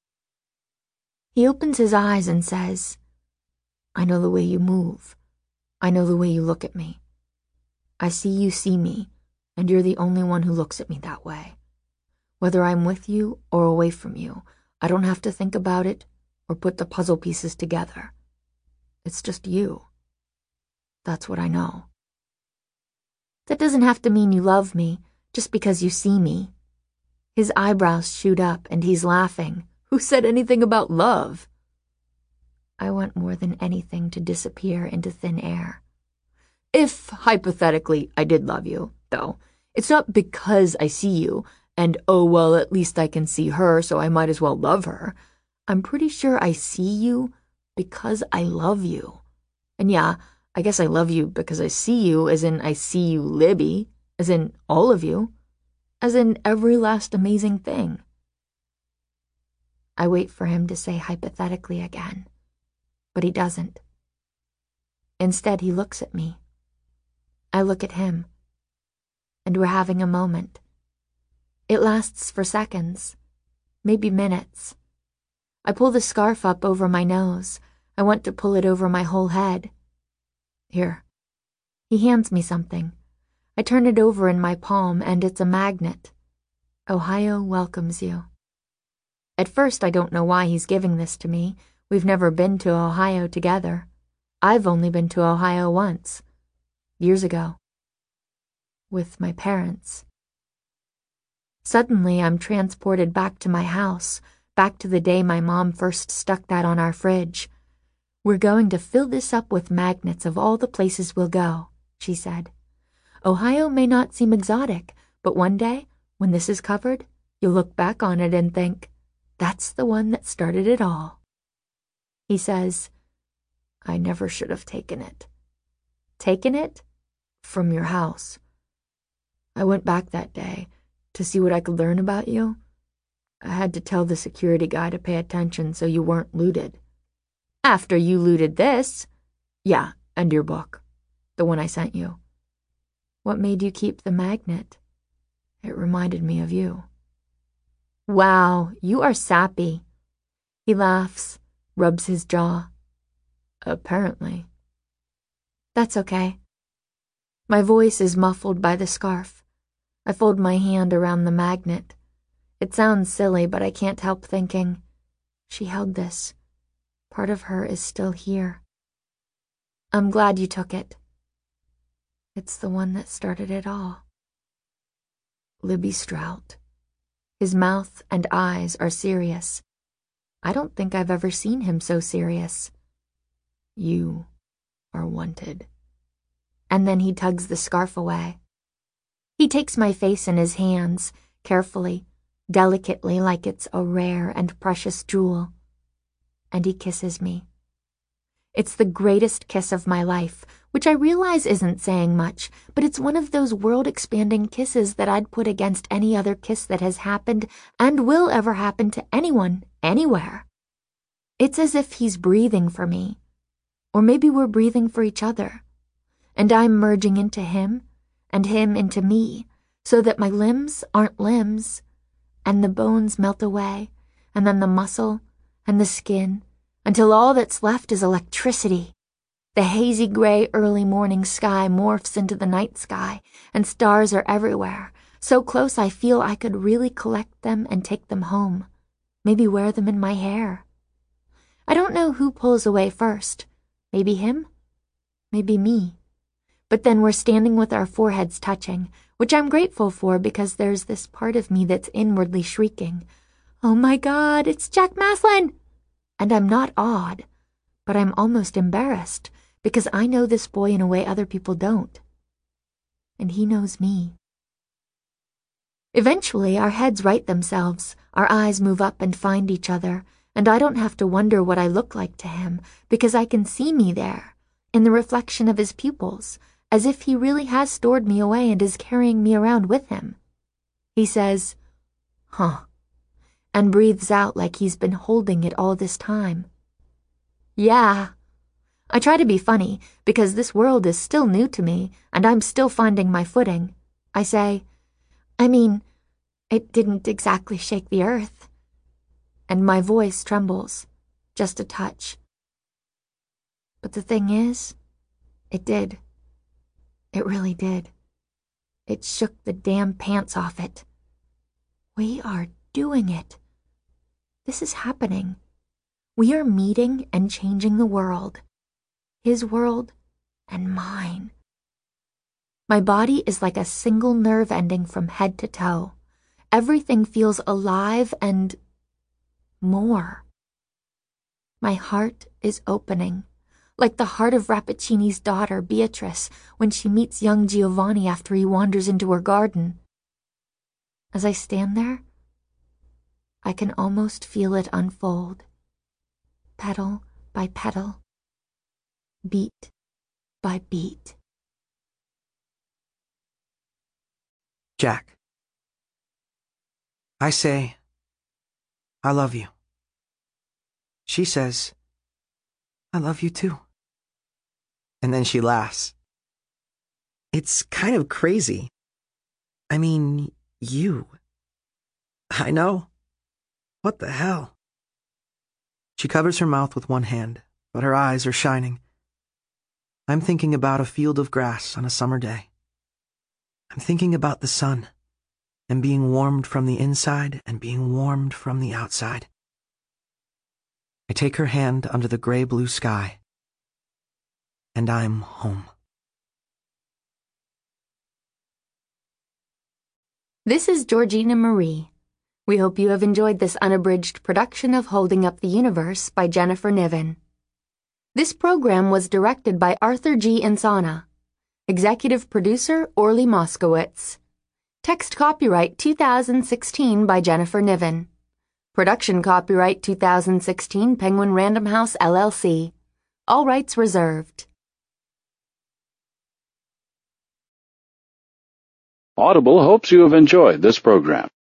He opens his eyes and says, I know the way you move. I know the way you look at me. I see you see me, and you're the only one who looks at me that way. Whether I'm with you or away from you, I don't have to think about it or put the puzzle pieces together. It's just you. That's what I know. That doesn't have to mean you love me, just because you see me. His eyebrows shoot up, and he's laughing. Who said anything about love? I want more than anything to disappear into thin air. If, hypothetically, I did love you, though, it's not because I see you, and oh, well, at least I can see her, so I might as well love her. I'm pretty sure I see you because I love you. And yeah, I guess I love you because I see you, as in I see you, Libby, as in all of you, as in every last amazing thing. I wait for him to say hypothetically again, but he doesn't. Instead, he looks at me. I look at him, and we're having a moment. It lasts for seconds, maybe minutes. I pull the scarf up over my nose. I want to pull it over my whole head. Here. He hands me something. I turn it over in my palm, and it's a magnet. Ohio welcomes you. At first, I don't know why he's giving this to me. We've never been to Ohio together. I've only been to Ohio once. Years ago. With my parents. Suddenly, I'm transported back to my house, back to the day my mom first stuck that on our fridge. We're going to fill this up with magnets of all the places we'll go, she said. Ohio may not seem exotic, but one day, when this is covered, you'll look back on it and think, that's the one that started it all. He says, I never should have taken it. Taken it? From your house. I went back that day to see what I could learn about you. I had to tell the security guy to pay attention so you weren't looted. After you looted this? Yeah, and your book. The one I sent you. What made you keep the magnet? It reminded me of you. Wow, you are sappy. He laughs, rubs his jaw. Apparently. That's okay. My voice is muffled by the scarf. I fold my hand around the magnet. It sounds silly, but I can't help thinking, she held this. Part of her is still here. I'm glad you took it. It's the one that started it all. Libby Strout. His mouth and eyes are serious. I don't think I've ever seen him so serious. You are wanted. And then he tugs the scarf away. He takes my face in his hands, carefully, delicately, like it's a rare and precious jewel. And he kisses me. It's the greatest kiss of my life, which I realize isn't saying much, but it's one of those world-expanding kisses that I'd put against any other kiss that has happened and will ever happen to anyone, anywhere. It's as if he's breathing for me. Or maybe we're breathing for each other. And I'm merging into him, and him into me, so that my limbs aren't limbs, and the bones melt away, and then the muscle, and the skin, until all that's left is electricity. The hazy gray early morning sky morphs into the night sky, and stars are everywhere, so close I feel I could really collect them and take them home, maybe wear them in my hair. I don't know who pulls away first, maybe him, maybe me. But then we're standing with our foreheads touching, which I'm grateful for because there's this part of me that's inwardly shrieking, oh my God, it's Jack Maslin! And I'm not awed, but I'm almost embarrassed because I know this boy in a way other people don't. And he knows me. Eventually, our heads right themselves, our eyes move up and find each other, and I don't have to wonder what I look like to him because I can see me there, in the reflection of his pupils, as if he really has stored me away and is carrying me around with him. He says, huh, and breathes out like he's been holding it all this time. Yeah. I try to be funny because this world is still new to me and I'm still finding my footing. I say, I mean, it didn't exactly shake the earth. And my voice trembles, just a touch. But the thing is, it did. It really did. It shook the damn pants off it. We are doing it. This is happening. We are meeting and changing the world. His world and mine. My body is like a single nerve ending from head to toe. Everything feels alive and more. My heart is opening, like the heart of Rappaccini's daughter, Beatrice, when she meets young Giovanni after he wanders into her garden. As I stand there, I can almost feel it unfold, petal by petal, beat by beat. Jack. I say, I love you. She says, I love you too. And then she laughs. It's kind of crazy. I mean, you. I know. What the hell? She covers her mouth with one hand, but her eyes are shining. I'm thinking about a field of grass on a summer day. I'm thinking about the sun, and being warmed from the inside and being warmed from the outside. I take her hand under the gray-blue sky, and I'm home. This is Georgina Marie. We hope you have enjoyed this unabridged production of Holding Up the Universe by Jennifer Niven. This program was directed by Arthur G. Insana. Executive producer Orly Moskowitz. Text copyright two thousand sixteen by Jennifer Niven. Production copyright two thousand sixteen Penguin Random House L L C. All rights reserved. Audible hopes you have enjoyed this program.